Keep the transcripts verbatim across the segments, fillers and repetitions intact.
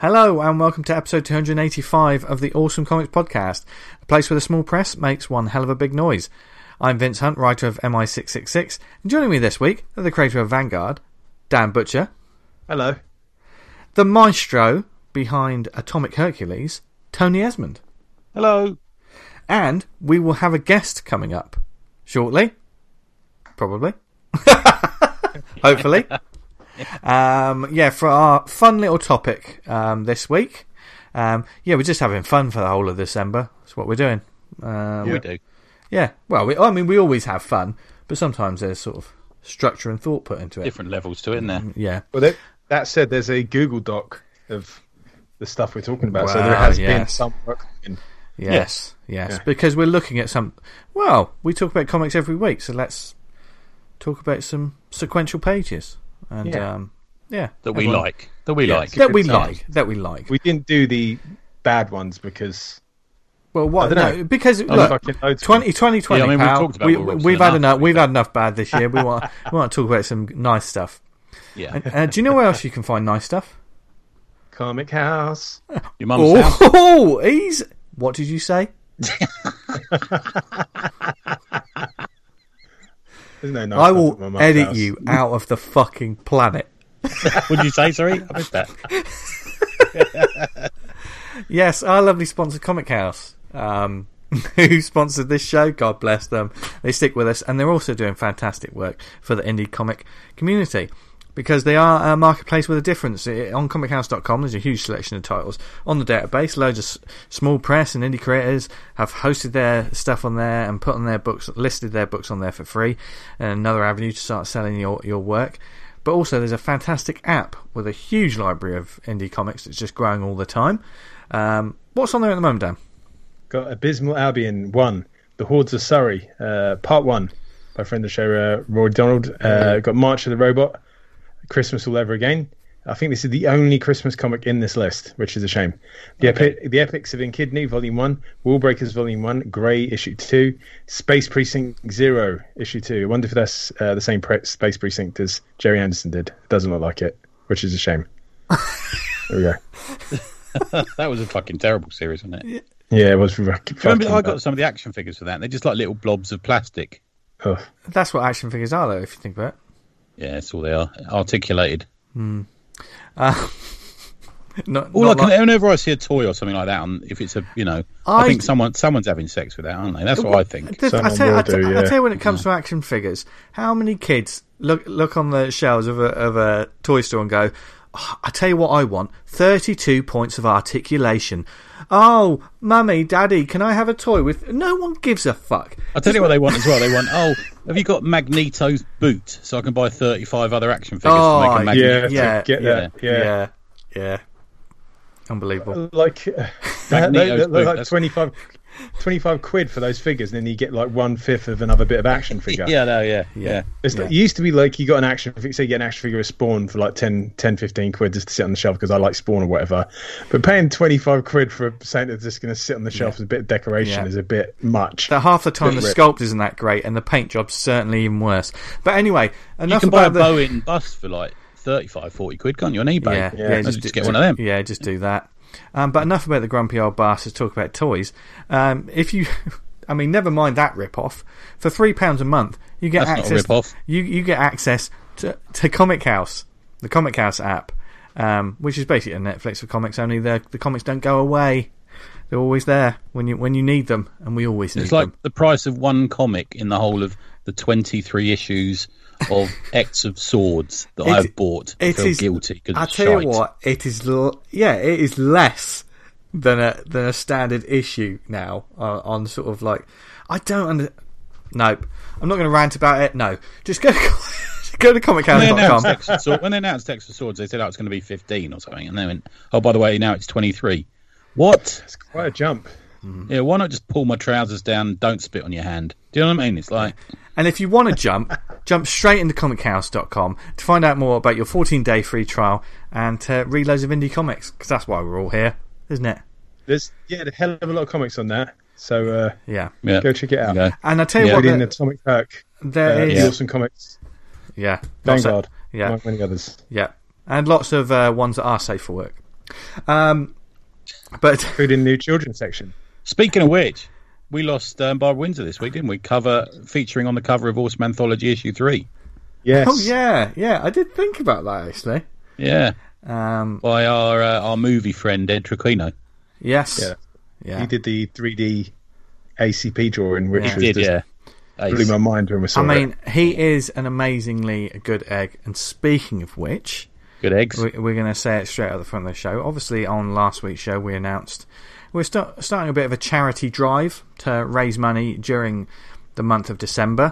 Hello and welcome to episode two hundred eighty-five of the Awesome Comics Podcast, a place where the small press makes one hell of a big noise. I'm Vince Hunt, writer of M I six six six, and joining me this week are the creator of Vanguard, Dan Butcher. Hello. The maestro behind Atomic Hercules, Tony Esmond. Hello. And we will have a guest coming up shortly. Probably. Hopefully. Um, yeah, for our fun little topic um, this week. Um, yeah, we're just having fun for the whole of December. That's what we're doing. Um, yeah, we do. Yeah, well, we, I mean, we always have fun, but sometimes there's sort of structure and thought put into it. Different levels to it, isn't there? Yeah. Well, that, that said, there's a Google Doc of the stuff we're talking about, Well, so there has yes. been some work in. Yes, yes, Yeah. because we're looking at some... Well, we talk about comics every week, so let's talk about some sequential pages. And Yeah. um, yeah, That we everyone- like. That we Yeah, like. that we Good like, stuff. that we like. We didn't do the bad ones because Well, what? I don't know. No, because I'm look, fucking loads of twenty twenty twenty, Yeah, I mean, we've pal, talked about we, what we're we've upset had enough, enough. We've to be had enough bad this year. We want we want to talk about some nice stuff. Yeah. And, uh, do you know where else you can find nice stuff? Comic House. Your mum's house. Oh, he's. What did you say? There's no nice I stuff will at my mum's edit house. you out of the fucking planet. What did you say? Sorry, I missed that. Yes, our lovely sponsor, Comic House, um, who sponsored this show. God bless them. They stick with us, and they're also doing fantastic work for the indie comic community because they are a marketplace with a difference. On comic house dot com, there's a huge selection of titles on the database. Loads of s- small press and indie creators have hosted their stuff on there and put on their books, listed their books on there for free, and another avenue to start selling your, your work. But also there's a fantastic app with a huge library of indie comics that's just growing all the time. Um, what's on there at the moment, Dan? Got Abysmal Albion one, The Hordes of Surrey, uh, part one by friend of the show uh, Roy Donald. Uh, got March of the Robot, Christmas All Over Again. I think this is the only Christmas comic in this list, which is a shame. The, Okay. Epi- the Epics of Echidna, Volume one, Wall Breakers, Volume one, Grey, Issue two, Space Precinct Zero, Issue two. I wonder if that's uh, the same pre- Space Precinct as Jerry Anderson did. It doesn't look like it, which is a shame. There we go. That was a fucking terrible series, wasn't it? Yeah, it was fucking Remember, I bad. got some of the action figures for that. And they're just like little blobs of plastic. Ugh. That's what action figures are, though, if you think about it. Yeah, that's all they are. Articulated. Uh, not, All not I can, like- whenever I see a toy or something like that, and if it's a, you know, I, I- think someone someone's having sex with that, aren't they? That's what I think. The- I Someone tell, will I tell, do, I yeah. tell you, when it comes to action figures, how many kids look look on the shelves of a, of a toy store and go, oh, I tell you what I want, thirty-two points of articulation. Oh, mummy, daddy, can I have a toy with... No one gives a fuck. I'll tell you what they want as well. They want, oh, have you got Magneto's boot so I can buy thirty-five other action figures Oh, to make a Magneto? Yeah, Yeah, to get yeah, that. Yeah. Yeah, yeah. Unbelievable. Like, uh, Magneto's they- they- boot, like that's- twenty-five, twenty-five quid for those figures, and then you get like one fifth of another bit of action figure. Yeah, no, yeah, Yeah. yeah. It's, Yeah. It used to be like you got an action figure, say you get an action figure of Spawn for like ten, ten, fifteen quid just to sit on the shelf because I like Spawn or whatever. But paying twenty-five quid for something that's just going to sit on the shelf Yeah. as a bit of decoration Yeah. is a bit much. That half the time the Bit rich. sculpt isn't that great, and the paint job's certainly even worse. But anyway, You enough can buy a about the... Boeing bust for like thirty-five, forty quid, can't you, on eBay? Yeah, Yeah, yeah, just Just, do- get one of them. Yeah, just do that. Um, but enough about the grumpy old bastards. Talk about toys. Um, if you, I mean, never mind that rip-off. For three pounds a month, you get That's not a access. rip-off. You you get access to, to Comic House, the Comic House app, um, which is basically a Netflix for comics. Only the the comics don't go away; they're always there when you when you need them, and we always need It's like them. the price of one comic in the whole of the twenty-three issues of X of Swords that It- I've bought. I it feel is- guilty because I it's tell you shite. what, it is. L- yeah, it is less than a than a standard issue now uh, on sort of like. I don't under. Nope, I'm not going to rant about it. No, just go go to comic house When they dot announced com. X of Swords, when they announced X of Swords, they said, "Oh, it's going to be fifteen or something," and they went, "Oh, by the way, now it's twenty-three." What? It's quite a jump. Yeah, why not just pull my trousers down and don't spit on your hand? Do you know what I mean? It's like, And if you want to jump, jump straight into comic house dot com to find out more about your fourteen day free trial and uh, read loads of indie comics, because that's why we're all here, isn't it? There's yeah, a hell of a lot of comics on there. So uh, Yeah. yeah, go check it out. there you go. And I tell you Yeah. what, Put in there, the Atomic Perk, there uh, is. the Awesome Comics, Yeah. Lots of- Vanguard, yeah. among many others. Yeah. And lots of uh, ones that are safe for work. Um, but including the new children's section. Speaking of which, we lost um, Barbara Windsor this week, didn't we? Cover featuring on the cover of Awesome Anthology issue three. Yes. Oh yeah, yeah. I did think about that actually. Yeah. Um, By our uh, our movie friend Ed Traquino. yes. Yeah. Yeah. He did the three D A C P drawing, which Yeah. was Did just yeah. blew Ace. my mind when we saw I it. mean, he is an amazingly good egg. And speaking of which, Good eggs. we- we're going to say it straight at the front of the show. Obviously, on last week's show, we announced we're start, starting a bit of a charity drive to raise money during the month of December,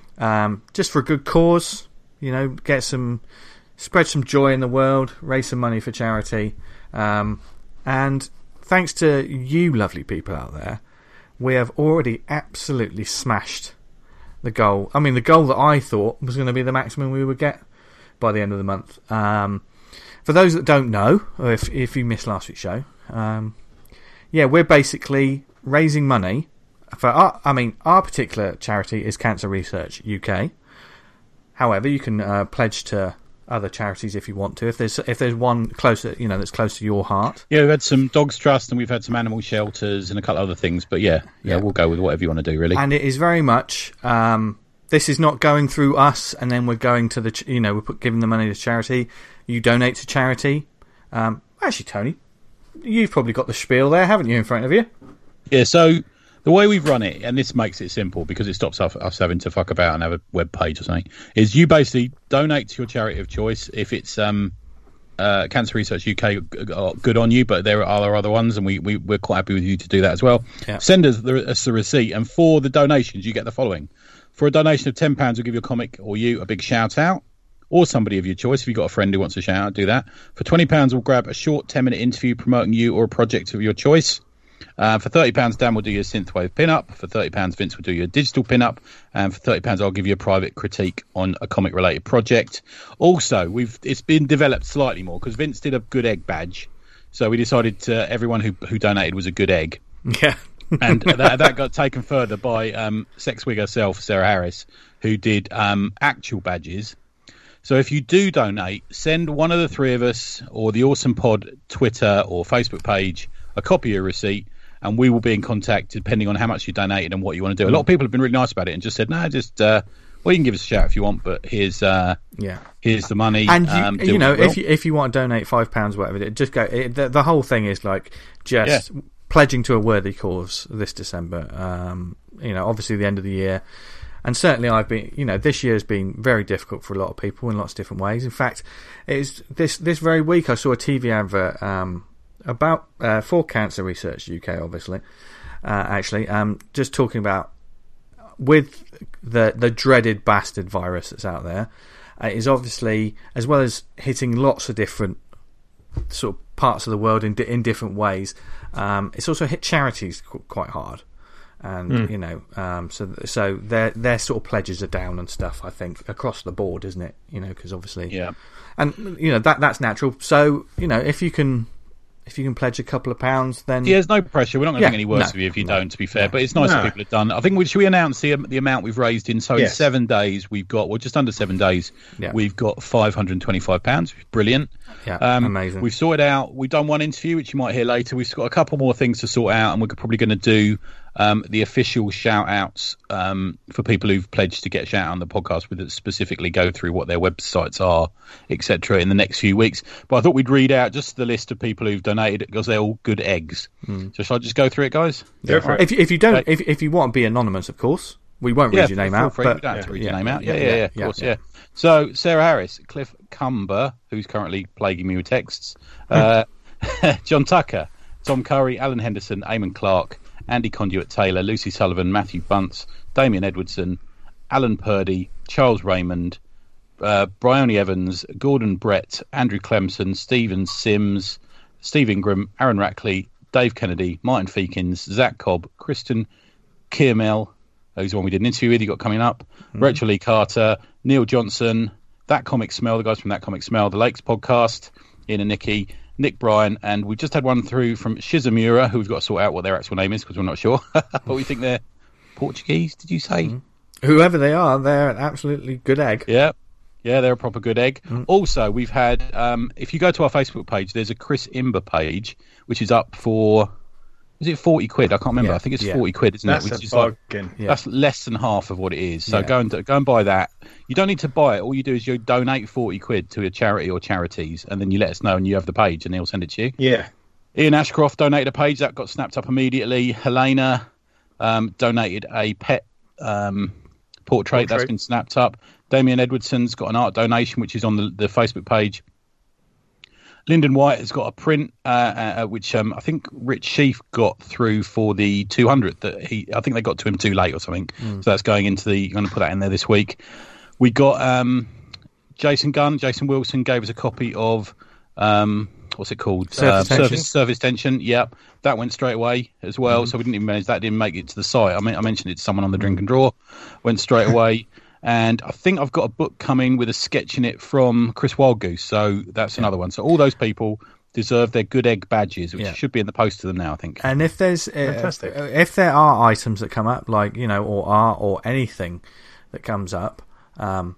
um, just for a good cause. You know, get some, spread some joy in the world, raise some money for charity, um, and thanks to you, lovely people out there, we have already absolutely smashed the goal. I mean, the goal that I thought was going to be the maximum we would get by the end of the month. Um, for those that don't know, or if if you missed last week's show, um, yeah, we're basically raising money for our. I mean, our particular charity is Cancer Research U K. However, you can uh, pledge to other charities if you want to. If there's if there's one closer, you know, that's close to your heart. Yeah, we've had some Dogs Trust and we've had some animal shelters and a couple of other things. But yeah, yeah, Yeah. we'll go with whatever you want to do, really. And it is very much. Um, this is not going through us, and then we're going to the. Ch- you know, we're put, giving the money to charity. You donate to charity. Um, actually, Tony, you've probably got the spiel there, haven't you, in front of you? Yeah, so the way we've run it, and this makes it simple because it stops us, us having to fuck about and have a web page or something, is you basically donate to your charity of choice. If it's um, uh, Cancer Research U K, good on you, but there are other ones, and we, we, we're quite happy with you to do that as well. Yeah. Send us the, us the receipt, and for the donations, you get the following. For a donation of ten pounds, we'll give your comic or you a big shout out, or somebody of your choice. If you've got a friend who wants a shout out, do that. For twenty pounds, we'll grab a short ten minute interview promoting you or a project of your choice. Uh, for thirty pounds, Dan will do your synthwave pin-up. For thirty pounds, Vince will do your digital pin-up. And for thirty pounds, I'll give you a private critique on a comic-related project. Also, we've it's been developed slightly more because Vince did a good egg badge. So we decided to, everyone who, who donated was a good egg. Yeah. And that, that got taken further by um, Sexwig herself, Sarah Harris, who did um, actual badges. So if you do donate, send one of the three of us or the Awesome Pod Twitter or Facebook page a copy of your receipt, and we will be in contact depending on how much you donated and what you want to do. A lot of people have been really nice about it and just said, no, just uh, well, you can give us a shout if you want, but here's uh, Yeah. here's the money. And you, um, you know, well. if you if you want to donate five pounds, whatever, it just go. It, the, the whole thing is like just Yeah. pledging to a worthy cause this December. Um, you know, obviously the end of the year, and certainly I've been. You know, this year has been very difficult for a lot of people in lots of different ways. In fact, it's this this very week I saw a T V advert um, about uh, for Cancer Research U K, obviously, uh, actually, um, just talking about with the the dreaded bastard virus that's out there. Uh, is obviously, as well as hitting lots of different sort of parts of the world in in different ways, um, it's also hit charities qu- quite hard, and Mm. you know, um, so so their their sort of pledges are down and stuff. I think across the board, isn't it? You know, because obviously, Yeah. and you know that that's natural. So you know, if you can if you can pledge a couple of pounds, then Yeah, there's no pressure. We're not going to Yeah, think any worse no, of you if you no, don't, to be fair. no. But it's nice No. that people have done. I think we should we announce the the amount we've raised in. So in Yes. seven days, we've got well, just under seven days, Yeah. we've got five hundred and twenty-five pounds. Brilliant. yeah, Um, amazing. We've sorted out. We've done one interview, which you might hear later. We've got a couple more things to sort out, and we're probably going to do um, the official shout outs um, for people who've pledged to get a shout out on the podcast, with it specifically go through what their websites are, et cetera, in the next few weeks. But I thought we'd read out just the list of people who've donated because they're all good eggs. So shall I just go through it, guys? Go for it. If if you don't, Okay. if if you want to be anonymous, of course, we won't read your name feel out. free. But We don't have to read yeah, your name out. yeah, Yeah, yeah, yeah, yeah, of yeah, course, yeah. yeah. So, Sarah Harris, Cliff Cumber, who's currently plaguing me with texts, uh, John Tucker, Tom Curry, Alan Henderson, Eamon Clark, Andy Conduit Taylor, Lucy Sullivan, Matthew Bunce, Damien Edwardson, Alan Purdy, Charles Raymond, uh, Bryony Evans, Gordon Brett, Andrew Clemson, Stephen Sims, Steve Ingram, Aaron Rackley, Dave Kennedy, Martin Feekins, Zach Cobb, Kristen Kiermel, who's the one we did an interview with, you got coming up, Mm-hmm. Rachel Lee Carter, Neil Johnson, That Comic Smell, the guys from That Comic Smell, The Lakes Podcast, Ian and Nikki, Nick Bryan, and we just had one through from Shizamura, who we've got to sort out what their actual name is because we're not sure. But we think they're Portuguese, did you say? Whoever they are, they're an absolutely good egg. Yeah. Yeah, they're a proper good egg. Mm. Also, we've had, um, if you go to our Facebook page, there's a Chris Imber page, which is up for, is it forty quid? I can't remember. Yeah, I think it's yeah. forty quid, isn't That's it? Which a is like, bargain. Yeah. that's less than half of what it is. So Yeah. go and go and buy that. You don't need to buy it. All you do is you donate forty quid to a charity or charities, and then you let us know, and you have the page, and they'll send it to you. Yeah. Ian Ashcroft donated a page that got snapped up immediately. Helena um, donated a pet um, portrait, that's Portrait. been snapped up. Damien Edwardson's got an art donation, which is on the, the Facebook page. Lyndon White has got a print, uh, uh, which um, I think Rich Sheaf got through for the two hundredth. That he, I think they got to him too late or something. Mm. So that's going into the. You're going to put that in there this week. We got um, Jason Gunn, Jason Wilson gave us a copy of. Um, What's it called? Surface tension. Surface, surface tension. Yep, that went straight away as well. Mm. So we didn't even manage that. Didn't make it to the site. I mean, I mentioned it to someone on the Drink and Draw. Went straight away. And I think I've got a book coming with a sketch in it from Chris Wildgoose. So that's Yeah. another one. So all those people deserve their good egg badges, which Yeah. should be in the post to them now, I think. And if there's uh, Fantastic. if there are items that come up, like, you know, or art or anything that comes up, um,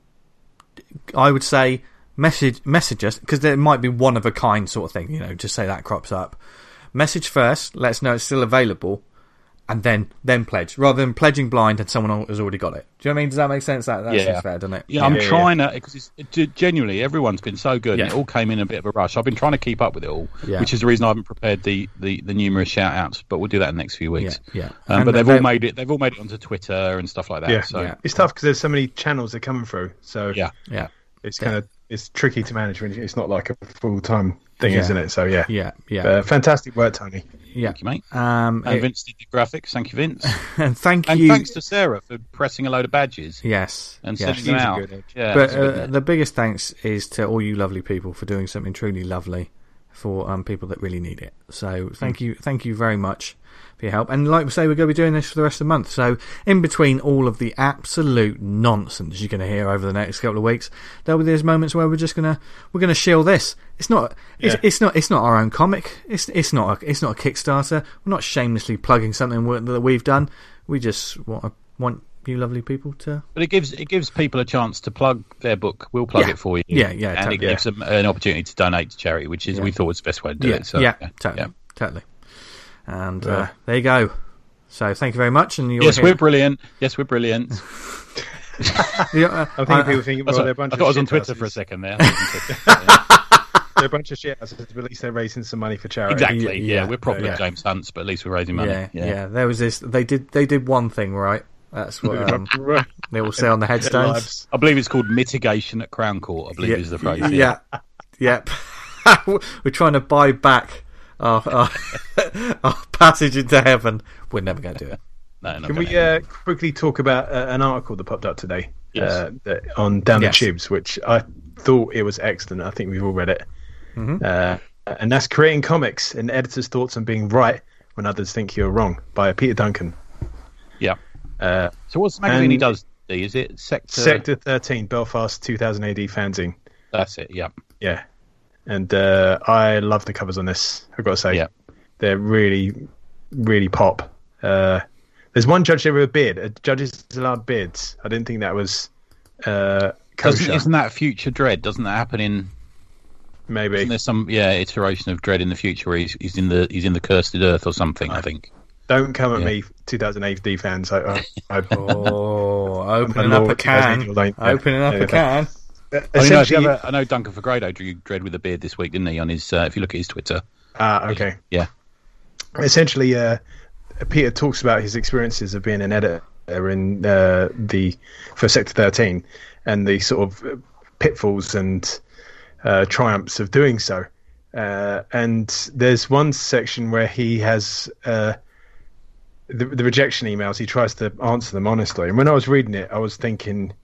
I would say message message us, because there might be one of a kind sort of thing. You know, just say that crops up. Message first, let us know it's still available, and then then pledge, rather than pledging blind and someone has already got it. Do you know what I mean? Does that make sense? That that's Yeah. fair, doesn't it? Yeah, I'm Yeah, yeah. trying to, because it's it, genuinely everyone's been so good. Yeah. And it all came in a bit of a rush. I've been trying to keep up with it all, Yeah. which is the reason I haven't prepared the, the, the numerous shout outs. But we'll do that in the next few weeks. Yeah, yeah. Um, And but they've they- all made it. They've all made it onto Twitter and stuff like that. Yeah. So Yeah. It's tough because there's so many channels that are coming through. So yeah. Yeah, it's kind of it's tricky to manage when it's not like a full time thing, Yeah. isn't it? So yeah. yeah, yeah, Uh, fantastic work, Tony. yeah. Thank you, mate. Um, And it- Vince did the graphics. Thank you, Vince. and thank And you. thanks to Sarah for pressing a load of badges Yes, and yes. sending them She's a out. good egg. Yeah, But it's good, uh, isn't it? the biggest thanks is to all you lovely people for doing something truly lovely for um, people that really need it. So thank you, thank you very much for your help. And like we say, we're going to be doing this for the rest of the month. So in between all of the absolute nonsense you're going to hear over the next couple of weeks, there'll be those moments where we're just gonna we're gonna shill this. It's not it's, Yeah. it's not it's not our own comic. It's it's not a, it's not a Kickstarter. We're not shamelessly plugging something we- that we've done. We just want want you lovely people to. But it gives it gives people a chance to plug their book. We'll plug Yeah. it for you. Yeah, yeah, and totally. it gives them an opportunity to donate to charity, which is Yeah. we thought was the best way to do Yeah, it. So, yeah, totally, yeah. totally. And Yeah. uh, there you go. So thank you very much. And you're Yes, here. we're brilliant. Yes, we're brilliant. Yeah, uh, I think I- people think That's well, what- they're a bunch I of thought I was on shit Twitter for a houses. second there. They're a bunch of shit houses, but at least they're raising some money for charity. Exactly. Yeah, Yeah, we're probably yeah. James Hunts, but at least we're raising money. yeah, yeah, There was this. They did. They did one thing right. That's what um, Right. they all say on the Their headstones. lives. I believe it's called mitigation at Crown Court. I believe Yeah, is the phrase. yeah, yep. We're trying to buy back our, our, our passage into heaven. We're never going to do it. No, not Can gonna we happen. uh, quickly talk about uh, an article that popped up today Yes. uh, that, on Down Yes. the Tubes, which I thought it was excellent. I think we've all read it. Mhm. Uh, and that's Creating Comics, an editor's thoughts on being right when others think you're wrong, by Peter Duncan. Yeah. Uh, So what's the magazine he and- does? Dee? Is it Sector? Sector thirteen, Belfast two thousand A D fanzine. That's it. Yeah. Yeah. And uh, I love the covers on this, I've got to say. Yeah. They're really, really pop. Uh, there's one judge there with a beard. Uh, judges allowed beards. I didn't think that was uh, Doesn't, kosher. isn't that Future Dread? Doesn't that happen in? Maybe. Isn't there some yeah iteration of Dread in the future where he's, he's in the he's in the Cursed Earth or something? I think. Don't come at Yeah. me, two thousand A D fans. I, I, I, Oh, opening I up know a what you guys can. need to learn. Opening up Yeah. a can. I, mean, no, if you essentially, ever, I know Duncan Fagredo drew Dread with a beard this week, didn't he? On his, uh, if you look at his Twitter. ah, okay. Yeah. Essentially, uh, Peter talks about his experiences of being an editor in uh, the for Sector thirteen and the sort of pitfalls and uh, triumphs of doing so. Uh, and there's one section where he has uh, the, the rejection emails. He tries to answer them honestly. And when I was reading it, I was thinking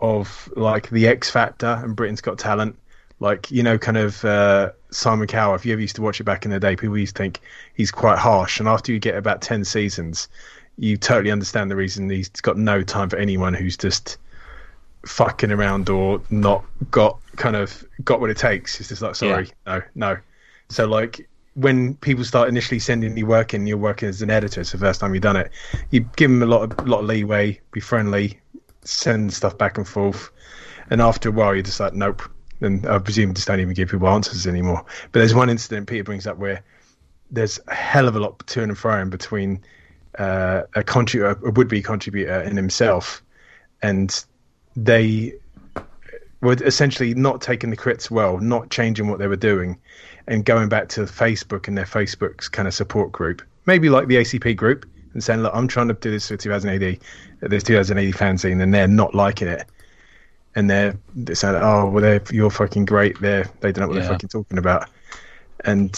of like the X Factor and Britain's Got Talent. Like, you know, kind of uh, Simon Cowell, if you ever used to watch it back in the day, people used to think he's quite harsh. And after you get about ten seasons, you totally understand the reason he's got no time for anyone who's just fucking around or not got kind of got what it takes. It's just like, sorry, no, no. So, like, when people start initially sending you work in, you're working as an editor, it's the first time you've done it, you give them a lot of, lot of leeway, be friendly, send stuff back and forth. And after a while, you're just like, nope. And I presume just don't even give people answers anymore. But there's one incident Peter brings up where there's a hell of a lot to and fro between uh, a contributor, a would-be contributor, and himself, and they were essentially not taking the crits well, not changing what they were doing, and going back to Facebook and their Facebook's kind of support group, maybe like the A C P group, and saying, look, I'm trying to do this for two thousand A D, this two thousand A D fanzine, and they're not liking it. And they're, they're saying, oh, well, they're, you're fucking great. They're, they don't know what Yeah. they're fucking talking about. And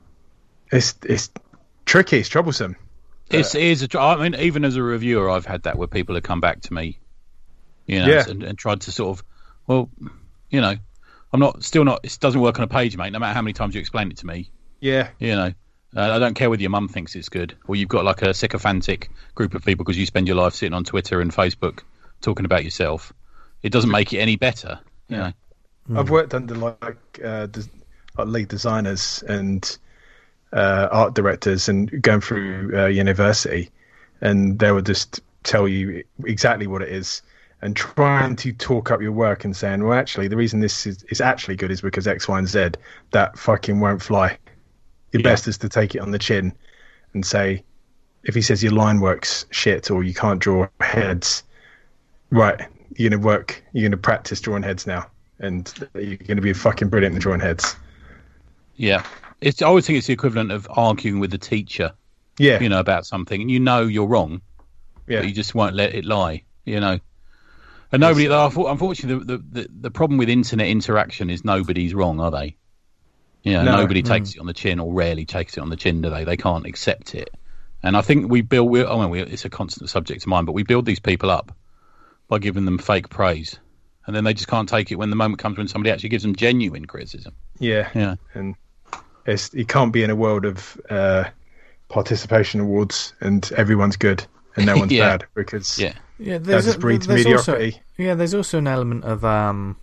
it's it's tricky. It's troublesome. It's, it is a, tr- I mean, even as a reviewer, I've had that where people have come back to me, you know, Yeah. and, and tried to sort of, well, you know, I'm not, still not, it doesn't work on a page, mate, no matter how many times you explain it to me, Yeah. you know. Uh, I don't care whether your mum thinks it's good or you've got like a sycophantic group of people because you spend your life sitting on Twitter and Facebook talking about yourself. It doesn't make it any better, you know. I've worked under like, uh, des- like lead designers and uh, art directors and going through uh, university, and they would just tell you exactly what it is and trying to talk up your work and saying, well, actually, the reason this is, is actually good is because X, Y, and Z. That fucking won't fly. Your Yeah. best is to take it on the chin and say, if he says your line works shit or you can't draw heads, right, you're going to work, you're going to practice drawing heads now, and you're going to be fucking brilliant at drawing heads. Yeah. It's, I always think it's the equivalent of arguing with the teacher, Yeah. you know, about something, and you know you're wrong, yeah. but you just won't let it lie, you know. And nobody, unfortunately, the, the, the problem with internet interaction is nobody's wrong, are they? You know, No. nobody takes it on the chin, or rarely takes it on the chin, do they? They can't accept it. And I think we build, we, oh, well, we, it's a constant subject of mine, but we build these people up by giving them fake praise. And then they just can't take it when the moment comes when somebody actually gives them genuine criticism. Yeah. Yeah. And it's, you can't be in a world of uh, participation awards and everyone's good and no one's Yeah. bad, because Yeah. Yeah, that there's just a- breeds there's mediocrity. Also, yeah, there's also an element of, um,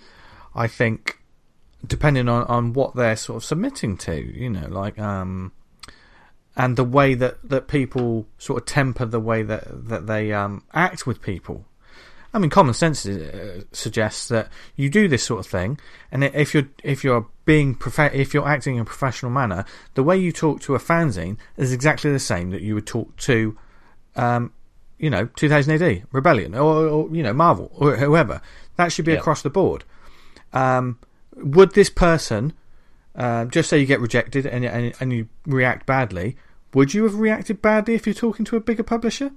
I think, depending on, on what they're sort of submitting to, you know, like, um, and the way that, that people sort of temper the way that, that they um, act with people. I mean, common sense uh, suggests that you do this sort of thing, and if you're if you're being prof- if you're acting in a professional manner, the way you talk to a fanzine is exactly the same that you would talk to, um, you know, two thousand A D, Rebellion, or, or you know, Marvel, or whoever. That should be Yeah. across the board. Um, would this person, um, just say you get rejected and, and and you react badly, would you have reacted badly if you're talking to a bigger publisher?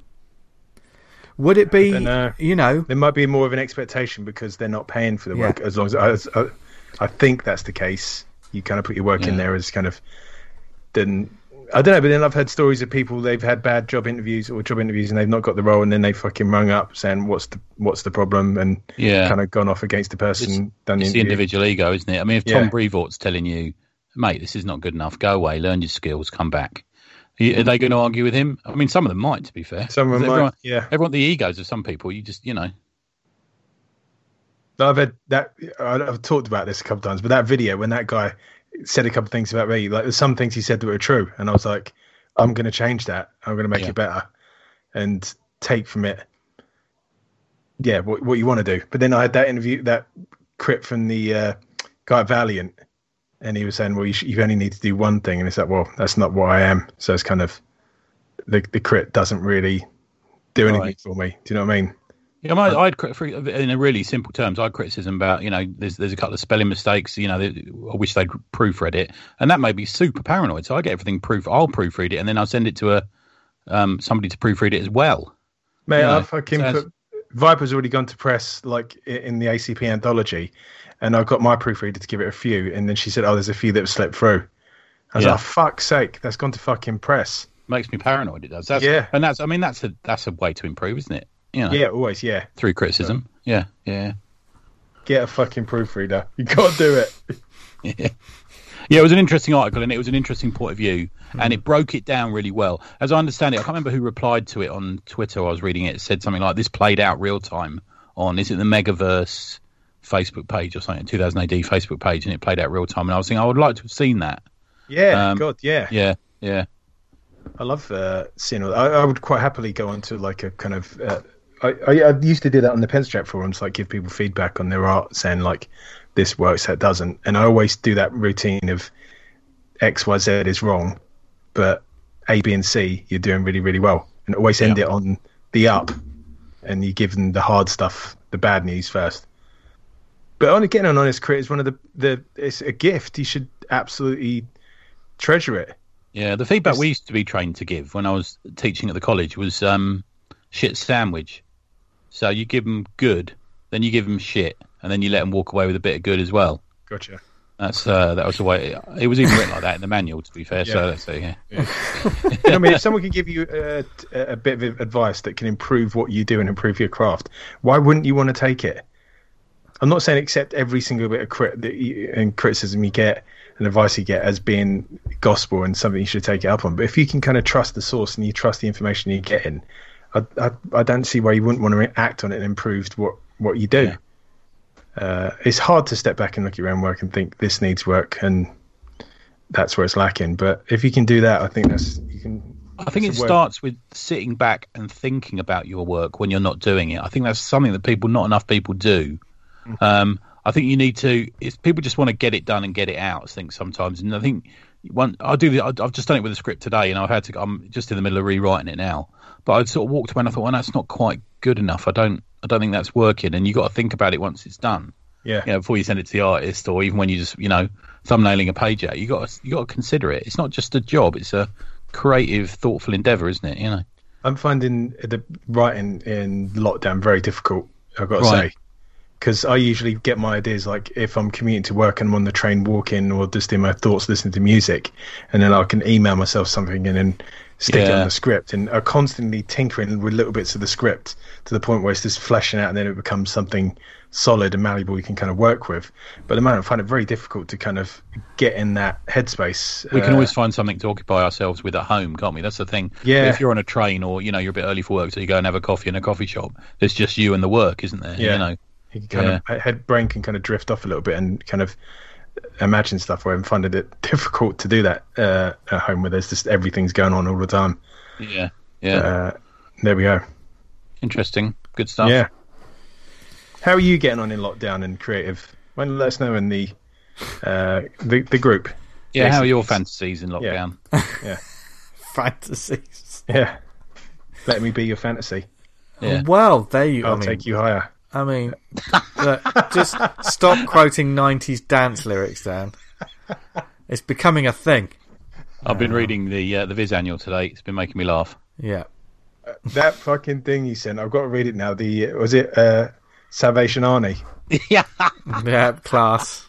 Would it be, don't know. you know, There might be more of an expectation because they're not paying for the Yeah. work. As long as, as I, I think that's the case. You kind of put your work in Yeah. there as kind of. Then I don't know, but then I've heard stories of people, they've had bad job interviews or job interviews and they've not got the role, and then they fucking rung up saying what's the what's the problem, and Yeah. kind of gone off against the person. done the It's the interview. individual ego, isn't it? I mean, if Tom Yeah. Brevoort's telling you, mate, this is not good enough, go away, learn your skills, come back. Are they going to argue with him? I mean, some of them might, to be fair. Some of them everyone, might, yeah. Everyone, the egos of some people, you just, you know. I've had that. I've talked about this a couple of times, but that video when that guy said a couple of things about me, like there's some things he said that were true, and I was like, I'm going to change that. I'm going to make Yeah. it better, and take from it, yeah, what what you want to do. But then I had that interview, that crit from the uh, guy at Valiant, and he was saying, well, you, sh- you only need to do one thing, and it's like, well, that's not what I am. So it's kind of the the crit doesn't really do anything Right. for me. Do you know what I mean? Yeah, I, I'd crit- for- in a really simple terms, I'd criticism about, you know, there's there's a couple of spelling mistakes, you know, that- I wish they'd proofread it, and that made me super paranoid. So I get everything proof, I'll proofread it, and then I'll send it to a um somebody to proofread it as well. Mate, You know, I fucking so put Viper's already gone to press, like i- in the A C P anthology, and I got my proofreader to give it a few, and then she said, "Oh, there's a few that have slipped through." I was Yeah. like, "Fuck's sake, that's gone to fucking press." Makes me paranoid. It does. That's, Yeah. and that's I mean that's a that's a way to improve, isn't it? You know, Yeah, always, yeah. through criticism. Yeah, yeah. Get a fucking proofreader. You gotta do it. Yeah. Yeah, it was an interesting article, and it was an interesting point of view, and it broke it down really well. As I understand it, I can't remember who replied to it on Twitter. I was reading it. It said something like, this played out real time on, is it the Megaverse Facebook page or something, two thousand A D Facebook page, and it played out real time. And I was thinking, I would like to have seen that. Yeah, Um, God, yeah. Yeah, yeah. I love uh, seeing all that. I, I would quite happily go on to like a kind of uh, I, I, I used to do that on the Penstrap forums, like give people feedback on their art, saying like this works, that doesn't, and I always do that routine of X, Y, Z is wrong, but A, B, and C you're doing really, really well, and always end yeah. it on the up, and you give them the hard stuff, the bad news first. But on getting an honest crit is one of the the it's a gift. You should absolutely treasure it. Yeah, the feedback It's, we used to be trained to give when I was teaching at the college was um, shit sandwich. So you give them good, then you give them shit, and then you let them walk away with a bit of good as well. Gotcha. That's uh, that was the way. It, it was even written like that in the manual, to be fair. Yeah. So that's it. Yeah. yeah. You know, I mean, if someone can give you a, a bit of advice that can improve what you do and improve your craft, why wouldn't you want to take it? I'm not saying accept every single bit of crit that you, and criticism you get and advice you get as being gospel and something you should take it up on. But if you can kind of trust the source and you trust the information you're getting, I, I, I don't see why you wouldn't want to act on it and improve what, what you do. Yeah. Uh, it's hard to step back and look at your own work and think this needs work and that's where it's lacking. But if you can do that, I think that's you can. I think it starts with sitting back and thinking about your work when you're not doing it. I think that's something that people, not enough people do. Um, I think you need to. It's, people just want to get it done and get it out. I think sometimes, and I think one. I do. The, I've just done it with a script today, and I've had to. I'm just in the middle of rewriting it now. But I sort of walked away and I thought, well, that's not quite good enough. I don't. I don't think that's working. And you got to think about it once it's done. Yeah. You know, before you send it to the artist, or even when you just, you know, thumbnailing a page out, you got to. You got to consider it. It's not just a job. It's a creative, thoughtful endeavour, isn't it? You know. I'm finding the writing in lockdown very difficult. I've got to Right. say. Because I usually get my ideas like if I'm commuting to work and I'm on the train walking or just in my thoughts listening to music, and then I can email myself something and then stick it Yeah. on the script, and I'm constantly tinkering with little bits of the script to the point where it's just fleshing out and then it becomes something solid and malleable you can kind of work with. But at the moment I find it very difficult to kind of get in that headspace. We can Uh, always find something to occupy ourselves with at home, can't we? That's the thing. Yeah. If you're on a train or, you know, you're a bit early for work, so you go and have a coffee in a coffee shop, there's just you and the work, isn't there? Yeah. You know. You can kind Yeah. of head brain can kind of drift off a little bit and kind of imagine stuff where I'm finding it difficult to do that uh, at home where there's just everything's going on all the time. Yeah. Yeah. Uh, there we go. Interesting. Good stuff. Yeah. How are you getting on in lockdown and creative? Why don't you let us know in the uh, the, the group? Yeah. How are your Basically. fantasies in lockdown? Yeah. Fantasies. Yeah. Let me be your fantasy. Yeah. Well, there you. I'll I mean, take you higher. I mean, look, just stop quoting nineties dance lyrics, Dan. It's becoming a thing. I've been reading the uh, the Viz Annual today. It's been making me laugh. Yeah. That fucking thing you sent, I've got to read it now. The was it uh, Salvation Army? Yeah. Yeah, class.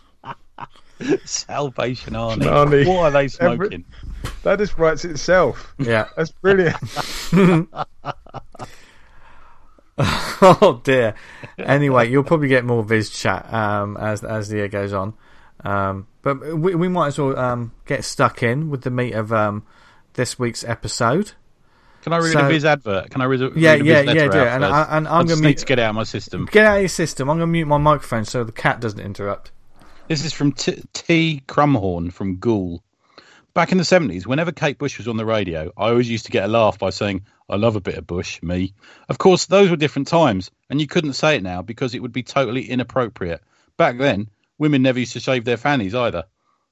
Salvation Army. Army. What are they smoking? Every- That just writes itself. Yeah. That's brilliant. Oh dear. Anyway, you'll probably get more Viz chat um, as as the year goes on. Um, but we we might as well um, get stuck in with the meat of um, this week's episode. Can I read So- a Viz advert? Can I read a, Yeah, read a Viz yeah, letter yeah, do it. out And first? I- and I'm I just gonna need mute- to get it out of my system. Get out of your system. I'm going to mute my microphone so the cat doesn't interrupt. This is from T. T. Crumhorn from Ghoul. Back in the seventies, whenever Kate Bush was on the radio, I always used to get a laugh by saying, I love a bit of Bush, me. Of course, those were different times, and you couldn't say it now because it would be totally inappropriate. Back then, women never used to shave their fannies either.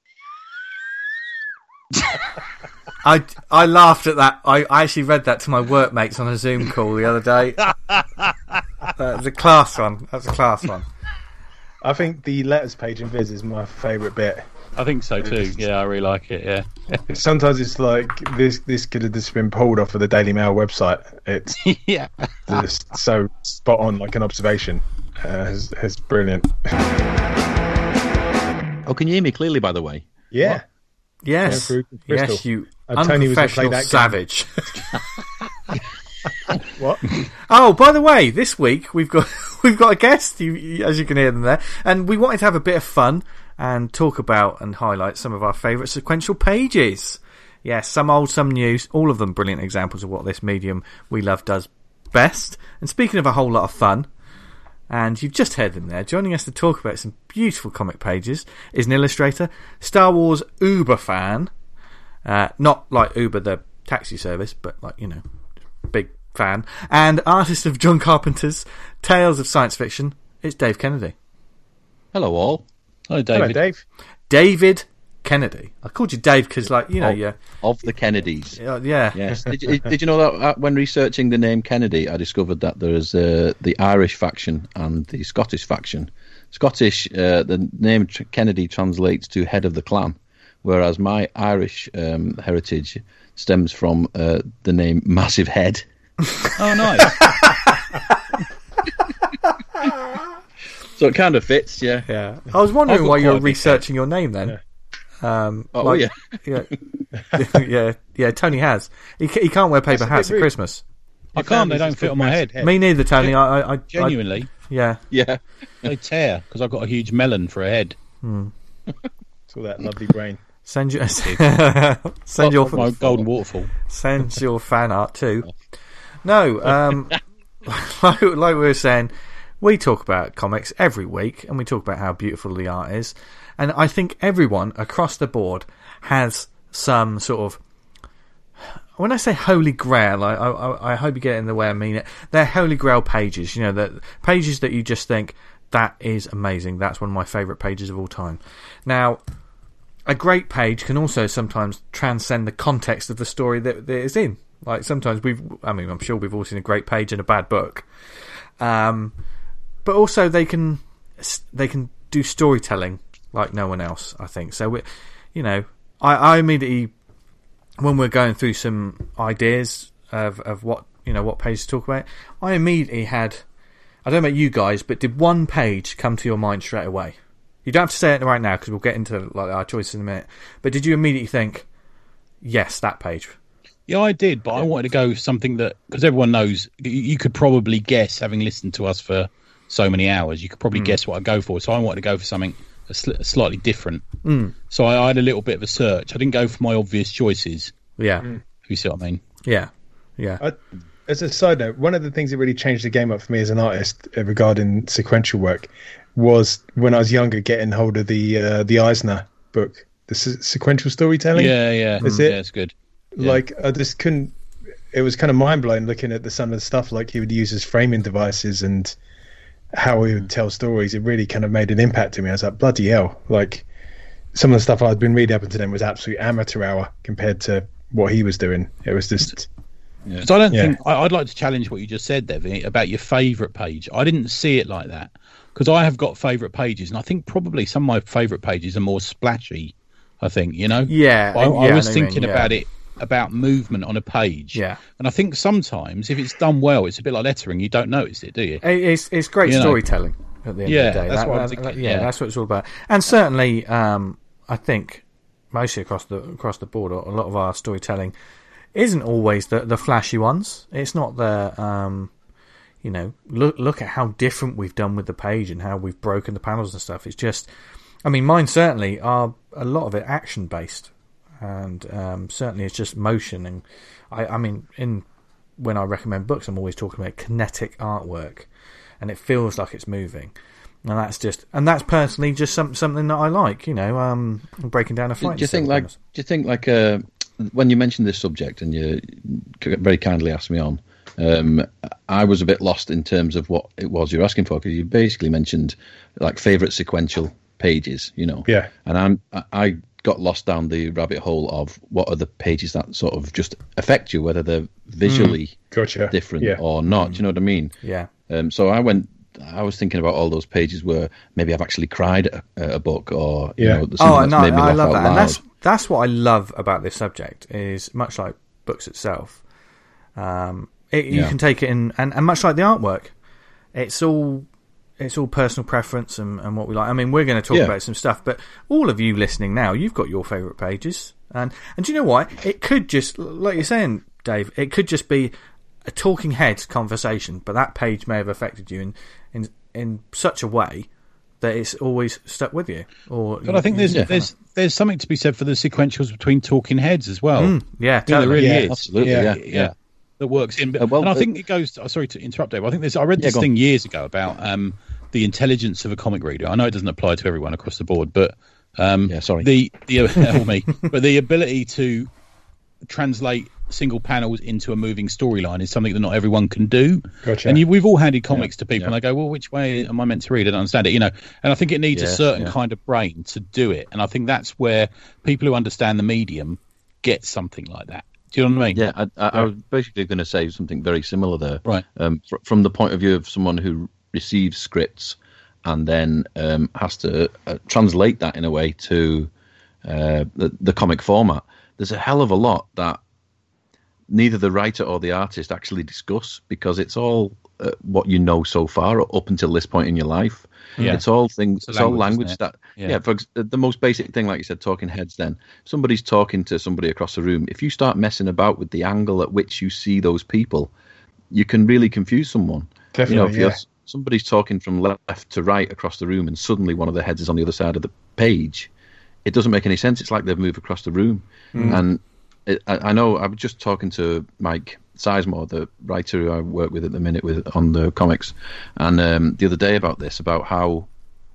I, I laughed at that. I, I actually read that to my workmates on a Zoom call the other day. That was a class one. That's a class one. I think the letters page in Viz is my favourite bit. I think so too. Yeah, I really like it, yeah. Sometimes it's like this. This could have just been pulled off of the Daily Mail website. It's Yeah. just so spot on, like an observation. Uh, it's, it's brilliant. Oh, can you hear me clearly, by the way? Yeah. Yes. Yeah, through Crystal. Yes, you Uh, Tony was gonna play unprofessional that game. savage. What? Oh, by the way, this week we've got we've got a guest, you, you- as you can hear them there, and we wanted to have a bit of fun and talk about and highlight some of our favourite sequential pages. Yes, some old, some new, all of them brilliant examples of what this medium we love does best. And speaking of a whole lot of fun, and you've just heard them there, joining us to talk about some beautiful comic pages is an illustrator, Star Wars Uber fan, uh, not like Uber the taxi service, but like, you know, big fan, and artist of John Carpenter's Tales of Science Fiction, it's Dave Kennedy. Hello, all. Hello, David. Hello, Dave. David Kennedy. I called you Dave because, like, you know, Of, yeah, of the Kennedys. yeah, yeah. Yes. Did you, did you know that uh, when researching the name Kennedy, I discovered that there is uh, the Irish faction and the Scottish faction. Scottish, uh, the name tr- Kennedy translates to head of the clan, whereas my Irish um, heritage stems from uh, the name Massive Head. Oh, nice. So it kind of fits, yeah. Yeah. I was wondering I've got why you quite were a big researching your name then. Um, Oh, like- yeah. yeah, yeah, yeah. Tony has. He, ca- he can't wear paper That's a hats bit at rude. Christmas. I can't. They don't fit on my head. Me neither, Tony. I, I, I Genuinely, I, yeah. Yeah. they tear because I've got a huge melon for a head. It's all that lovely brain. Send your send your My golden waterfall. send your fan art too. No, um, like, like we were saying, we talk about comics every week, and we talk about how beautiful the art is. And I think everyone across the board has some sort of. When I say holy grail, I, I, I hope you get it in the way I mean it. They're holy grail pages, you know, that pages that you just think, that is amazing. That's one of my favourite pages of all time. Now, a great page can also sometimes transcend the context of the story that, that it's in. Like sometimes we've, I mean, I'm sure we've all seen a great page in a bad book, um, but also they can they can do storytelling like no one else, I think. So, we, you know, I, I immediately, when we're going through some ideas of of what you know what page to talk about, I immediately had, I don't know about you guys, but did one page come to your mind straight away? You don't have to say it right now because we'll get into like our choices in a minute. But did you immediately think, yes, that page? Yeah, I did, but I wanted to go something that, because everyone knows, you, you could probably guess, having listened to us for so many hours, you could probably Mm. guess what I'd go for. So I wanted to go for something a sl- slightly different. Mm. So I, I had a little bit of a search. I didn't go for my obvious choices. Yeah, If you see what I mean? yeah, yeah. I, as a side note, one of the things that really changed the game up for me as an artist uh, regarding sequential work was when I was younger, getting hold of the uh, the Eisner book, the se- sequential storytelling. Yeah, yeah. Is it? Yeah, it's good. Like I just couldn't. It was kind of mind blowing looking at the some of the stuff like he would use as framing devices and how he would tell stories. It really kind of made an impact to me. I was like, bloody hell! Like some of the stuff I'd been reading up until then was absolute amateur hour compared to what he was doing. It was just. So I don't Yeah. think I, I'd like to challenge what you just said there, Vinny, about your favourite page. I didn't see it like that because I have got favourite pages, and I think probably some of my favourite pages are more splashy. I think you know. Yeah, I, I yeah, I was know what you thinking mean, yeah. about it about movement on a page. Yeah. and I think sometimes if it's done well, it's a bit like lettering. You don't notice it, do you? It- It's it's great You know. storytelling at the end Yeah, of the day. that's That- what I'm that- thinking, yeah, yeah. that's what it's all about. And certainly, um, I think mostly across the across the board, a lot of our storytelling isn't always the the flashy ones. It's not the um, you know, look look at how different we've done with the page and how we've broken the panels and stuff. It's just, I mean, mine certainly are a lot of it action based, and um, certainly it's just motion. And I, I mean, in when I recommend books, I'm always talking about kinetic artwork, and it feels like it's moving. And that's just, and that's personally just some, something that I like. You know, um, breaking down a Do, fight. do you think like? Do you think like? Uh, when you mentioned this subject and you very kindly asked me on, um, I was a bit lost in terms of what it was you're asking for, because you basically mentioned like favourite sequential pages, you know. Yeah. And I'm I I got lost down the rabbit hole of what are the pages that sort of just affect you, whether they're visually Gotcha. different Yeah. or not. Do you know what I mean? Yeah. Um, so I went. I was thinking about all those pages where maybe I've actually cried at a, a book, or you Yeah. know, there's something Oh, that's no, made me I laugh love out that, loud. and that's that's what I love about this subject. Is much like books itself, um, it, you Yeah. can take it in, and, and much like the artwork, it's all it's all personal preference and, and what we like. I mean, we're going to talk Yeah. about some stuff, but all of you listening now, you've got your favourite pages, and and do you know what? It could just, like you're saying, Dave, it could just be a talking heads conversation, but that page may have affected you in in in such a way that it's always stuck with you. Or But I think there's Yeah. there's there's something to be said for the sequentials between talking heads as well. Mm, yeah, Yeah, there totally. really Yeah, is. absolutely, yeah, yeah. That works in. Uh, well, and I uh, think it goes. Oh, sorry to interrupt, Dave. I think there's. I read Yeah, this go on. thing years ago about um, the intelligence of a comic reader. I know it doesn't apply to everyone across the board, but um, Yeah, sorry. the the or me, but the ability to translate single panels into a moving storyline is something that not everyone can do. Gotcha. And you, we've all handed comics Yeah, to people, yeah. and they go, "Well, which way am I meant to read? I don't understand it." You know, and I think it needs a Yeah, certain yeah. kind of brain to do it. And I think that's where people who understand the medium get something like that. Do you know what I mean? Yeah, I, I, I was basically going to say something very similar there. Right. Um, fr- from the point of view of someone who receives scripts and then um, has to uh, translate that in a way to uh, the, the comic format, there's a hell of a lot that neither the writer or the artist actually discuss, because it's all uh, what you know so far up until this point in your life. Yeah. It's all things. It's a It's all language, language isn't it? that. Yeah. Yeah. For ex- the most basic thing, like you said, talking heads. Then somebody's talking to somebody across the room. If you start messing about with the angle at which you see those people, you can really confuse someone. Definitely, You know, if yeah. you're, somebody's talking from left to right across the room, and suddenly one of their heads is on the other side of the page, it doesn't make any sense. It's like they've moved across the room. And it, I, I know I was just talking to Mike Sizemore, the writer who I work with at the minute with on the comics, and um, the other day about this, about how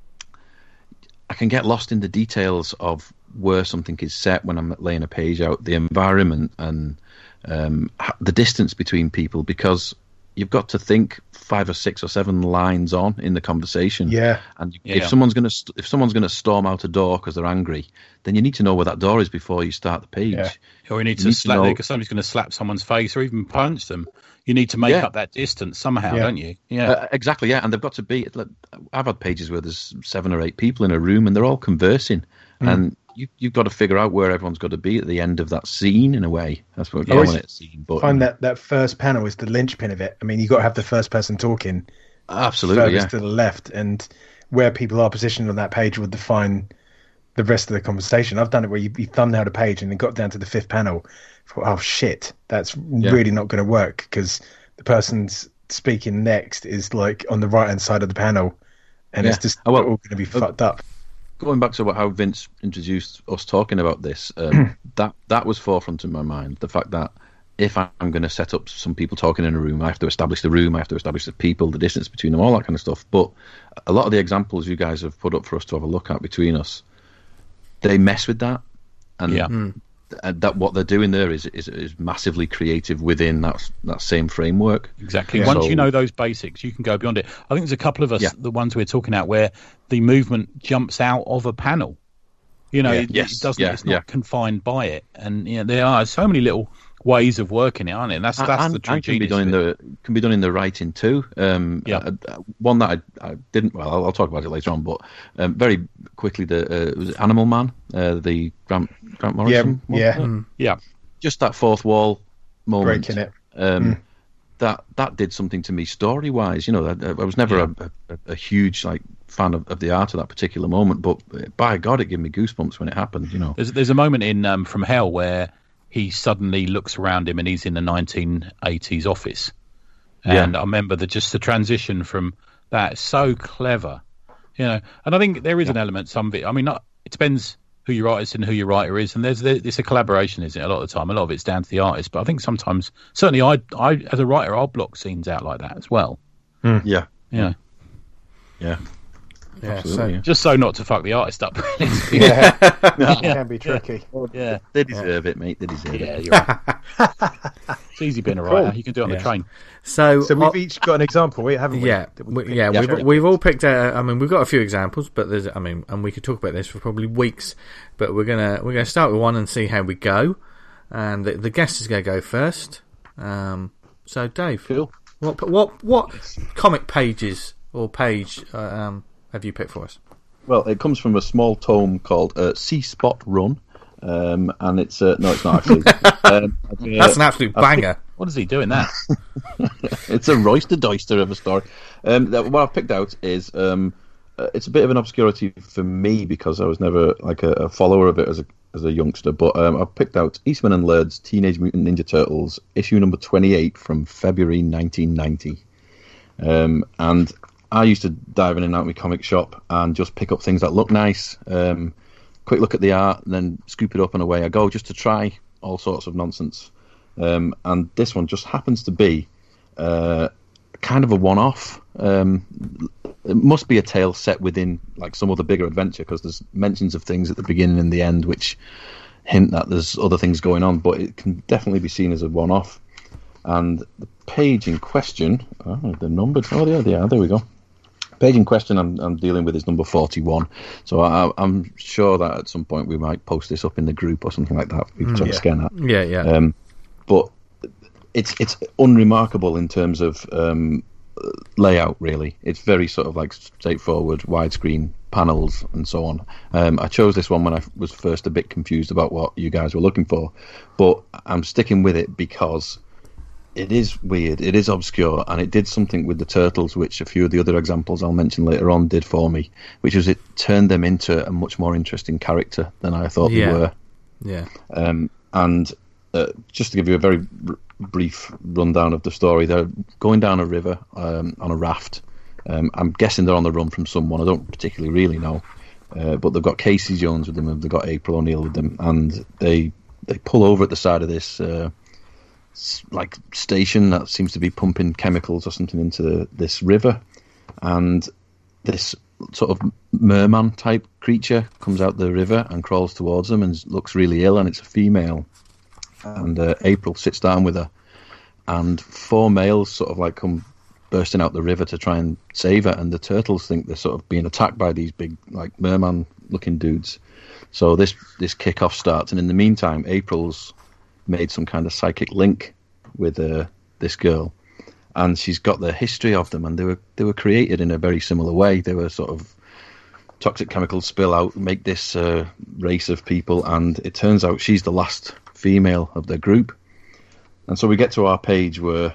I can get lost in the details of where something is set when I'm laying a page out, the environment and um, h- the distance between people, because you've got to think five or six or seven lines on in the conversation. Yeah. And Yeah. if someone's going to st- if someone's going to storm out a door because they're angry, then you need to know where that door is before you start the page. Yeah. Or you need You to need to slap know- because somebody's going to slap someone's face or even punch them. You need to make Yeah. up that distance somehow, Yeah. don't you? Yeah. Uh, exactly, yeah, and they've got to be. Like, I've had pages where there's seven or eight people in a room, and they're all conversing, and you, you've got to figure out where everyone's got to be at the end of that scene. In a way, that's what I we're always calling it, scene. But find that that first panel is the linchpin of it. I mean, you got to have the first person talking absolutely, furthest yeah, to the left, and where people are positioned on that page will define the rest of the conversation. I've done it where you, you thumbnailed a page and then got down to the fifth panel. Thought, oh shit, that's really not going to work, because the person's speaking next is like on the right hand side of the panel, and Yeah. it's just Oh, well, all going to be fucked up. Going back to what, how Vince introduced us talking about this, um, that that was forefront in my mind. The fact that if I'm going to set up some people talking in a room, I have to establish the room, I have to establish the people, the distance between them, all that kind of stuff. But a lot of the examples you guys have put up for us to have a look at between us, they mess with that, and Yeah. and that what they're doing there is, is is massively creative within that that same framework. Exactly. Yeah. Once So- you know those basics, you can go beyond it. I think there's a couple of us, Yeah. the ones we're talking about, where the movement jumps out of a panel. You know, Yeah. it, Yes. it doesn't. Yeah. It's not Yeah. confined by it, and you know, there are so many little ways of working it, aren't it? And that's that's and, the true and can be genius done in of it. the can be done in the writing too. Um, Yeah. uh, uh, one that I, I didn't. Well, I'll, I'll talk about it later on. But um, very quickly, the uh, was it Animal Man, uh, the Grant Grant Yeah, Morrison. one? yeah, Yeah, Just that fourth wall moment. breaking it. Um, That that did something to me story wise. You know, I, I was never Yeah. a, a, a huge like fan of, of the art of that particular moment, but uh, by God, it gave me goosebumps when it happened. You know. there's there's a moment in um, From Hell where he suddenly looks around him and he's in the nineteen eighties office, Yeah. and I remember that just the transition from that is so clever, you know. And I think there is an element, some bit. I mean, not, it depends who your artist and who your writer is, and there's there, it's a collaboration, isn't it? A lot of the time, a lot of it's down to the artist, but I think sometimes, certainly, I I as a writer, I'll block scenes out like that as well. Yeah. You know, Yeah. Yeah, Absolutely, so just so not to fuck the artist up. Really. Yeah, it can be tricky. yeah, They deserve it, mate. They deserve yeah, it. you're right. It's easy being a writer. You can do it on Yeah. the train. so, So we've uh, each got an example, haven't we? yeah, that we we, picked? yeah, Yeah, we've sure. we've all picked out. I mean, we've got a few examples, but there's, I mean, and we could talk about this for probably weeks. But we're gonna we're gonna start with one and see how we go. And the, the guest is going to go first. Um, so, Dave, Cool. what what what comic pages or page uh, um, have you picked for us? Well, it comes from a small tome called uh, Sea Spot Run, um, and it's uh, no, it's not actually. um, I've, uh, That's an absolute I've banger. What is he doing that? It's a roister doister of a story. Um, that, what I've picked out is um, uh, it's a bit of an obscurity for me because I was never like a, a follower of it as a as a youngster. But um, I've picked out Eastman and Laird's Teenage Mutant Ninja Turtles issue number twenty-eight from February nineteen ninety, um, and I used to dive in and out of my comic shop and just pick up things that look nice. Um, quick look at the art, and then scoop it up and away I go, just to try all sorts of nonsense. Um, and this one just happens to be uh, kind of a one-off. Um, it must be a tale set within like some other bigger adventure because there's mentions of things at the beginning and the end which hint that there's other things going on, but it can definitely be seen as a one-off. And the page in question, oh, they're numbered. Oh, yeah, they are. There we go. Page in question I'm, I'm dealing with is number forty-one. So I, I'm sure that at some point we might post this up in the group or something like that. We can Mm, try yeah. to scan that. Yeah, yeah. Um, but it's it's unremarkable in terms of um, layout, really. It's very sort of like straightforward, widescreen panels and so on. Um, I chose this one when I was first a bit confused about what you guys were looking for, but I'm sticking with it because it is weird, it is obscure, and it did something with the turtles, which a few of the other examples I'll mention later on did for me, which was it turned them into a much more interesting character than I thought Yeah. they were. Yeah. Um, and uh, just to give you a very r- brief rundown of the story, they're going down a river um, on a raft. Um, I'm guessing they're on the run from someone. I don't particularly really know, uh, but they've got Casey Jones with them, and they've got April O'Neil with them, and they they pull over at the side of this uh, s- like station that seems to be pumping chemicals or something into the, this river, and this sort of merman type creature comes out the river and crawls towards them and looks really ill, and it's a female. And uh, April sits down with her, and four males sort of like come bursting out the river to try and save her, and the turtles think they're sort of being attacked by these big like merman looking dudes. So this this kickoff starts, and in the meantime April's made some kind of psychic link with uh, this girl, and she's got the history of them, and they were they were created in a very similar way. They were sort of toxic chemicals spill out, make this uh, race of people, and it turns out she's the last female of their group. And so we get to our page where,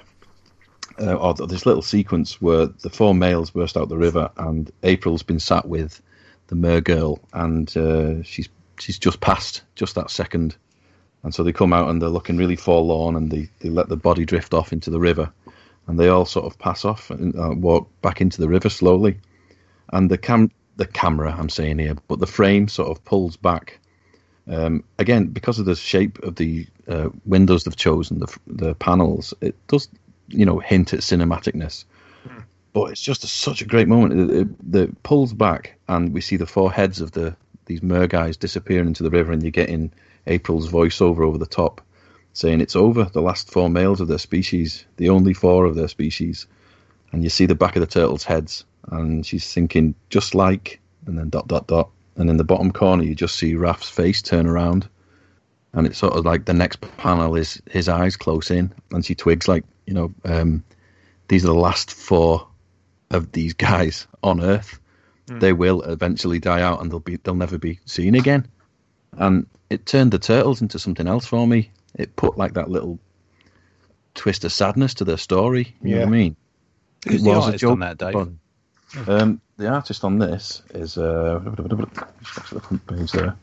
uh, or this little sequence where the four males burst out the river, and April's been sat with the mer girl, and uh, she's she's just passed just that second. And so they come out and they're looking really forlorn, and they, they let the body drift off into the river, and they all sort of pass off and uh, walk back into the river slowly. And the cam the camera, I'm saying here, but the frame sort of pulls back. Um, again, because of the shape of the uh, windows they've chosen, the the panels, it does, you know, hint at cinematicness. Mm. But it's just a, such a great moment. It, it, it pulls back, and we see the four heads of the these mer guys disappearing into the river, and you're getting April's voiceover over the top, saying it's over. The last four males of their species, the only four of their species, and you see the back of the turtles' heads, and she's thinking just like, and then dot dot dot. And in the bottom corner, you just see Raph's face turn around. And it's sort of like the next panel is his eyes close in. And she twigs like, you know, um, these are the last four of these guys on Earth. Mm. They will eventually die out, and they'll be they'll never be seen again. And it turned the turtles into something else for me. It put like that little twist of sadness to their story. You yeah. know what I mean? Who's it the was artist a joke on that, Dave? Fun. Um, the artist on this is uh, just the front page there.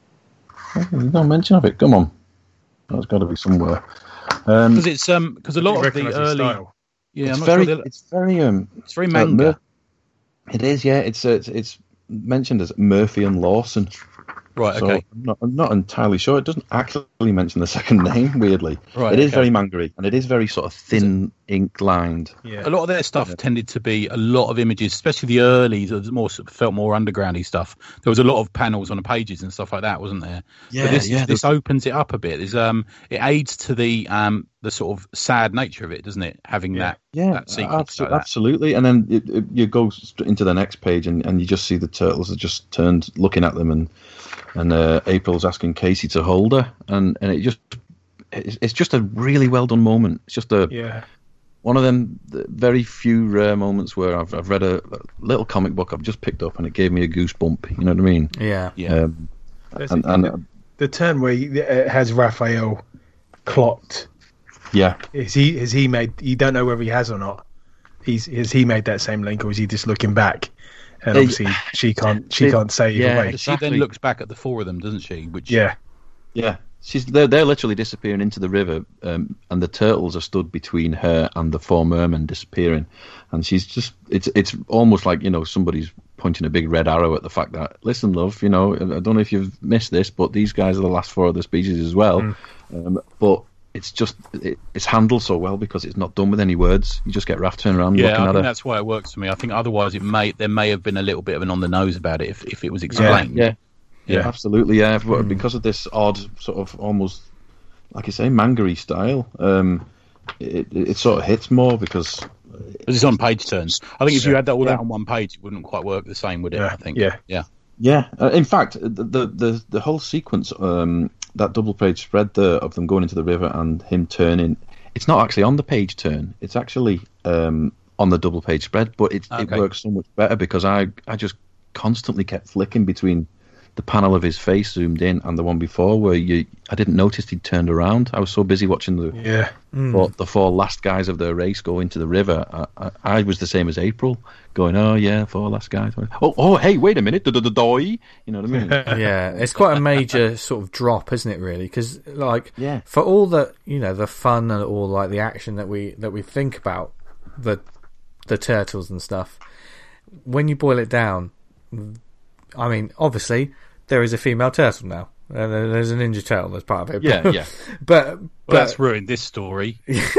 Oh, there's no mention of it. Come on, that's got to be somewhere. Because Um, it's um because a lot of the early style. yeah, it's I'm not very, sure they're- it's very, um, it's very manga. it is, yeah. It's uh, it's, it's mentioned as Murphy and Lawson. Right, So okay. I'm not, I'm not entirely sure. It doesn't actually mention the second name, weirdly. Right, it is okay. very manga-y, and it is very sort of thin, ink-lined. Yeah. A lot of their stuff tended to be a lot of images, especially the early, that was more felt more undergroundy stuff. There was a lot of panels on the pages and stuff like that, wasn't there? Yeah, but this, yeah, this there's- opens it up a bit. There's, um, it aids to the um, the sort of sad nature of it, doesn't it? Having Yeah. that Yeah, that sequence abso- like that. absolutely. And then it, it, you go st- into the next page, and, and you just see the turtles are just turned, looking at them, and and uh, April's asking Casey to hold her, and, and it just it's, it's just a really well done moment. It's just a Yeah. one of them very few rare moments where I've I've read a, a little comic book I've just picked up, and it gave me a goosebump. You know what I mean? Yeah. Yeah. Um, There's and, the, and the turn where he, it has Raphael clocked. yeah, Is he? Is he made? You don't know whether he has or not. He's has he made that same link, or is he just looking back? And Hey, obviously, she can't. She they- can't say either yeah, way. She then exactly. looks back at the four of them, doesn't she? Which Yeah. yeah. She's they're, they're literally disappearing into the river, um, and the turtles are stood between her and the four mermen disappearing, and she's just it's it's almost like, you know, somebody's pointing a big red arrow at the fact that, listen, love, you know, I don't know if you've missed this, but these guys are the last four of the species as well. Mm. Um, but it's just it, it's handled so well because it's not done with any words. You just get Raph turning around Yeah, looking I at think her. that's why it works for me. I think otherwise it may there may have been a little bit of an on the nose about it if, if it was explained. Yeah, Yeah. absolutely. Yeah, but because of this odd sort of almost, like you say, manga-y style, um, it, it, it sort of hits more because Because it's on page turns. I think if you Yeah. had that all Yeah. that on one page, it wouldn't quite work the same, would it? Yeah. I think. Yeah. Yeah. yeah. Uh, in fact, the, the the the whole sequence, um, that double-page spread there of them going into the river and him turning, it's not actually on the page turn. It's actually um, on the double-page spread, but it it Okay. works so much better because I I just constantly kept flicking between the panel of his face zoomed in and the one before where you I didn't notice he'd turned around. I was so busy watching the Yeah. four, the four last guys of the race go into the river. I, I, I was the same as April, going, oh yeah, four last guys. Oh, oh, hey, wait a minute, doy. You know what I mean? Yeah, it's quite a major sort of drop, isn't it? Really, because like Yeah. for all the you know the fun and all like the action that we that we think about the the turtles and stuff, when you boil it down, I mean, obviously there is a female turtle now. Uh, there's a Ninja Turtle as part of it. Yeah, yeah. But Well, but that's ruined this story.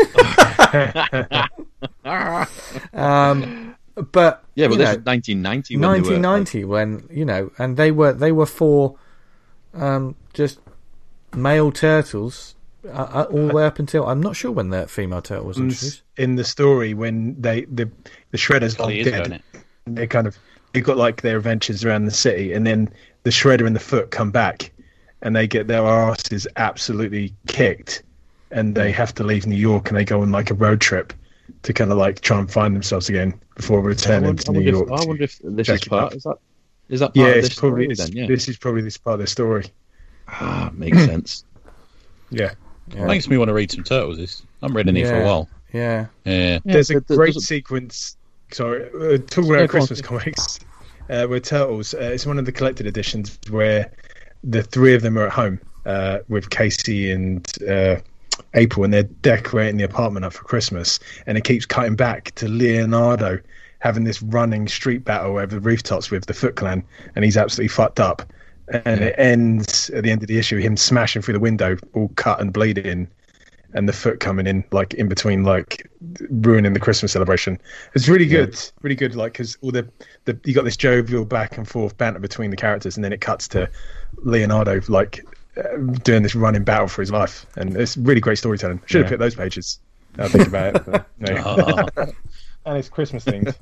um, but Yeah, but you this know, was nineteen ninety. When they were, nineteen ninety when you know, and they were they were four, um, just male turtles uh, uh, all the way up until I'm not sure when the female turtle was introduced. In the story, when they the the Shredder's Couple long of years ago, dead, isn't it? they kind of they got like their adventures around the city, and then the Shredder and the Foot come back, and they get their asses absolutely kicked, and they have to leave New York, and they go on like a road trip to kind of like try and find themselves again before I returning wonder, to I New wonder York. if, I to wonder if this check is it part. out. Is that is that part yeah, of it's this probably story this, then? Yeah, this is probably this part of the story. ah, makes sense. Yeah, Yeah. Makes me want to read some turtles. This I haven't read any for a Yeah. while. Yeah, Yeah. there's a but the- great doesn't- sequence. Sorry, uh, talking Yeah, about go on. Christmas comics uh, with Turtles. Uh, it's one of the collected editions where the three of them are at home uh, with Casey and uh, April, and they're decorating the apartment up for Christmas. And it keeps cutting back to Leonardo having this running street battle over the rooftops with the Foot Clan, and he's absolutely fucked up. And it ends at the end of the issue, him smashing through the window, all cut and bleeding, and the Foot coming in, like in between, like ruining the Christmas celebration. It's really good, really good. Like because all the, the you got this jovial back and forth banter between the characters, and then it cuts to Leonardo like uh, doing this running battle for his life, and it's really great storytelling. Should have Yeah. picked those pages. Now I think about it, but, no. Oh. And it's Christmas themed.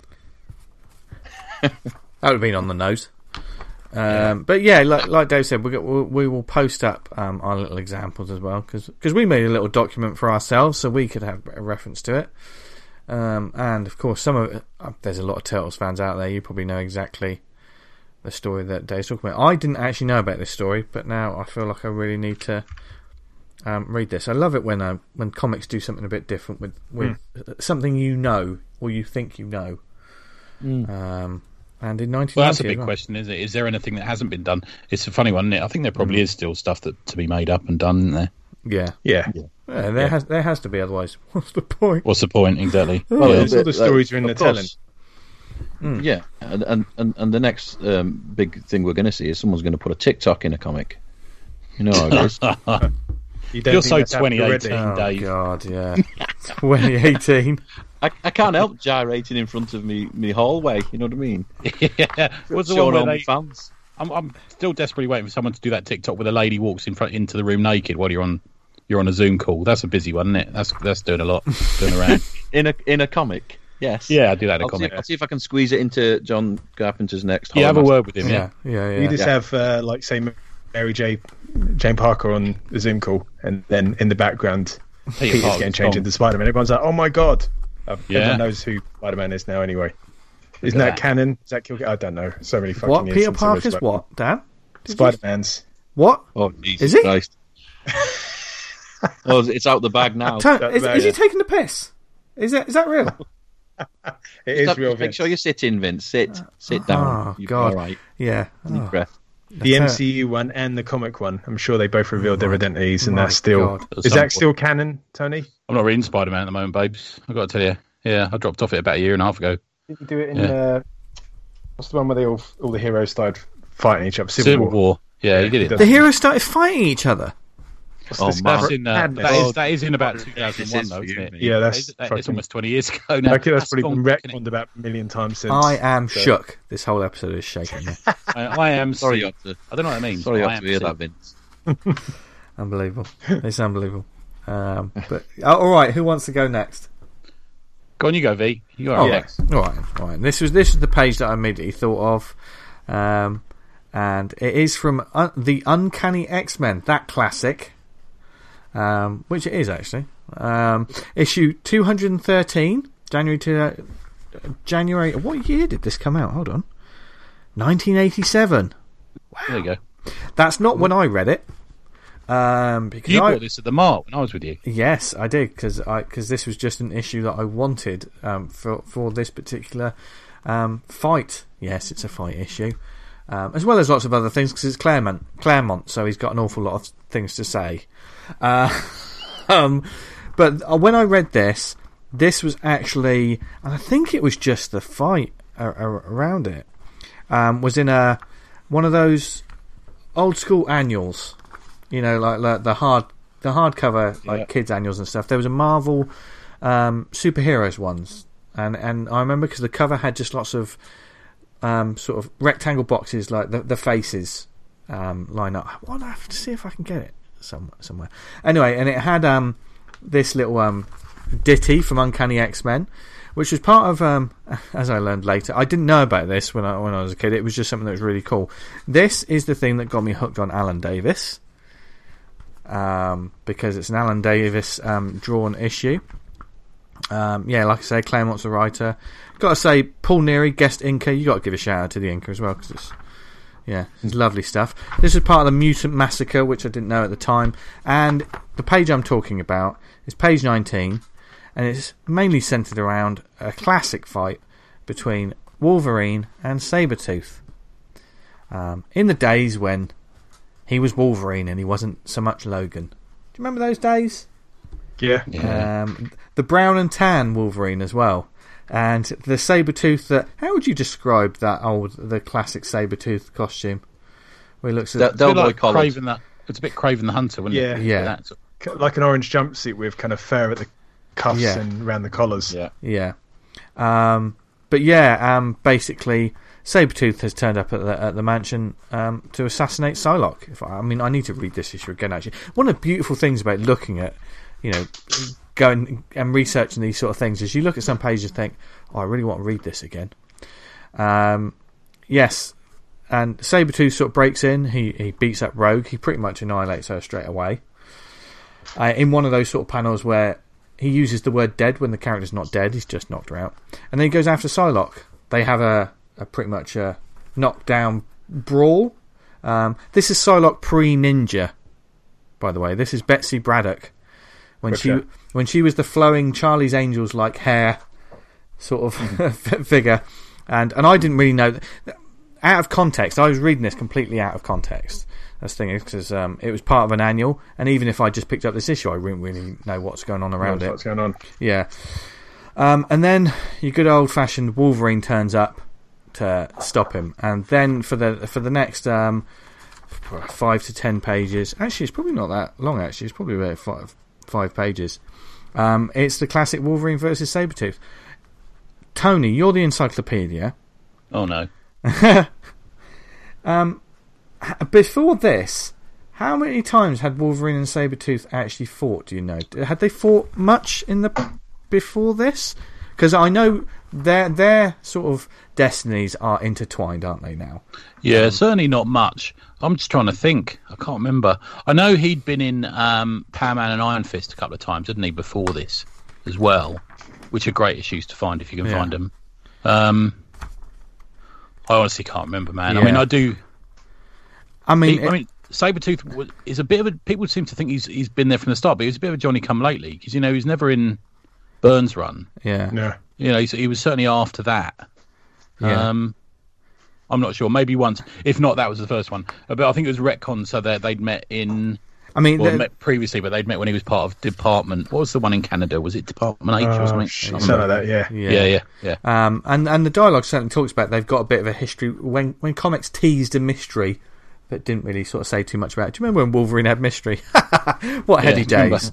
that would have been on the nose. Um, but yeah, like, like Dave said, we, got, we, we will post up um, our little examples as well because we made a little document for ourselves so we could have a reference to it. Um, and of course, some of it, uh, there's a lot of Turtles fans out there. You probably know exactly the story that Dave's talking about. I didn't actually know about this story, but now I feel like I really need to um, read this. I love it when uh, when comics do something a bit different with with Mm. something you know or you think you know. Mm. Um, and in nineteen ninety, Well, that's a as big well. question, isn't it? Is there anything that hasn't been done? It's a funny one, isn't it? I think there Mm. probably is still stuff that to be made up and done, isn't there? Yeah, Yeah. yeah there Yeah. has there has to be. Otherwise, what's the point? What's the point exactly? Well, Yeah. it's all the stories are in Of the course. Mm. Yeah, and, and, and, and the next um, big thing we're going to see is someone's going to put a TikTok in a comic. You know how it is. You don't You're think so that's happened twenty already? eighteen. Oh Dave. God, yeah, twenty eighteen. I, I can't help gyrating in front of me, me hallway. You know what I mean? Yeah. What's the Showing one where all my they, fans. I'm, I'm still desperately waiting for someone to do that TikTok where the lady walks in front into the room naked while you're on you're on a Zoom call. That's a busy one, isn't it? That's that's doing a lot, doing around. In a in a comic. Yes. Yeah, I do that in a I'll see, comic. I'll see if I can squeeze it into John Carpenter's next. Yeah, have a Holomaster. word with him. Yeah. Yeah, yeah, yeah. You just Yeah. have uh, like say Mary J. Jane Parker on the Zoom call, and then in the background Peter Peter's Parker's getting changed gone. into Spider-Man. Everyone's like, "Oh my god!" Uh, Yeah. Everyone knows who Spider-Man is now. Anyway, isn't at that, that. canon? Is that Kill? I don't know. So many fucking What? years Peter since I read Parker's Spider-Man. what? Dan? Did you- Spider-Man's. What? Oh, Jesus Is he? Christ. Oh, it's out the bag now. Turn- that is, bad, is he yeah. taking the piss? Is that is that real? It is Stop- real. Make Vince. sure you sit in, Vince. Sit, sit down. Oh, You'll be God. all right. Yeah. Deep Oh, breath. The Turn- M C U one and the comic one. I'm sure they both revealed their My- identities, and my that's still. God. At Is some that point. still canon, Tony? I'm not reading Spider-Man at the moment, babes. I've got to tell you. Yeah, I dropped off it about a year and a half ago. Did you do it in? Yeah. Uh, what's the one where they all all the heroes started fighting each other? Civil, War. Yeah, he did it. The heroes started fighting each other. What's Oh, this man. crap? That's in, uh, Madness. that, is, Oh, that is in about This two thousand one, is though, for isn't you, it? mate. Yeah, That that's is, that, it's fucking- almost twenty years ago now. I think that's probably gone been quick, innit? retconned about a million times since. I am so- shook. This whole episode is shaking me. I, I am Sorry, you sick. have to, I don't know what that means. sorry you I have to am hear sick. that, Vince. Unbelievable. It's unbelievable. Um, but oh, all right, who wants to go next? Go on, you go, V. You go Oh, on yeah. next. All right, all right. This was this is the page that I immediately thought of, um, and it is from uh, the Uncanny X-Men, that classic, um, which it is actually. Um, issue two hundred thirteen, January to uh, January. What year did this come out? Hold on, nineteen eighty-seven. There you go. That's not when I read it. Um, because You I, bought this at the Mart when I was with you. Yes, I did because I because this was just an issue that I wanted um, for for this particular um, fight. Yes, it's a fight issue, um, as well as lots of other things because it's Claremont. Claremont, so he's got an awful lot of things to say. Uh, um, but when I read this, this was actually, and I think it was just the fight ar- ar- around it, um, was in a one of those old school annuals. You know, like, like the hard, the hardcover, like Yeah. kids annuals and stuff. There was a Marvel um, superheroes ones, and and I remember because the cover had just lots of um, sort of rectangle boxes, like the the faces um, line up. I want to have to see if I can get it some, somewhere. Anyway, and it had um, this little um, ditty from Uncanny X-Men, which was part of, um, as I learned later, I didn't know about this when I when I was a kid. It was just something that was really cool. This is the thing that got me hooked on Alan Davis. Um, because it's an Alan Davis um, drawn issue. Um, yeah, like I say, Claremont's the writer. Got to say, Paul Neary, guest inker. You got to give a shout out to the inker as well because it's yeah, it's lovely stuff. This is part of the Mutant Massacre, which I didn't know at the time. And the page I'm talking about is page nineteen, and it's mainly centered around a classic fight between Wolverine and Sabretooth. Um, in the days when he was Wolverine and he wasn't so much Logan. Do you remember those days? Yeah. Yeah. Um, the brown and tan Wolverine as well. And the Sabretooth that... How would you describe that old, the classic Sabretooth costume? Where he looks at... Del- It's a bit Delboy like collars. Craven the, it's a bit Craven the Hunter, wouldn't Yeah. it? Yeah. That sort C- Like an orange jumpsuit with kind of fur at the cuffs Yeah. and around the collars. of- yeah. Yeah. Um, but yeah, um, basically, Sabretooth has turned up at the, at the mansion um, to assassinate Psylocke. If I, I mean, I need to read this issue again, actually. One of the beautiful things about looking at, you know, going and researching these sort of things is you look at some pages and think, oh, I really want to read this again. Um, yes. And Sabretooth sort of breaks in. He, he beats up Rogue. He pretty much annihilates her straight away. Uh, in one of those sort of panels where he uses the word dead when the character's not dead, he's just knocked her out. And then he goes after Psylocke. They have a, a pretty much a knockdown brawl. Um, this is Psylocke pre-ninja, by the way. This is Betsy Braddock. When she Gotcha. when she was the flowing Charlie's Angels like hair sort of figure. And and I didn't really know... That, out of context, I was reading this completely out of context. That's the thing is because um, it was part of an annual, and even if I just picked up this issue, I wouldn't really know what's going on around Knows it. What's going on? Yeah. Um, and then your good old fashioned Wolverine turns up to stop him, and then for the for the next um, five to ten pages, actually it's probably not that long. Actually, it's probably about five five pages. Um, it's the classic Wolverine versus Sabretooth. Tony, you're the encyclopedia. Oh, no. Um, h- before this, how many times had Wolverine and Sabretooth actually fought? Do you know? Had they fought much in the before this? Because I know their their sort of destinies are intertwined, aren't they? Now, Yeah, certainly not much. I'm just trying to think. I can't remember. I know he'd been in um, Power Man and Iron Fist a couple of times, didn't he, before this as well? Which are great issues to find if you can Yeah. find them. Um, I honestly can't remember, man. I Yeah. mean, I do. I mean, He, I mean, Sabretooth was- is a bit of a. People seem to think he's he's been there from the start, but he was a bit of a Johnny come lately because you know he's never in Burns' run. yeah, No. You know, he's, he was certainly after that. yeah. Um, I'm not sure. Maybe once. If not, that was the first one. Uh, But I think it was retcon, so that they'd met in. I mean, Well, the- met previously, but they'd met when he was part of Department. What was the one in Canada? Was it Department H or Oh, something? shit, I can't something remember. like that, yeah. Yeah, yeah, yeah. Um, and and the dialogue certainly talks about they've got a bit of a history when when comics teased a mystery but didn't really sort of say too much about it. Do you remember when Wolverine had mystery? What heady Yeah, days.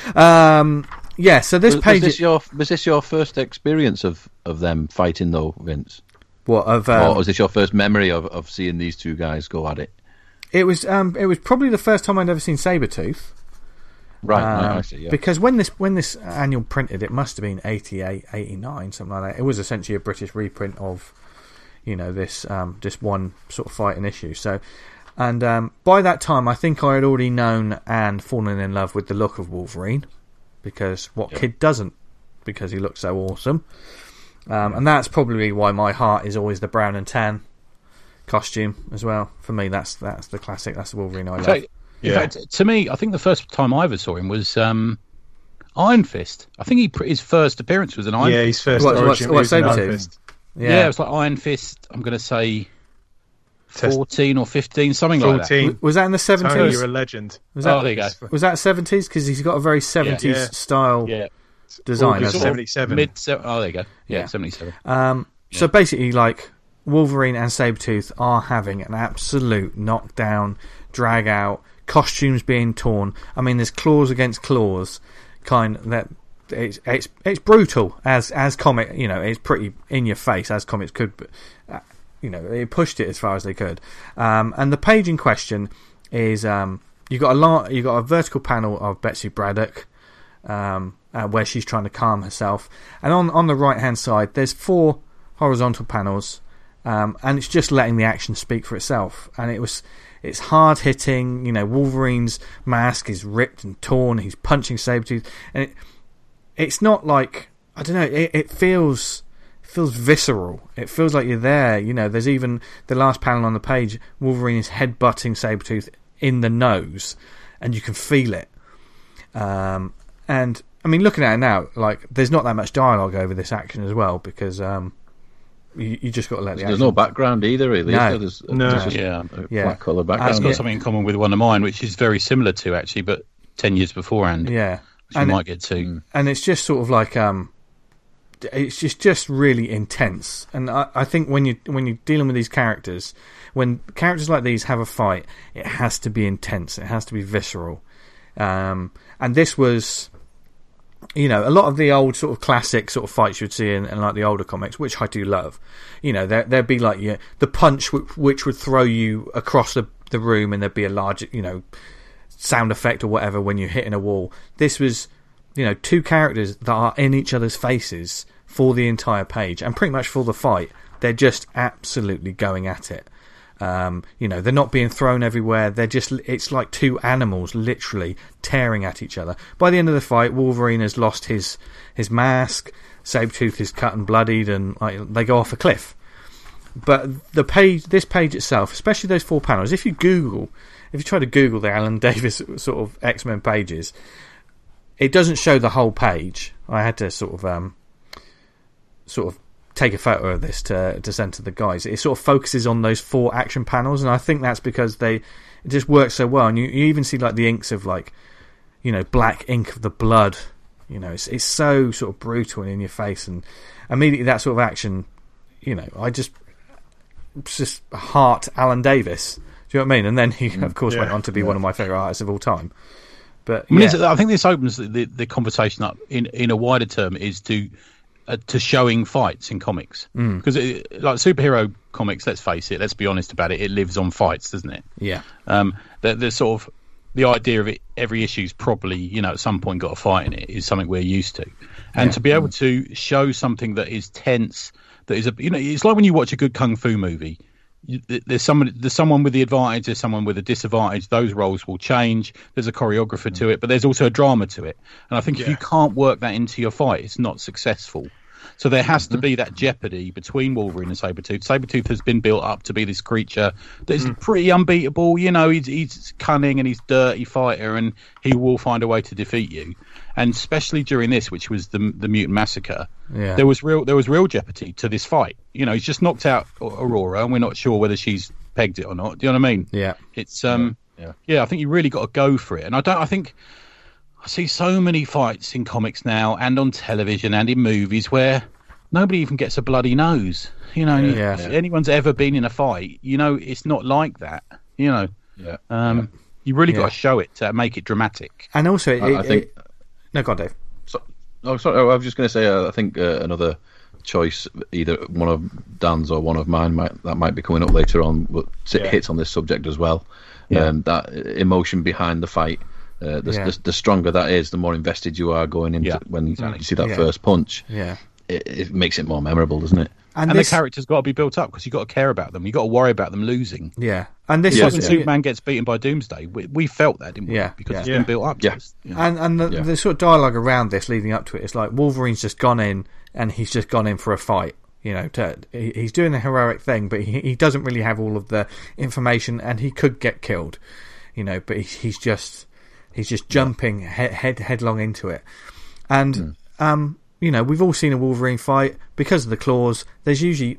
um, yeah, so this was, page... Was this, your, was this your first experience of, of them fighting, though, Vince? What, of... Um, or was this your first memory of, of seeing these two guys go at it? It was um, it was probably the first time I'd ever seen Sabretooth. Right, um, right, I see, yeah. Because when this when this annual printed, it must have been eighty-eight, eighty-nine, something like that. It was essentially a British reprint of, you know, this um, just one sort of fighting issue. So, and um, by that time, I think I had already known and fallen in love with the look of Wolverine, because what yeah. kid doesn't? Because he looks so awesome. Um, and that's probably why my heart is always the brown and tan costume as well. For me, that's that's the classic. That's the Wolverine I love. So, Yeah. in fact, to me, I think the first time I ever saw him was um, Iron Fist. I think he his first appearance was an Iron Yeah, Fist. his first What- what- origin what was in Iron Sabretooth? Fist. Yeah. it was like Iron Fist. I'm going to say fourteen or fifteen, something like that. fourteen. Was that in the Tony, seventies? you're a legend. Was that Oh, there you go. was that seventies? Because he's got a very seventies Yeah. style Yeah, design. August hasn't he? seventy-seven. mid. Oh, there you go. Yeah, Yeah. seventy-seven. Um, so basically, like Wolverine and Sabretooth are having an absolute knockdown, drag out, costumes being torn. I mean, there's claws against claws, kind of, that it's it's it's brutal as as comic. You know, it's pretty in your face as comics could. But, uh, you know, they pushed it as far as they could. Um, and the page in question is um, you got a lot. You got a vertical panel of Betsy Braddock. Um, uh, where she's trying to calm herself, and on on the right hand side there's four horizontal panels, um, and it's just letting the action speak for itself. And it was it's hard hitting. You know, Wolverine's mask is ripped and torn. He's punching Sabretooth, and it, it's not like, I don't know. It, it feels feels visceral. It feels like you're there. You know, there's even the last panel on the page. Wolverine is headbutting Sabretooth in the nose, and you can feel it. Um, and I mean, looking at it now, like there's not that much dialogue over this action as well, because um, you, you just got to let the There's action... no background either, really. No. There's, No. there's just Yeah. a Yeah. black colour It's background. got yeah. something in common with one of mine, which is very similar to actually, but ten years beforehand, Yeah, which we and might it, get to. and it's just sort of like um, it's just just really intense. And I, I think when you when you're dealing with these characters, when characters like these have a fight, it has to be intense. It has to be visceral. Um, and this was, you know, a lot of the old sort of classic sort of fights you'd see in, in like the older comics, which I do love. You know, there there'd be like you know, the punch which, which would throw you across the the room, and there'd be a large, you know, sound effect or whatever when you're hitting a wall. This was, you know, two characters that are in each other's faces for the entire page, and pretty much for the fight. They're just absolutely going at it. Um, you know, they're not being thrown everywhere. They're just, it's like two animals literally tearing at each other. By the end of the fight, Wolverine has lost his, his mask. Sabretooth is cut and bloodied, and like, they go off a cliff. But the page, this page itself, especially those four panels, if you Google, if you try to Google the Alan Davis sort of X-Men pages, it doesn't show the whole page. I had to sort of, um, sort of take a photo of this to to send to the guys. It sort of focuses on those four action panels, and I think that's because they it just works so well. And you, you even see like the inks of like, you know, black ink of the blood. You know, it's it's so sort of brutal and in your face, and immediately that sort of action. You know, I just it's just heart Alan Davis. Do you know what I mean? And then he of course yeah, went on to be yeah. one of my favourite artists of all time. But I mean, yeah. it's- I think this opens the, the, the conversation up in, in a wider term is to uh, to showing fights in comics, because like superhero comics, let's face it, let's be honest about it, it lives on fights, doesn't it? yeah, Um, the, the sort of the idea of it, every issue's probably, you know, at some point got a fight in it, is something we're used to, and Yeah. to be able to show something that is tense, that is a, you know, it's like when you watch a good kung fu movie. You, there's someone, there's someone with the advantage, there's someone with a disadvantage. Those roles will change. There's a choreographer to it, but there's also a drama to it. And I think if Yeah. you can't work that into your fight, it's not successful. So there has to be that jeopardy between Wolverine and Sabretooth. Sabretooth has been built up to be this creature that is pretty unbeatable. You know, he's, he's cunning and he's a dirty fighter, and he will find a way to defeat you. And especially during this, which was the the Mutant Massacre, yeah. there was real there was real jeopardy to this fight. You know, he's just knocked out Aurora, and we're not sure whether she's pegged it or not. Do you know what I mean? yeah. It's um Yeah. yeah, I think you really got to go for it. And I don't I think I see so many fights in comics now and on television and in movies where nobody even gets a bloody nose. You know, and Yeah. if anyone's ever been in a fight, you know, it's not like that. You know, Yeah. um, yeah. you really Yeah. got to show it to make it dramatic. And also, it, I, I it- think. it- no, go on, Dave. So, oh, sorry. I was just going to say. Uh, I think uh, another choice, either one of Dan's or one of mine, might that might be coming up later on. But it Yeah. hits on this subject as well. Yeah. Um, that emotion behind the fight. Uh, the, Yeah. the, the stronger that is, the more invested you are going into Yeah. when you Exactly. see that Yeah. first punch. Yeah. It, it makes it more memorable, doesn't it? And, And this, the character's got to be built up because you've got to care about them. You've got to worry about them losing. yeah, and this It's Yeah, like was, when Superman gets beaten by Doomsday. We, we felt that, didn't we? Yeah, Because yeah. it's Yeah. been built up to Yeah. us. You know? and and the, Yeah. the sort of dialogue around this leading up to it is like Wolverine's just gone in and he's just gone in for a fight. You know, to, he, he's doing a heroic thing, but he, he doesn't really have all of the information, and he could get killed. You know, but he, he's just he's just jumping head, head headlong into it, and Mm. um, you know, we've all seen a Wolverine fight because of the claws. There's usually,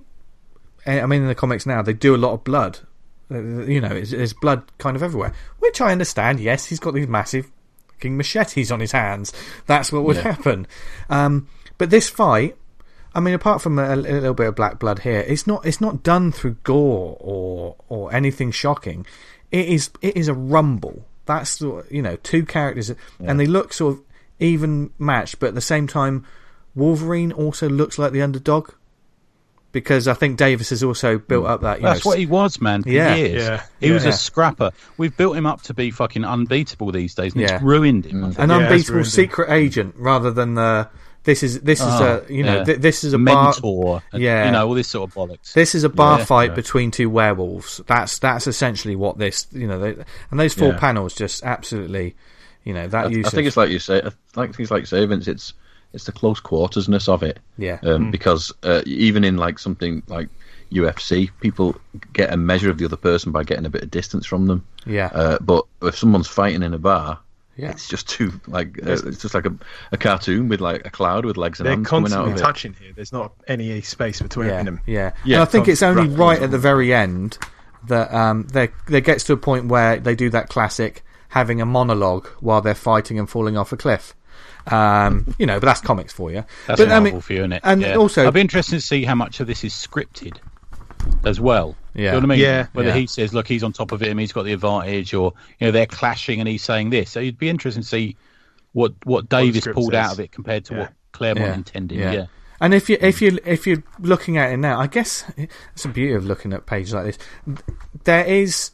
I mean, in the comics now they do a lot of blood. Uh, You know, there's, there's blood kind of everywhere, which I understand. Yes, he's got these massive fucking machetes on his hands. That's what would Yeah. happen. Um, but this fight, I mean, apart from a, a little bit of black blood here, it's not it's not done through gore or or anything shocking. It is it is a rumble. That's sort of, you know, two characters, and they look sort of even matched, but at the same time, Wolverine also looks like the underdog, because I think Davis has also built up that. You That's know, what he was, man, for Yeah. years. Yeah. He was Yeah. a scrapper. We've built him up to be fucking unbeatable these days, and Yeah. it's ruined him. I think. an Yeah, it's unbeatable ruined him. secret agent rather than the this is this is Oh, a you know yeah. th- this is a bar, mentor, and, yeah. you know, all this sort of bollocks. this is a bar Yeah, fight yeah. between two werewolves. That's that's essentially what this you know they, and those four Yeah. panels just absolutely you know that I, use I think of- it's like you say. I like things like you say, Vince. It's it's the close quartersness of it. yeah Um, Because uh, even in like something like U F C, people get a measure of the other person by getting a bit of distance from them. yeah Uh, but if someone's fighting in a bar, yeah it's just too like uh, it's just like a, a cartoon with like a cloud with legs and They're hands coming out constantly of it. touching here. There's not any space between yeah them. yeah. Yeah, And I think it's only constantly right ruffles at the very end that um there there gets to a point where they do that classic having a monologue while they're fighting and falling off a cliff. Um, you know, but that's comics for you. That's but, I Marvel mean, for you, isn't it? and Yeah. also- I'll be interested to see how much of this is scripted as well. Yeah. You know what I mean? Yeah. Whether Yeah. he says, look, he's on top of him, he's got the advantage, or, you know, they're clashing and he's saying this. So it'd be interesting to see what, what Davis script pulled says. out of it compared to Yeah. what Claremont Yeah. intended. Yeah. Yeah. And if you if you if you're looking at it now, I guess it's the beauty of looking at pages like this. There is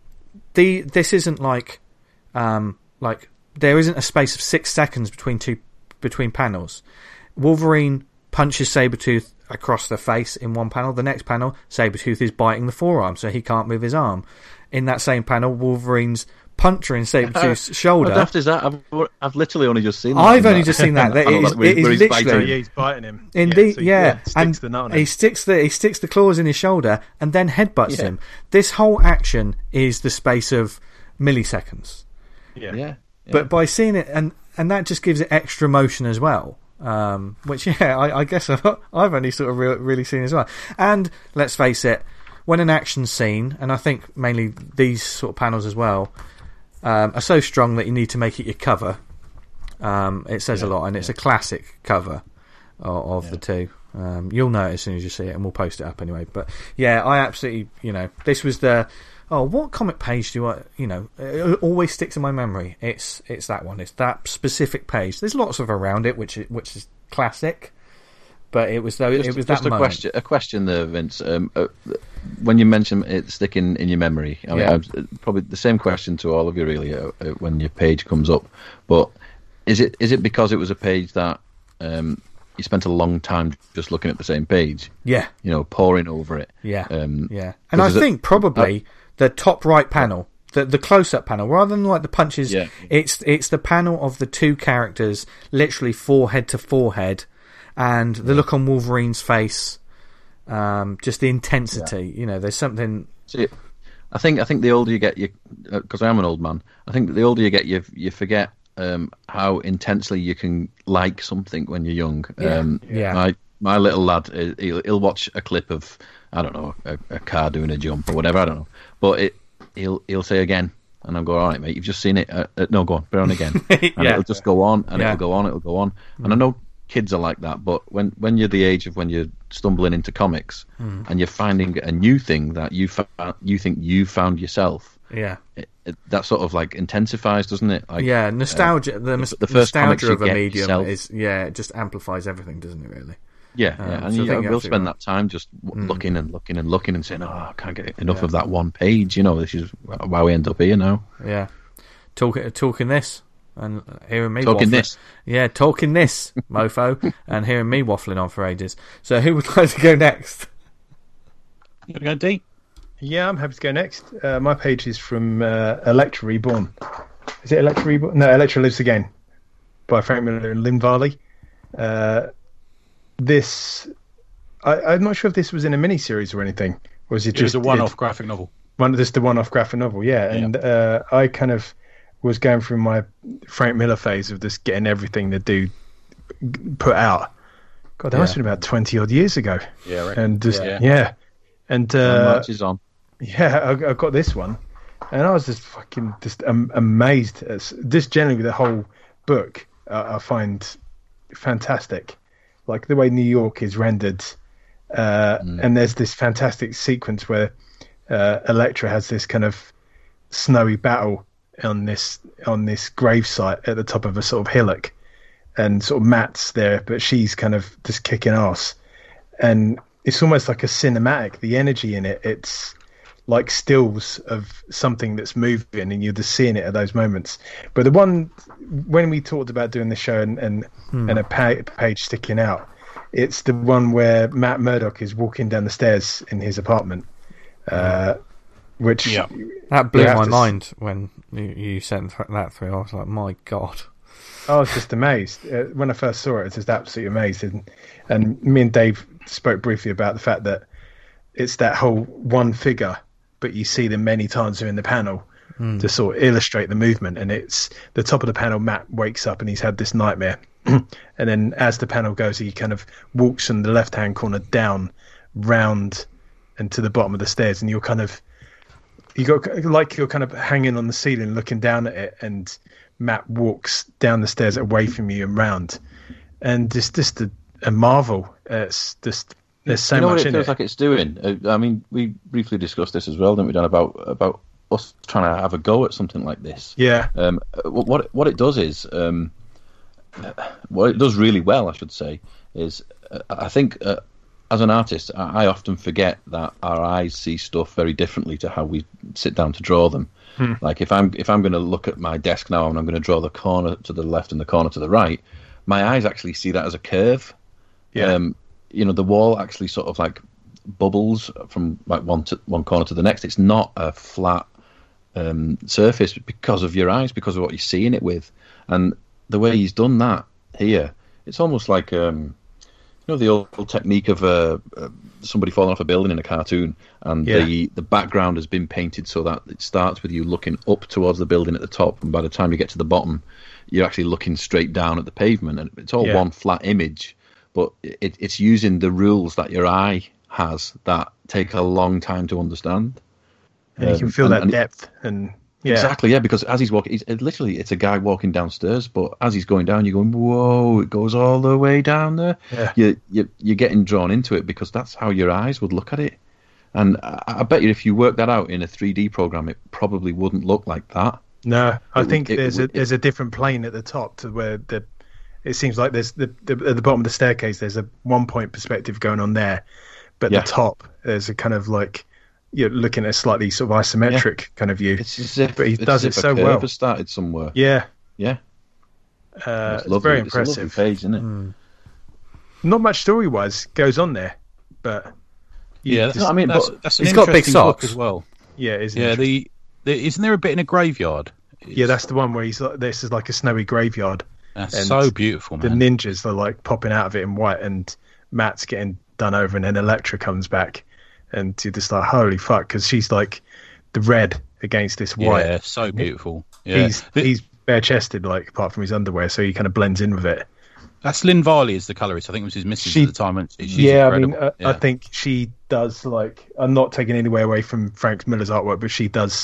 the this isn't like um like there isn't a space of six seconds between two between panels. Wolverine punches Sabretooth across the face in one panel. The next panel, Sabretooth is biting the forearm, so he can't move his arm. In that same panel, Wolverine's puncturing Sabretooth's shoulder. How daft is that? I've, I've literally only just seen that. I've in only that- just seen that. That panel is- where- it is where he's literally- So biting. yeah, he's biting him. In yeah, the so he, yeah, sticks and the nut on he him. sticks the he sticks the claws in his shoulder and then headbutts Yeah. him. This whole action is the space of milliseconds. Yeah. Yeah. But by seeing it and and that just gives it extra motion as well. Um, which yeah, I, I guess I've, I've only sort of re- really seen as well. And let's face it, when an action scene, and I think mainly these sort of panels as well, um, are so strong that you need to make it your cover. Um, it says a lot, and it's a classic cover of, of the two. Um, you'll know it as soon as you see it, and we'll post it up anyway. But yeah, I absolutely, you know, this was the oh, what comic page do I, you know, it always sticks in my memory. It's it's that one. It's that specific page. There's lots of around it, which is, which is classic. But it was though Just, it was just that a moment. question. A question there, Vince. Um, uh, when you mention it sticking in your memory, I mean, Yeah. I've, probably the same question to all of you, really, uh, uh, when your page comes up. But is it is it because it was a page that um, you spent a long time just looking at the same page? Yeah, You know, poring over it. yeah, Um, yeah. And I because it- think probably the top right panel, the the close up panel, rather than like the punches, Yeah. it's it's the panel of the two characters, literally forehead to forehead, and the look on Wolverine's face, um, just the intensity. You know, there's something. See, I think I think the older you get, you because I am an old man. I think that the older you get, you you forget um, how intensely you can like something when you're young. Yeah. Um, Yeah. My my little lad, uh, he'll, he'll watch a clip of I don't know a, a car doing a jump or whatever. I don't know, but it he'll he'll say again, and I'll go, all right, mate, you've just seen it. Uh, uh, no, go on, put it on again, and Yeah. it'll just go on, and Yeah. it'll go on, it'll go on, and I know kids are like that, but when when you're the age of when you're stumbling into comics and you're finding a new thing that you found, you think you found yourself, Yeah. It, it, that sort of like intensifies, doesn't it? Like, yeah, nostalgia. Uh, the, the, the first nostalgia of a get medium yourself. is yeah, it just amplifies everything, doesn't it? Really. Yeah, Um, yeah, and so I you, think you're we'll absolutely spend right. that time just w- Mm. looking and looking and looking and saying, "Oh, I can't get enough Yeah. of that one page." You know, this is why we end up here now. Yeah, talking talking this and hearing me Talking waffling. this. Yeah, talking this, mofo, and hearing me waffling on for ages. So, who would like to go next? You gonna go D? Yeah, I'm happy to go next. Uh, my page is from uh, Electra Reborn. Is it Electra Reborn? No, Electra Lives Again by Frank Miller and Lynn Varley. Uh, this, I, I'm not sure if this was in a miniseries or anything. Or was it It just was a one-off graphic novel. One, just the one-off graphic novel, yeah. And uh, I kind of was going through my Frank Miller phase of just getting everything the dude put out. God, that Yeah. must have been about twenty odd years ago. Yeah, right. And just Yeah. yeah, and When uh, March is on. yeah, I, I got this one, and I was just fucking just um, amazed. At, just generally the whole book, uh, I find fantastic. Like the way New York is rendered, uh, Mm. and there's this fantastic sequence where uh, Elektra has this kind of snowy battle on this on this gravesite at the top of a sort of hillock, and sort of Matt's there, but she's kind of just kicking ass, and it's almost like a cinematic. The energy in it, it's like stills of something that's moving, and you're just seeing it at those moments. But the one when we talked about doing the show and and, Hmm. and a pa- page sticking out, it's the one where Matt Murdock is walking down the stairs in his apartment, uh, which Yeah. That blew You have my to s- mind when you, you sent th- that through. I was like, my God. I was just amazed uh, when I first saw it. I was just absolutely amazed, and, and me and Dave spoke briefly about the fact that it's that whole one figure, but you see them many times in the panel to sort of illustrate the movement. And it's the top of the panel. Matt wakes up and he's had this nightmare, and then as the panel goes, he kind of walks from the left hand corner down, round, and to the bottom of the stairs, and you're kind of you got like you're kind of hanging on the ceiling looking down at it, and Matt walks down the stairs away from you and round, and it's just a, a marvel. It's just there's so you know much what it in feels it. like it's doing? Uh, I mean, we briefly discussed this as well, didn't we, Dan, about about us trying to have a go at something like this. Yeah, Um, uh, what what it does is, um, uh, what it does really well, I should say, is uh, I think uh, as an artist, I, I often forget that our eyes see stuff very differently to how we sit down to draw them. Hmm. Like if I'm if I'm going to look at my desk now and I'm going to draw the corner to the left and the corner to the right, my eyes actually see that as a curve. yeah, Um, you know, the wall actually sort of like bubbles from like one to one corner to the next. It's not a flat um, surface because of your eyes, because of what you're seeing it with. And the way he's done that here, it's almost like um, you know the old, old technique of uh, uh, somebody falling off a building in a cartoon, and Yeah. the the background has been painted so that it starts with you looking up towards the building at the top, and by the time you get to the bottom, you're actually looking straight down at the pavement, and it's all Yeah. one flat image. But it, it's using the rules that your eye has that take a long time to understand. and you can um, feel and- that and- depth, and yeah, Exactly, yeah, because as he's walking, he's, it, literally, it's a guy walking downstairs, but as he's going down, you're going, whoa, it goes all the way down there. Yeah. You, you, you're getting drawn into it because that's how your eyes would look at it. And I, I bet you if you work that out in a three D program, it probably wouldn't look like that. No, I It think would- it there's a would- there's a different plane at the top to where the it seems like there's the, the at the bottom of the staircase there's a one point perspective going on there, but Yeah. the top there's a kind of like you're looking at a slightly sort of isometric kind of view. It's as if, But he it's does as it if so a curve well. has started somewhere. Yeah, Yeah, uh, it's, it's lovely. very It's a lovely impressive. page, isn't it? Mm. Not much story wise goes on there, but you Yeah, just- that's, I mean, that's, but that's an he's got big interesting book socks. as well. yeah, it is Yeah, interesting. the, the isn't there a bit in a graveyard? yeah, that's the one where he's like this is like a snowy graveyard. That's and so beautiful, The man. ninjas are like popping out of it in white, and Matt's getting done over, and then Elektra comes back, and you're just like, holy fuck, because she's like the red against this white. Yeah, so beautiful. Yeah, He's But he's bare chested, like apart from his underwear, so he kind of blends in with it. that's Lynn Varley is the colorist. I think it was his missus She- at the time. And she's yeah, I incredible. mean, uh, I Yeah. think she does like. I'm not taking anywhere away from Frank Miller's artwork, but she does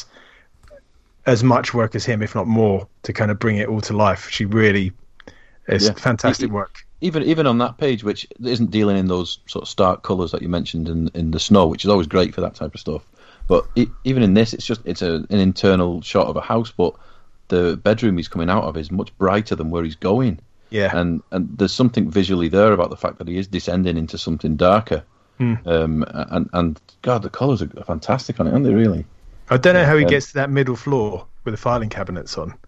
as much work as him, if not more, to kind of bring it all to life. She really is Yeah. fantastic He- work. Even even on that page, which isn't dealing in those sort of stark colours that you mentioned in in the snow, which is always great for that type of stuff. But it, even in this, it's just it's a, an internal shot of a house, but the bedroom he's coming out of is much brighter than where he's going. Yeah, and and there's something visually there about the fact that he is descending into something darker. Mm. Um, and and God, the colours are fantastic on it, aren't they? Really. I don't know how he Um, gets to that middle floor with the filing cabinets on,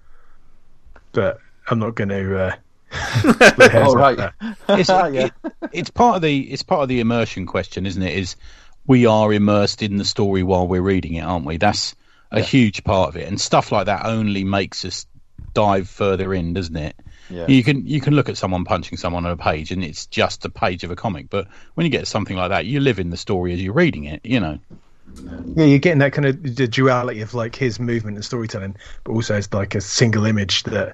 but I'm not going to. Uh, oh right. It's, yeah. it, it's part of the it's part of the immersion question, isn't it? Is we are immersed in the story while we're reading it, aren't we? That's a Yeah. huge part of it, and stuff like that only makes us dive further in, doesn't it? Yeah. You can you can look at someone punching someone on a page, and it's just a page of a comic. But when you get something like that, you live in the story as you're reading it. You know. Yeah, you're getting that kind of the duality of like his movement and storytelling, but also it's like a single image that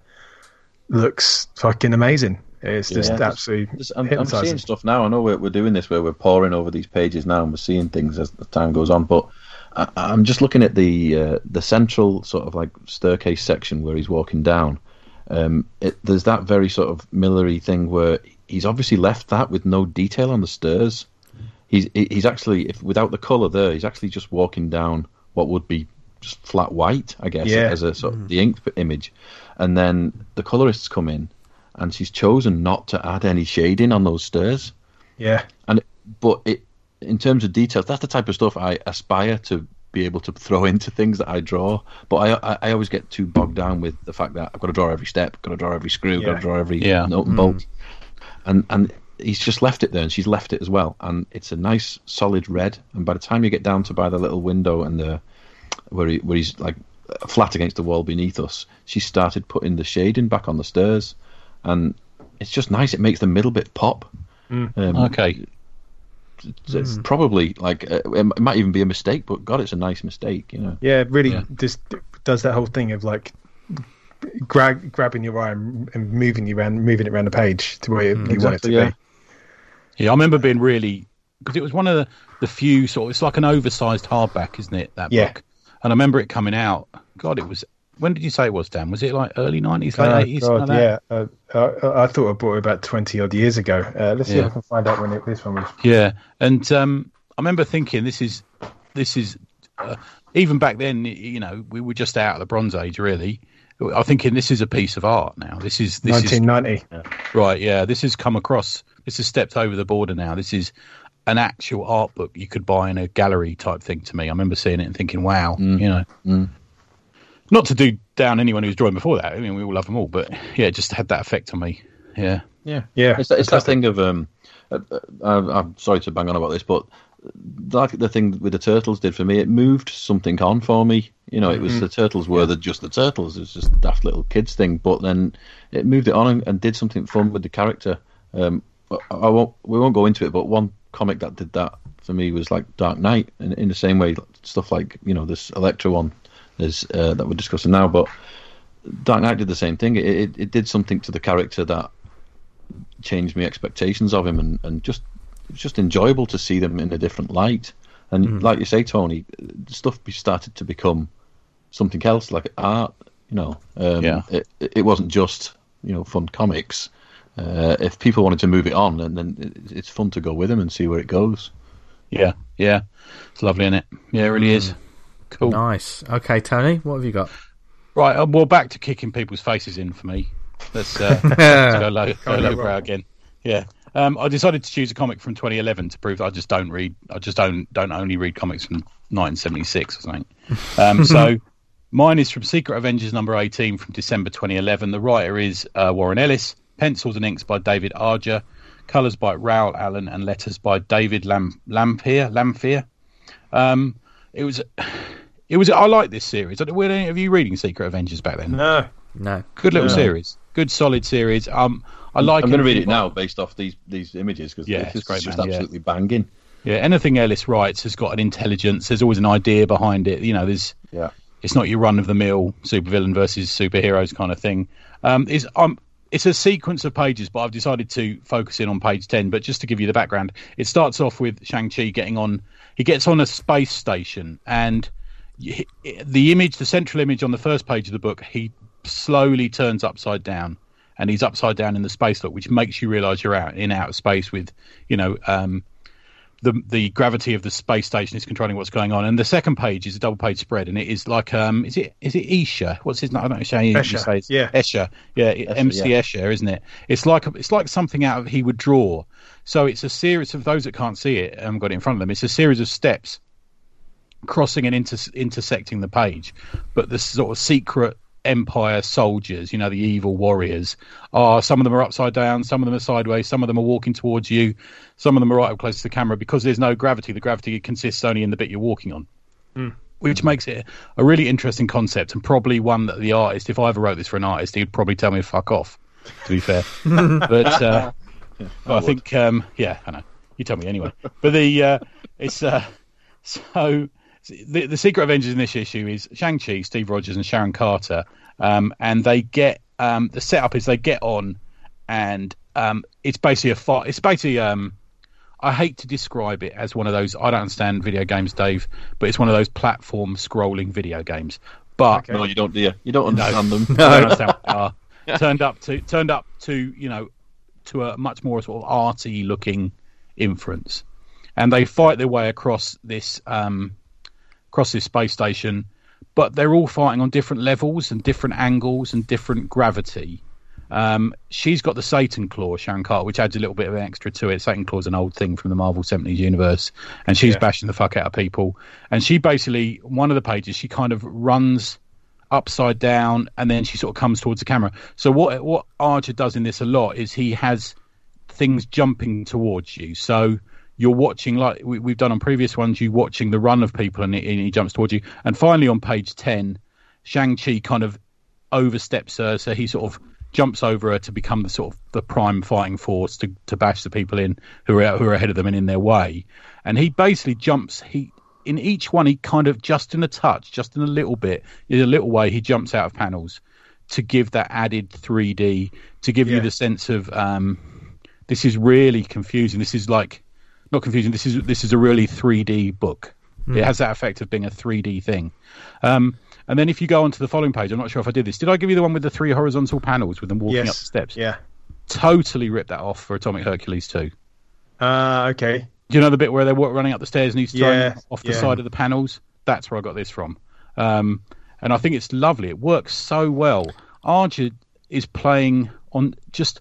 looks fucking amazing. It's just Yeah, absolutely Just- I'm, I'm hypnotizing. seeing stuff now. I know we're, we're doing this where we're pouring over these pages now, and we're seeing things as the time goes on. But I, I'm just looking at the uh, the central sort of like staircase section where he's walking down. Um, it, there's that very sort of Millery thing where he's obviously left that with no detail on the stairs. He's he's actually, if without the colour there, he's actually just walking down what would be just flat white, I guess, Yeah. as a sort of the inked image. And then the colourists come in, and she's chosen not to add any shading on those stairs. Yeah, And but it, in terms of details, that's the type of stuff I aspire to be able to throw into things that I draw. But I I, I always get too bogged down with the fact that I've got to draw every step, got to draw every screw, got Yeah. to draw every Yeah. nut and bolt. And and he's just left it there, and she's left it as well. And it's a nice solid red. And by the time you get down to by the little window and the where he where he's like flat against the wall beneath us, she started putting the shading back on the stairs, and it's just nice. It makes the middle bit pop. Um, Okay. it's, it's probably like uh, it might even be a mistake, but God, it's a nice mistake, you know. yeah, it really Yeah. just does that whole thing of like grab, grabbing your eye and, and moving you around, moving it around the page to where you, you want it Exactly, to yeah. be. Yeah, I remember being really because it was one of the, the few sort. of It's like an oversized hardback, isn't it? That Yeah. book, and I remember it coming out. God, it was. When did you say it was, Dan? Was it like early nineties, late Oh, eighties? God, yeah. Uh, I, I thought I bought it about twenty odd years ago. Uh, let's see Yeah. if I can find out when it, this one was. Yeah, and um, I remember thinking, this is, this is, uh, even back then, you know, we were just out of the Bronze Age, really. I was thinking, this is a piece of art now. This is this nineteen ninety. is right. Yeah, this has come across. This has stepped over the border now. This is an actual art book you could buy in a gallery type thing. To me, I remember seeing it and thinking, wow, you know. Mm. Not to do down anyone who was drawing before that. I mean, we all love them all, but yeah, it just had that effect on me. Yeah. Yeah, Yeah, It's, that- it's that fantastic. thing of um, uh, uh, I'm sorry to bang on about this, but like the thing with the turtles did for me, it moved something on for me. You know, it was the turtles were the, just the turtles. It was just a daft little kids thing, but then it moved it on and, and did something fun with the character. Um, I, I won't, we won't go into it, but one comic that did that for me was like Dark Knight, in, in the same way, stuff like, you know, this Elektra one is uh, that we're discussing now, but Dark Knight did the same thing. It, it, it did something to the character that changed my expectations of him, and, and just it was just enjoyable to see them in a different light. And like you say, Tony, stuff started to become something else, like art. You know, um, Yeah. it, it wasn't just, you know, fun comics. Uh, if people wanted to move it on, and then it, it's fun to go with them and see where it goes. Yeah. Yeah. It's lovely, isn't it? Yeah, it really is. Cool. Nice. Okay, Tony, what have you got? Right. Uh, well, back to kicking people's faces in for me. Let's, uh, let's go low, go low brow again. Yeah. Um, I decided to choose a comic from twenty eleven to prove that I just don't read. I just don't don't only read comics from nineteen seventy-six or something. Um, so mine is from Secret Avengers number eighteen from December twenty eleven. The writer is uh, Warren Ellis. Pencils and inks by David Arger. Colours by Raoul Allen and letters by David Lam- Lampier. Lampier. Um, it was. It was. I like this series. Were any of you reading Secret Avengers back then? No. No. Good little No. series. Good solid series. Um, I like. I'm going to read anything it by- now based off these these images, because Yeah, this it's is great, just man, yeah. absolutely banging. Yeah, anything Ellis writes has got an intelligence. There's always an idea behind it. You know, there's. Yeah. It's not your run of the mill supervillain versus superheroes kind of thing. Um, is um. It's a sequence of pages, but I've decided to focus in on page ten. But just to give you the background, it starts off with Shang-Chi getting on. He gets on a space station, and he, the image, the central image on the first page of the book, he slowly turns upside down, and he's upside down in the space look, which makes you realise you're out in outer space with, you know, um, the the gravity of the space station is controlling what's going on. And the second page is a double page spread, and it is like um is it is it Escher? What's his name? I don't know how you Escher, say it. yeah. Escher, yeah, Escher, M C yeah. Escher, isn't it? It's like it's like something out of he would draw. So it's a series of those that can't see it. I haven't got it in front of them. It's a series of steps crossing and inter- intersecting the page, but the sort of secret Empire soldiers, you know, the evil warriors, are some of them are upside down, some of them are sideways, some of them are walking towards you, some of them are right up close to the camera. Because there's no gravity, the gravity consists only in the bit you're walking on, mm. which makes it a really interesting concept, and probably one that the artist, if I ever wrote this for an artist, he'd probably tell me to fuck off, to be fair. but uh, yeah, I, I think um, yeah I know, you tell me anyway. But the uh, it's uh, so The, the secret Avengers in this issue is Shang-Chi, Steve Rogers, and Sharon Carter, um, and they get um, the setup is they get on, and um, it's basically a fight. It's basically um, I hate to describe it as one of those. I don't understand video games, Dave, but it's one of those platform scrolling video games. But no, you don't, do you? You don't understand no, them. No, I don't understand what they are. Yeah. Turned up to turned up to you know to a much more sort of arty looking inference, and they fight their way across this. Um, across this space station, but they're all fighting on different levels and different angles and different gravity. Um, she's got the Satan Claw, Sharon Carter, which adds a little bit of extra to it. Satan Claw is an old thing from the Marvel seventies universe, and she's yeah. bashing the fuck out of people. And she basically, one of the pages, she kind of runs upside down, and then she sort of comes towards the camera. So what what Archer does in this a lot is he has things jumping towards you. So you're watching, like we, we've done on previous ones, you watching the run of people, and, it, and he jumps towards you. And finally, on page ten, Shang-Chi kind of oversteps her, so he sort of jumps over her to become the sort of the prime fighting force to, to bash the people in who are who are ahead of them and in their way. And he basically jumps. He in each one, he kind of just in a touch, just in a little bit, in a little way, he jumps out of panels to give that added three D, to give yeah. you the sense of um, this is really confusing. This is like. Not confusing. This is this is a really three D book. Mm. It has that effect of being a three D thing. Um, and then if you go on to the following page, I'm not sure if I did this. Did I give you the one with the three horizontal panels with them walking yes. up the steps? Yeah. Totally ripped that off for Atomic Hercules two. Uh, okay. Do you know the bit where they're running up the stairs and he's thrown yeah. off the yeah. side of the panels? That's where I got this from. Um, and I think it's lovely. It works so well. Archer is playing on just...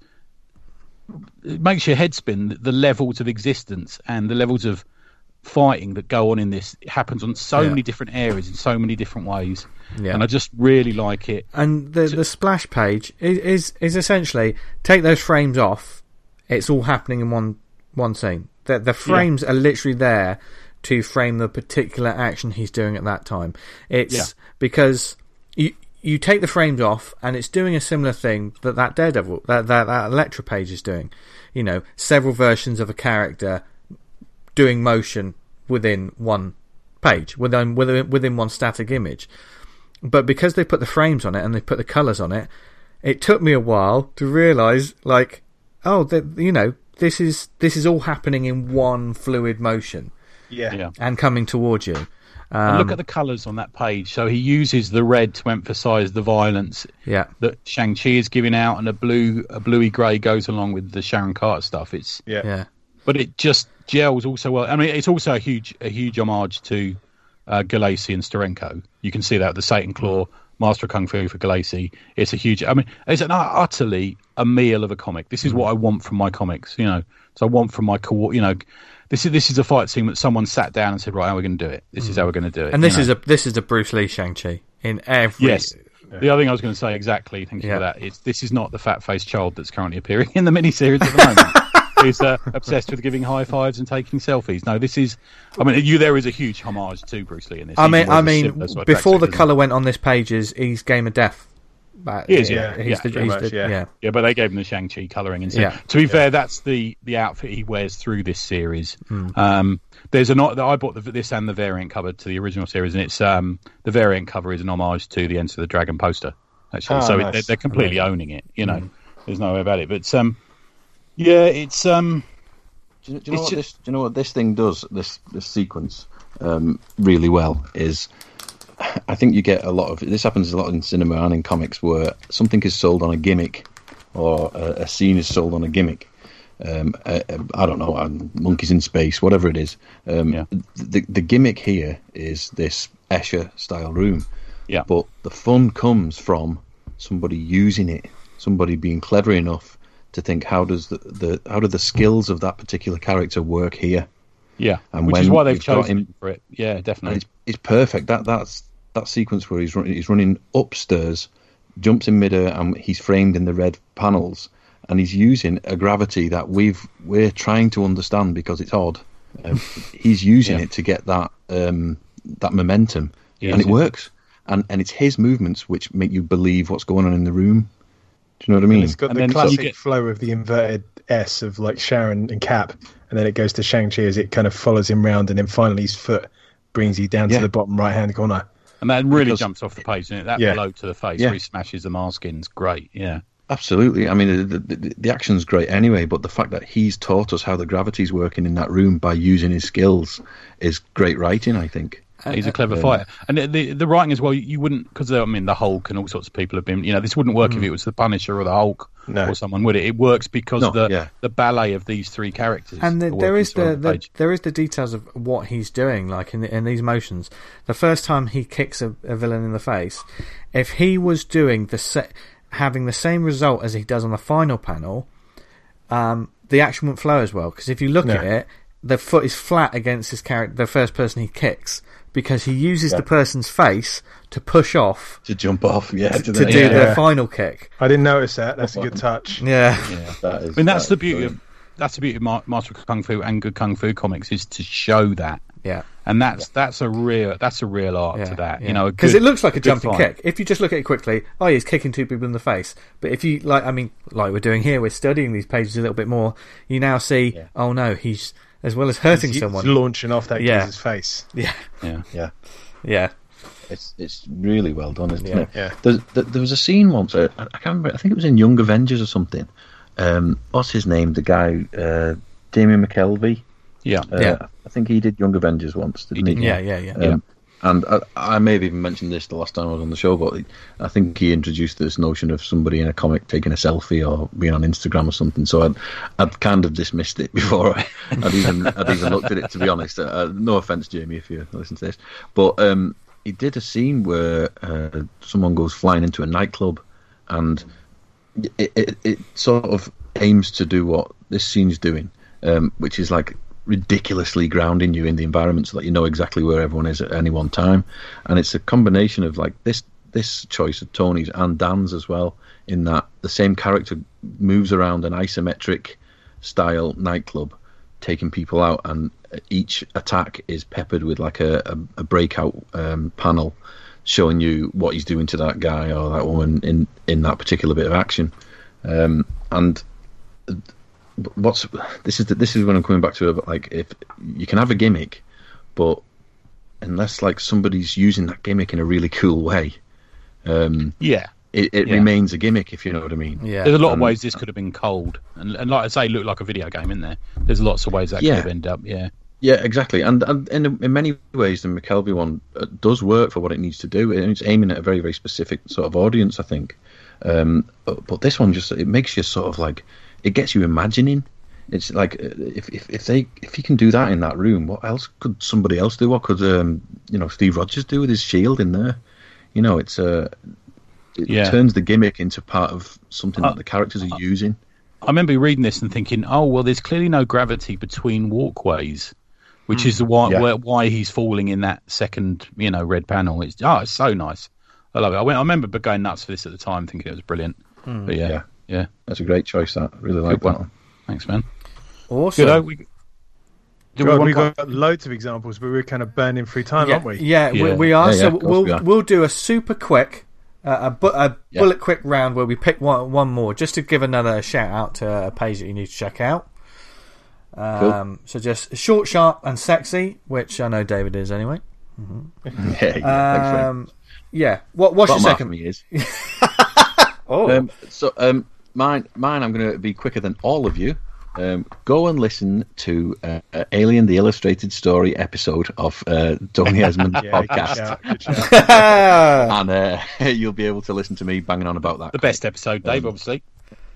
It makes your head spin, the levels of existence and the levels of fighting that go on in this. It happens on so yeah. many different areas in so many different ways, yeah. and I just really like it. And the the splash page is, is is essentially take those frames off. It's all happening in one one scene. The the frames yeah. are literally there to frame the particular action he's doing at that time. It's yeah. because you. You take the frames off, and it's doing a similar thing that that Daredevil, that, that that Elektra page is doing. You know, several versions of a character doing motion within one page, within within within one static image. But because they put the frames on it and they put the colours on it, it took me a while to realise, like, oh, the, you know, this is this is all happening in one fluid motion, yeah, yeah. and coming towards you. Um, and look at the colours on that page. So he uses the red to emphasise the violence yeah. that Shang-Chi is giving out, and a blue, a bluey grey goes along with the Sharon Carter stuff. It's yeah. yeah. But it just gels also well. I mean, it's also a huge, a huge homage to uh, Galassi and Steranko. You can see that with the Satan Claw, Master of Kung Fu for Galassi. It's a huge. I mean, it's an utterly a meal of a comic. This is mm. what I want from my comics. You know, so I want from my co. You know. This is this is a fight scene that someone sat down and said, right, how are we going to do it? This mm. is how we're going to do it. And this know? is a this is a Bruce Lee Shang-Chi in every. Yes. Yeah. The other thing I was going to say exactly, thank you yeah. for that. Is this is not the fat-faced child that's currently appearing in the miniseries at the moment. Who's uh, obsessed with giving high fives and taking selfies. No, this is. I mean, you there is a huge homage to Bruce Lee in this. I mean, I mean, before the colour went on this page, is he's Game of Death. But he is, yeah, he's yeah, the, he's much, the, yeah. yeah, yeah. But they gave him the Shang-Chi colouring, and so, yeah. to be yeah. fair, that's the, the outfit he wears through this series. Mm. Um, there's an I bought the, this and the variant cover to the original series, and it's um, the variant cover is an homage to the Enter the Dragon poster. Actually, oh, so nice. it, they're completely Amazing. owning it. You know, mm. there's no way about it. But um, yeah, it's um, do you, do you know what this? Do you know what this thing does? This this sequence um, really well is. I think you get a lot of this happens a lot in cinema and in comics where something is sold on a gimmick or a, a scene is sold on a gimmick, um, uh, I don't know, um, monkeys in space, whatever it is. Um, Yeah. the the gimmick here is this Escher style room. Yeah. But the fun comes from somebody using it, somebody being clever enough to think, how does the, the how do the skills of that particular character work here? Yeah, And which when is why they've you've got chosen him- him for it. Yeah, And definitely. it's, it's perfect. That that's that sequence where he's running, he's running upstairs, jumps in midair, and he's framed in the red panels, and he's using a gravity that we've we're trying to understand because it's odd. Um, he's using Yeah. it to get that um, that momentum, Yeah, and it yeah. works. And and it's his movements which make you believe what's going on in the room. Do you know what I And mean? it's got And the then you classic get- flow of the inverted S of like Sharon and Cap, and then it goes to Shang-Chi as it kind of follows him round, and then finally his foot brings you down Yeah. to the bottom right-hand corner. And that really Because- jumps off the page, doesn't it? That Yeah. blow to the face Yeah. where he smashes the mask in's great. Yeah. Absolutely. I mean, the, the, the action's great anyway, but the fact that he's taught us how the gravity's working in that room by using his skills is great writing, I think. He's a clever fighter, and the, the the writing as well. You wouldn't, because I mean the Hulk and all sorts of people have been. You know, this wouldn't work if it was the Punisher or the Hulk No. or someone, would it? It works because No, the yeah. the ballet of these three characters. And the, are there working is so well the, on the page. there is the details of what he's doing, like in the, in these motions. The first time he kicks a, a villain in the face, if he was doing the se- having the same result as he does on the final panel, um, the action wouldn't flow as well. Because if you look No. at it, the foot is flat against his character, the first person he kicks, because he uses the person's face to push off To jump off, yeah. to, To, to the, do yeah, the Yeah. final kick. I didn't notice that. That's a good touch. Yeah, Yeah. that is, I mean, that's that the is beauty brilliant. of that's the beauty of Ma- Master of Kung Fu and good Kung Fu comics, is to show that, yeah. and that's that's a real that's a real art Yeah, to that. yeah. You know, because it looks like a jumping fight. kick. If you just look at it quickly, oh, he's kicking two people in the face. But if you like, I mean, like we're doing here, we're studying these pages a little bit more. You now see, Yeah. oh no, he's as well as hurting He's someone. launching off that Yeah. geezer's face. Yeah, Yeah. Yeah. yeah, It's it's really well done, isn't Yeah. it? Yeah. There's, there, there was a scene once. Uh, I can't remember. I think it was in Young Avengers or something. Um, what's his name? The guy, uh, Damien McKelvey. Yeah. Uh, Yeah. I think he did Young Avengers once, didn't he? yeah, yeah, yeah. Um, And I, I may have even mentioned this the last time I was on the show, but I think he introduced this notion of somebody in a comic taking a selfie or being on Instagram or something. So I'd, I'd kind of dismissed it before I, I'd even I'd even looked at it. To be honest, uh, no offense, Jamie, if you listen to this, but um, he did a scene where uh, someone goes flying into a nightclub, and it, it, it sort of aims to do what this scene's doing, um, which is like ridiculously grounding you in the environment so that you know exactly where everyone is at any one time. And it's a combination of like this this choice of Tony's and Dan's as well, in that the same character moves around an isometric style nightclub taking people out, and each attack is peppered with like a, a, a breakout um, panel showing you what he's doing to that guy or that woman in in that particular bit of action. Um, and what's this is the, this is when I'm coming back to it, like, if you can have a gimmick, but unless like somebody's using that gimmick in a really cool way, um, Yeah. it, it Yeah. remains a gimmick, if you know what I mean. Yeah. There's a lot of Um, ways this could have been cold, and, and like I say, look like a video game in there. There's lots of ways that Yeah. could have ended up. Yeah. Yeah, exactly. And, and in, in many ways, the McKelvey one uh, does work for what it needs to do. And it's aiming at a very, very specific sort of audience, I think. Um, but, but this one just, it makes you sort of like, it gets you imagining. It's like, uh, if, if if they if you can do that in that room, what else could somebody else do? What could um, you know Steve Rogers do with his shield in there? You know, it's uh, it Yeah. turns the gimmick into part of something Uh, that the characters are using. I remember reading this and thinking, oh well, there's clearly no gravity between walkways, which is the why Yeah. where, why he's falling in that second, you know, red panel. It's oh, it's so nice. I love it. I went. I remember going nuts for this at the time, thinking it was brilliant. But yeah, Yeah. yeah, That's a great choice. That really like Good that one. one. Thanks, man. Awesome. Good. Oh, we, do we God, want we've one- got loads of examples, but we're kind of burning through time, yeah, aren't we? yeah, We, Yeah. we are. Yeah, yeah, so of course we'll we are. we'll do a super quick, uh, a, bu- a Yeah. bullet quick round where we pick one one more, just to give another shout out to a page that you need to check out. Um, So just short, sharp, and sexy, which I know David is anyway. Yeah, yeah, thanks, Frank. Um, yeah. What? What's your Bottom half of second? me is. Oh, Um, so um, mine, mine, I'm going to be quicker than all of you. Um, go and listen to uh, uh, Alien: The Illustrated Story episode of uh, Tony Esmond's Yeah, good podcast, shout, good shout. and uh, you'll be able to listen to me banging on about that. the best episode, Dave? Obviously.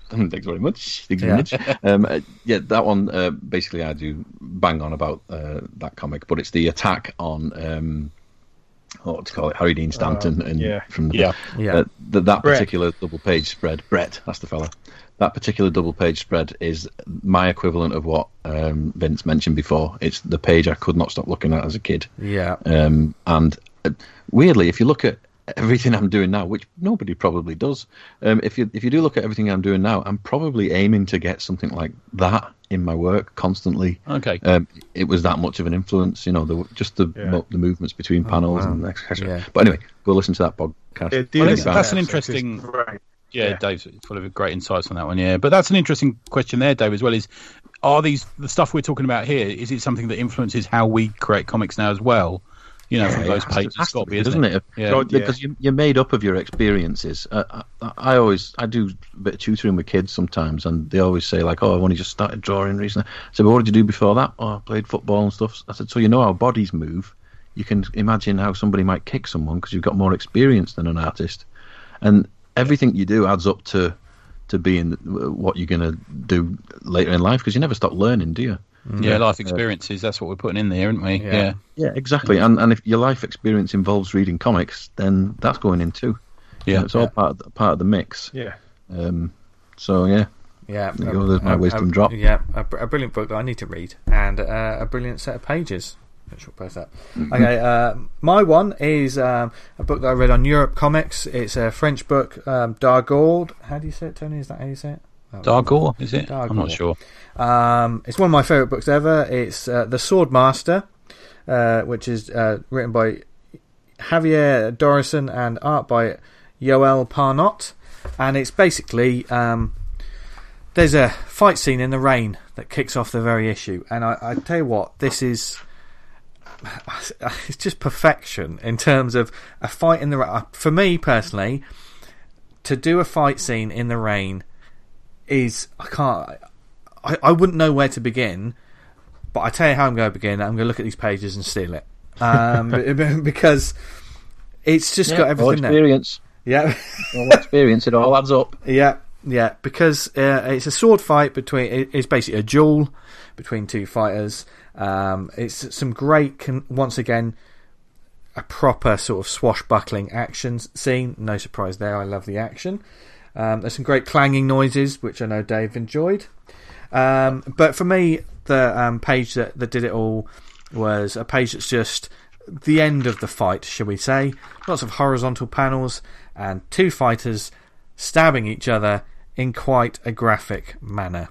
Thanks very much. Thanks Yeah. very much. Um, uh, yeah, that one, uh, basically I do bang on about uh, that comic, but it's the attack on, um, what to call it, Harry Dean Stanton. Uh, and yeah. from the, Yeah. Yeah. Uh, the, that Brett. particular double-page spread, Brett, that's the fella. That particular double-page spread is my equivalent of what um, Vince mentioned before. It's the page I could not stop looking at as a kid. Yeah. Um, and uh, weirdly, if you look at everything I'm doing now, which nobody probably does, um, if you if you do look at everything I'm doing now, I'm probably aiming to get something like that in my work constantly. Okay. Um, it was that much of an influence, you know, the, just the Yeah. mo- the movements between panels wow. and et cetera. Yeah. But anyway, go listen to that podcast. Yeah, do I think listen to that's that an episode, 'cause interesting- it's great. Yeah, Yeah. Dave's full of great insights on that one. Yeah, but that's an interesting question there, Dave, as well. Is are these the stuff we're talking about here? Is it something that influences how we create comics now as well? You know, from Yeah, those it has to- pages, has it's got to be, doesn't it? Yeah. God, yeah. Because you, you're made up of your experiences. Uh, I, I always, I do a bit of tutoring with kids sometimes, and they always say like, "Oh, I've only just started drawing recently." I said, "Well, what did you do before that?" "Oh, I played football and stuff." I said, "So you know how bodies move. You can imagine how somebody might kick someone because you've got more experience than an artist, and everything you do adds up to to being what you're going to do later in life because you never stop learning, do you?" Yeah, life experiences. That's what we're putting in there, aren't we? Yeah. Yeah. Yeah, exactly. And and if your life experience involves reading comics, then that's going in too. Yeah. It's all Yeah. part of the, part of the mix. Yeah. Um, so yeah, Yeah, There you go, there's my wisdom drop. Yeah, a, br- a brilliant book that I need to read, and uh, a brilliant set of pages. Which we'll post that. Mm-hmm. Okay, uh, my one is um, a book that I read on Europe Comics. It's a French book, um, Dargaud. How do you say it, Tony? Is that how you say it? Oh, Dargor, is it? Dargor. I'm not sure. Um, it's one of my favourite books ever. It's uh, The Sword Master, uh, which is uh, written by Javier Dorison and art by Yoel Parnot. And it's basically um, there's a fight scene in the rain that kicks off the very issue. And I, I tell you what, this is it's just perfection in terms of a fight in the rain. For me personally, to do a fight scene in the rain is I can't. I, I wouldn't know where to begin, but I tell you how I'm going to begin. I'm going to look at these pages and steal it, um, because it's just yeah got all everything there. experience. Yeah, All experience. It all adds up. yeah, yeah. Because uh, it's a sword fight between. it- It's basically a duel between two fighters. Um, it's some great, con- once again, a proper sort of swashbuckling action scene. No surprise there. I love the action. Um, there's some great clanging noises, which I know Dave enjoyed. Um, but for me, the um, page that, that did it all was a page that's just the end of the fight, shall we say. Lots of horizontal panels and two fighters stabbing each other in quite a graphic manner.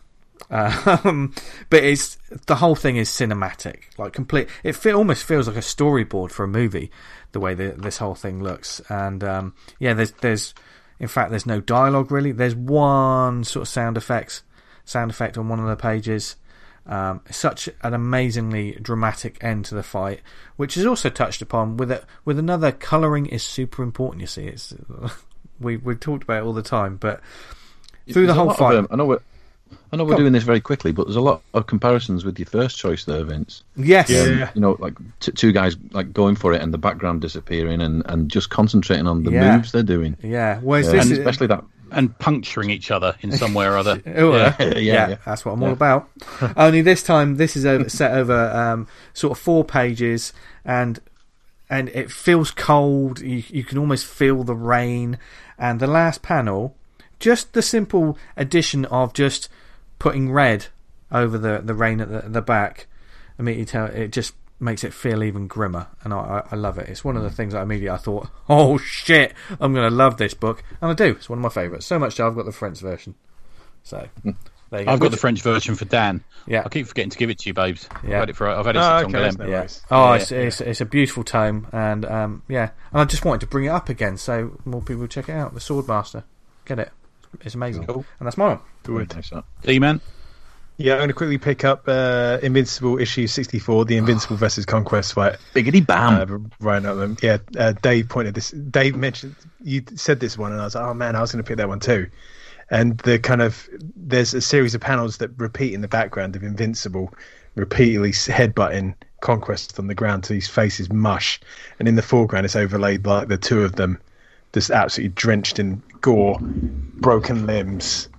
Um, but it's the whole thing is cinematic, like complete. It fe- almost feels like a storyboard for a movie, the way that this whole thing looks. And um, yeah, there's there's in fact there's no dialogue really. There's one sort of sound effects sound effect on one of the pages. Um, such an amazingly dramatic end to the fight, which is also touched upon with a, with another. Colouring is super important. You see, it's we we've talked about it all the time, but through There's the a whole lot of, fight, um, I know we're, I know we're Go on. doing this very quickly, but there's a lot of comparisons with your first choice there, Vince. yes, Yeah. Um, you know, like t- two guys like going for it and the background disappearing and, and just concentrating on the Yeah. moves they're doing. yeah. Whereas Uh, this and is especially that. And puncturing each other in some way or other. Oh, uh, Yeah, yeah, yeah, yeah. that's what I'm Yeah. all about. Only this time, this is over, set over um, sort of four pages, and and it feels cold. You, you can almost feel the rain. And the last panel, just the simple addition of just putting red over the, the rain at the, the back, immediately tell it just makes it feel even grimmer, and I, I, I love it. It's one of the things that immediately I thought, oh shit, I'm going to love this book, and I do. It's one of my favourites. So much so I've got the French version. So there you go. I've got the French version for Dan. Yeah. I keep forgetting to give it to you, babes. I've Yeah. had it for. I've had it Oh, since okay, on that's Glen. no Yeah. worries. Oh, Yeah, it's, it's it's a beautiful tome, and um, yeah, and I just wanted to bring it up again so more people would check it out. The Swordmaster, get it? It's amazing, Cool. and that's my one. Good. Nice, that. D-Man. Yeah, I'm going to quickly pick up uh, Invincible issue sixty-four, the Invincible versus Conquest fight. Biggity bam. Uh, right up them. Yeah, uh, Dave pointed this. Dave mentioned you said this one, and I was like, oh man, I was going to pick that one too. And the kind of there's a series of panels that repeat in the background of Invincible, repeatedly headbutting Conquest on the ground till his face is mush, and in the foreground it's overlaid like the two of them, just absolutely drenched in gore, broken limbs,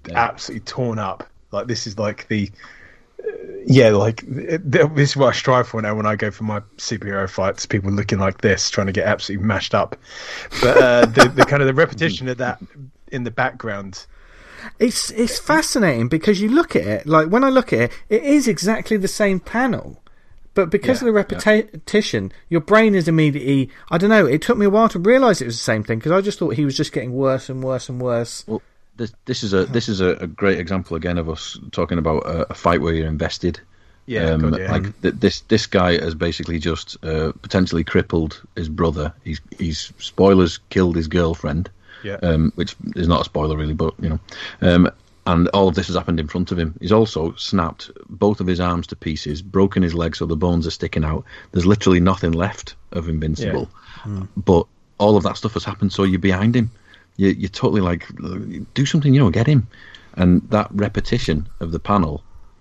absolutely torn up. Like this is like the uh, yeah, like it, this is what I strive for now when I go for my superhero fights. People looking like this, trying to get absolutely mashed up. But uh, the, the kind of the repetition of that in the background. It's it's fascinating because you look at it, like when I look at it, it is exactly the same panel. But because Yeah, of the repetition, yeah. your brain is immediately, I don't know, it took me a while to realise it was the same thing because I just thought he was just getting worse and worse and worse. Well, this, this is a this is a, a great example again of us talking about a, a fight where you're invested. Yeah, um, God, yeah. like th- this this guy has basically just uh, potentially crippled his brother. He's he's spoilers killed his girlfriend. Yeah. Um, which is not a spoiler really, but you know, um, and all of this has happened in front of him. He's also snapped both of his arms to pieces, broken his legs so the bones are sticking out. There's literally nothing left of Invincible, Yeah. Mm. but all of that stuff has happened, so you're behind him. You, you're totally like, do something, you know, get him. And that repetition of the panel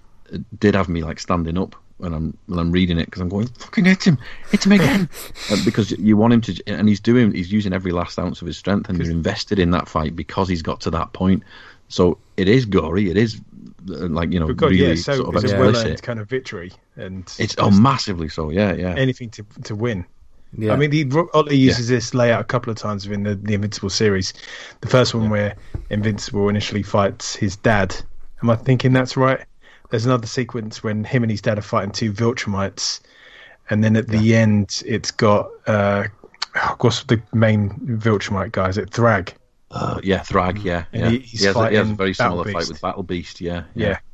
did have me like standing up when I'm when I'm reading it because I'm going, fucking hit him, hit him again, uh, because you want him to, and he's doing, he's using every last ounce of his strength, and you're invested in that fight because he's got to that point. So it is gory, it is uh, like you know But God, really yeah, so sort of it's a explicit. well-earned kind of victory, and It's oh massively so, yeah, yeah. anything to to win. Yeah. I mean, the, Ollie uses this layout a couple of times within the, the Invincible series. The first one where Invincible initially fights his dad. Am I thinking that's right? There's another sequence when him and his dad are fighting two Viltrumites, and then at the yeah. end, it's got uh, what's the main Viltrumite guy? Is it Thrag? Uh, yeah, Thrag. Yeah, and yeah. He, he's he, has a, he has a fighting very similar Battle fight Beast. with Battle Beast. Yeah, Yeah, yeah.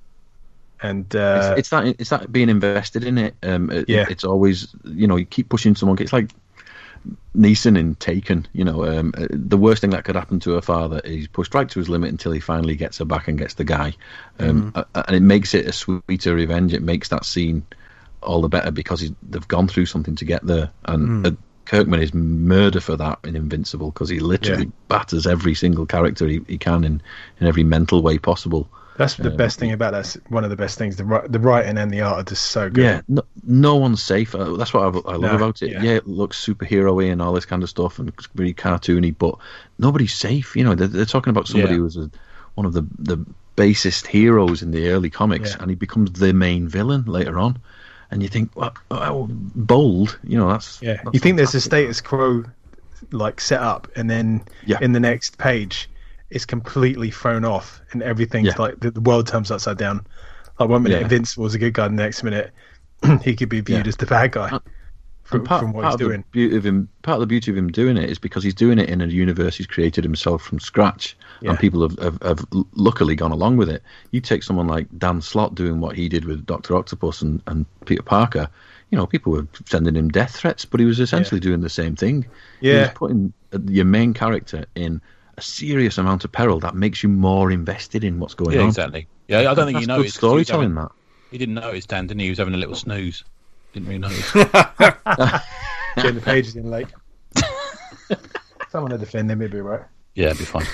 and uh, it's, it's that it's that being invested in it. Um, it, Yeah. it's always, you know, you keep pushing someone. It's like Neeson in Taken. You know, um, uh, the worst thing that could happen to a father is he's pushed right to his limit until he finally gets her back and gets the guy. Um, Mm. uh, and it makes it a sweeter revenge. It makes that scene all the better because he's, they've gone through something to get there. And uh, Kirkman is murder for that in Invincible because he literally Yeah. batters every single character he, he can in, in every mental way possible. that's the um, best thing about that. One of the best things. The ri- the writing and the art are just so good. Yeah, no, no one's safe. Uh, That's what I, I love No, about it. yeah. Yeah. It looks superhero-y and all this kind of stuff, and it's very cartoony, but nobody's safe. You know, they're, they're talking about somebody Yeah. who was a, one of the the basest heroes in the early comics, Yeah. and he becomes the main villain later on. And you think, well, oh, bold. You know, that's Yeah, that's you think there's a fantastic. status quo like set up, and then Yeah. in the next page, it's completely thrown off, and everything's Yeah. like the, the world turns upside down. Like one minute, Yeah. Invincible's a good guy, the next minute, he could be viewed Yeah. as the bad guy And from, part, from what part he's of doing. The beauty of him, part of the beauty of him doing it is because he's doing it in a universe he's created himself from scratch, Yeah. and people have, have, have luckily gone along with it. You take someone like Dan Slott doing what he did with Doctor Octopus and, and Peter Parker. You know, people were sending him death threats, but he was essentially doing the same thing. He Yeah. was putting your main character in a serious amount of peril that makes you more invested in what's going Yeah, on. exactly. Yeah, I don't think That's you good noticed. 'cause he was storytelling. having- That. He didn't notice, Dan, didn't he? He was having a little snooze. Didn't really notice. Getting the pages in late. Someone to defend him, it'd be right. Yeah, it'd be fine.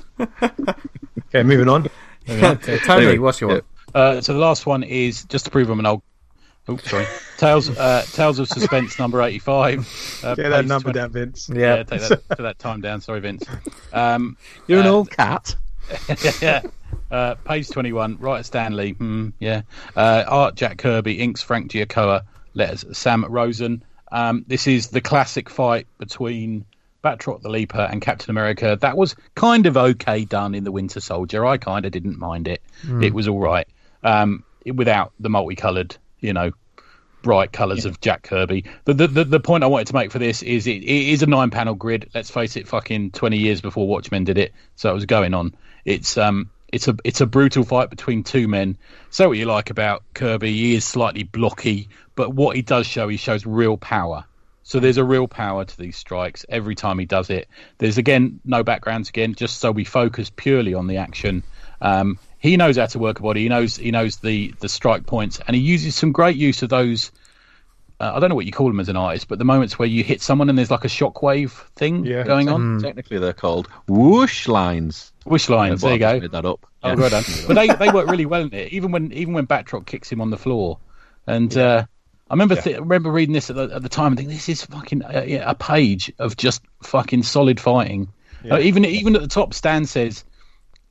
Okay, moving on. Okay, Tony, Anyway, what's your yeah. one? Uh, so the last one is just to prove I'm an old. Oh, sorry. Tales, uh, Tales of Suspense number eighty-five. Uh, Get that page number twenty down, Vince. Yeah, Yeah. take that, take that time down. Sorry, Vince. Um, You're an uh, old cat. yeah. Uh, page twenty-one. Writer Stanley. Hmm, yeah. Uh, art Jack Kirby. Inks Frank Giacoa. Letters Sam Rosen. Um, this is the classic fight between Batroc the Leaper and Captain America. That was kind of okay done in the Winter Soldier. I kind of didn't mind it. It was all right. Um, it- without the multicoloured, you know, bright colours of Jack Kirby. The, the the the point I wanted to make for this is it, it is a nine panel grid. Let's face it, fucking twenty years before Watchmen did it, so it was going on. It's um it's a it's a brutal fight between two men. So what you like about Kirby, he is slightly blocky, but what he does show, he shows real power. So there's a real power to these strikes every time he does it. There's again no backgrounds again, just so we focus purely on the action. Um, he knows how to work a body. He knows he knows the the strike points, and he uses some great use of those. Uh, I don't know what you call them as an artist, but the moments where you hit someone and there's like a shockwave thing Yeah. going on. Technically, they're called whoosh lines. Wish lines. Well, There you I go. just made that up. Oh, Yeah. well done. But they they work really well in it. Even when even when Batroc kicks him on the floor, and uh, I remember th- I remember reading this at the, at the time and thinking this is fucking uh, yeah, a page of just fucking solid fighting. Yeah. Uh, even even at the top, Stan says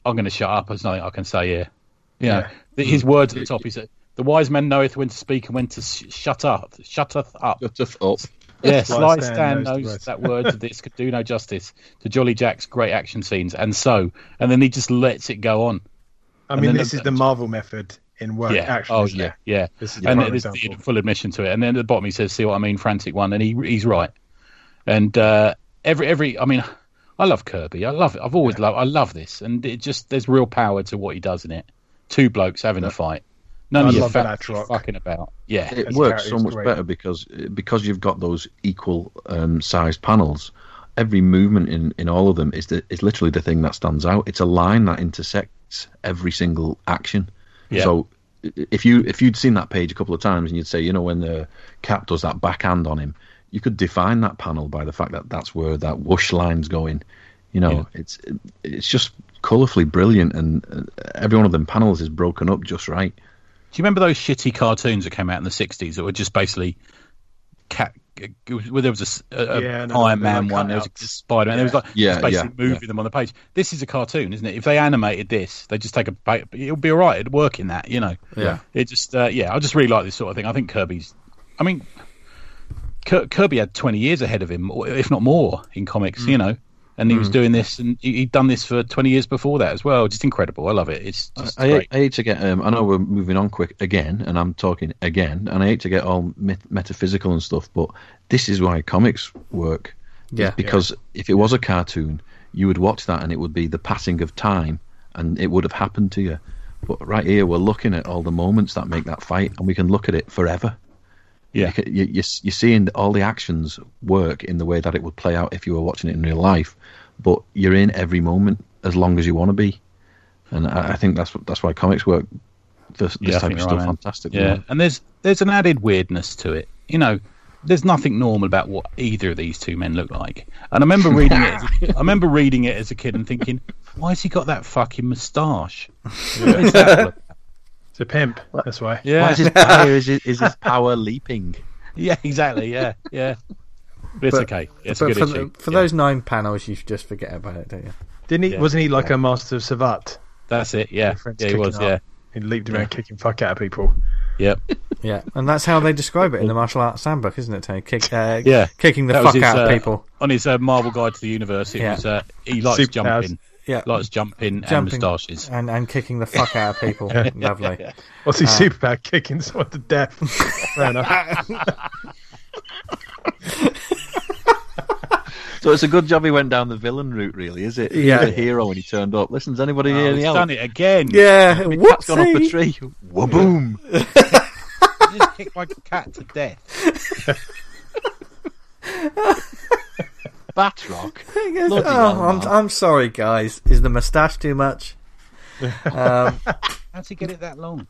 I'm going to shut up. There's nothing I can say here. You know, Yeah. his words at the top. He said, "The wise man knoweth when to speak and when to sh- shut up. Shutteth up." Shut up. Yes, Sly Sly Stan Stan knows the knows words. that words of this could do no justice to Jolly Jack's great action scenes, and so, and then he just lets it go on. I And mean, then this the- is the Marvel method in work. Yeah. Actually, Oh isn't yeah. it? Yeah. This is the And prime there's example. the full admission to it. And then at the bottom he says, "See what I mean, frantic one," and he he's right. And uh, every every, I mean, I love Kirby. I love it. I've always loved. I love this, and it just there's real power to what he does in it. Two blokes having a fight. None I of you love fat Batroc. fucking about. Yeah. It As a works character, so it's much great. better because because you've got those equal um, sized panels. Every movement in, in all of them is the, is literally the thing that stands out. It's a line that intersects every single action. Yeah. So i- if you if you'd seen that page a couple of times and you'd say, you know, when the Cap does that backhand on him, you could define that panel by the fact that that's where that whoosh line's going. You know, Yeah. it's it's just colourfully brilliant, and uh, every one of them panels is broken up just right. Do you remember those shitty cartoons that came out in the sixties that were just basically cat? Where there was a s- a, a Yeah, no, Iron they're Man like one, there was a cutouts. Spider Man. There was like Yeah, just basically yeah, moving them on the page. This is a cartoon, isn't it? If they animated this, they just take a. pa- It'll be all right. It'd work in that, you know. Yeah. It just, uh, yeah. I just really like this sort of thing. I think Kirby's. I mean, Kir- Kirby had twenty years ahead of him, or if not more, in comics. You know. And he was doing this, and he- he'd done this for twenty years before that as well. Just incredible. I love it. It's just I, great. I hate to get. Um, I know we're moving on quick again, and I'm talking again, and I hate to get all met- metaphysical and stuff, but this is why comics work. Yeah. It's because if it was a cartoon, you would watch that, and it would be the passing of time, and it would have happened to you. But right here, we're looking at all the moments that make that fight, and we can look at it forever. Yeah. You, can- you, you, you're seeing all the actions work in the way that it would play out if you were watching it in real life, but you're in every moment as long as you want to be. And I, I think that's what- that's why comics work. This, Yeah, I this type think of you're stuff, right, man. fantastic. Yeah, and there's there's an added weirdness to it. You know, there's nothing normal about what either of these two men look like. And I remember reading it. As a, I remember reading it as a kid and thinking, why has he got that fucking moustache? What is that look? It's a pimp. That's why. Yeah, Why is his power, is, his, is his power leaping? yeah, exactly. Yeah, yeah. But it's But- okay. It's but a good for, issue. the, for Yeah. those nine panels, you just forget about it, don't you? Didn't he? Yeah. Wasn't he like a master of Savat? That's it. Yeah, Friends yeah, he kicking was. up. Yeah, He leaped around kicking fuck out of people. yep. Yeah, and that's how they describe it in the martial arts handbook, isn't it, Tony? Kick, uh, Yeah. kicking the That was fuck his, out of uh, people. On his uh, Marvel Guide to the Universe, it Yeah. was uh, he likes Superpowers. jumping, Yeah, likes jumping, and jumping moustaches. and, and kicking the fuck out of people. Lovely. What's his superpower? Kicking someone to death. Fair enough. So it's a good job he went down the villain route, really, is it? He Yeah. was a hero when he turned up. Listen, does anybody Oh, hear he's any help? done it again. Yeah, Cat's gone up a whoopsie. tree. Waboom! He just kicked my cat to death. Batroc. He goes, Bloody oh, hell, I'm, man. I'm sorry, guys. Is the moustache too much? Um, How'd he get it that long?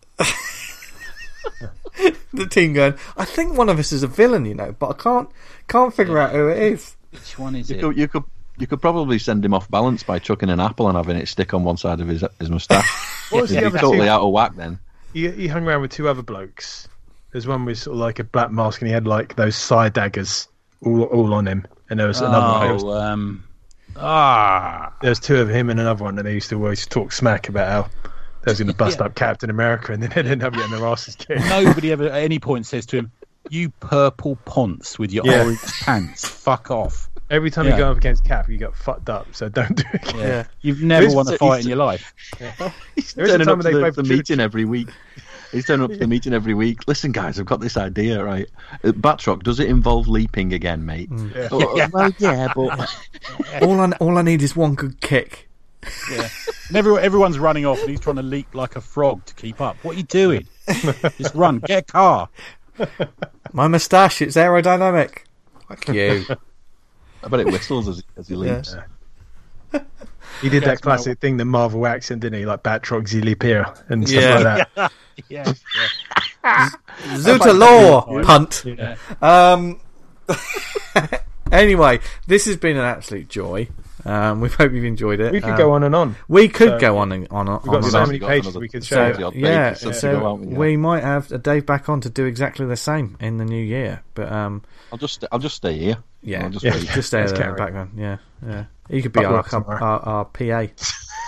the team going, I think one of us is a villain, you know, but I can't can't figure out who it is. Which one is You it? could, you could you could probably send him off balance by chucking an apple and having it stick on one side of his his moustache. What was He'd the be other totally two? out of whack then. He, he hung around with two other blokes. There's one with sort of like a black mask, and he had like those side daggers all all on him. And there was another one. There was, Oh, um, ah, there was two of him and another one, and they used to always talk smack about how they was going to bust Yeah. up Captain America, and then they ended up getting their asses kicked. nobody ever at any point says to him, "You purple ponce with your Yeah. orange pants, fuck off." Every time Yeah. you go up against Cap, you get fucked up. So don't do it. Again. Yeah. You've never He's- won a he's- fight in your life. He's There is a turning time up to when they the, play the for meeting every week. He's turning up to the meeting every week. Listen, guys, I've got this idea, right? Uh, Batroc, does it involve leaping again, mate? Yeah. Oh, oh, well, yeah, but All I all I need is one good kick. Yeah. And everyone, everyone's running off, and he's trying to leap like a frog to keep up. What are you doing? Just run, get a car. My moustache, it's aerodynamic. Fuck you. I bet it whistles as, as he leaps. He did That's that classic thing, the Marvel accent, didn't he? Like Batroc, Zilipir, and stuff Yeah. like that. Yeah, Zuta law, punt. yeah. Um, anyway, this has been an absolute joy. Um, we hope you've enjoyed it. We could Um, go on and on. We could So, go on and on. on, We've got on so and many got pages another we could So, show. thirty odd yeah, pages to so go out with, yeah. we might have a Dave back on to do exactly the same in the new year. But um, I'll just I'll just stay here. yeah, I'll just Yeah. wait. just stay Let's there in carry the on. background. Yeah, yeah. He could be Butt our, work tomorrow. our, our P A.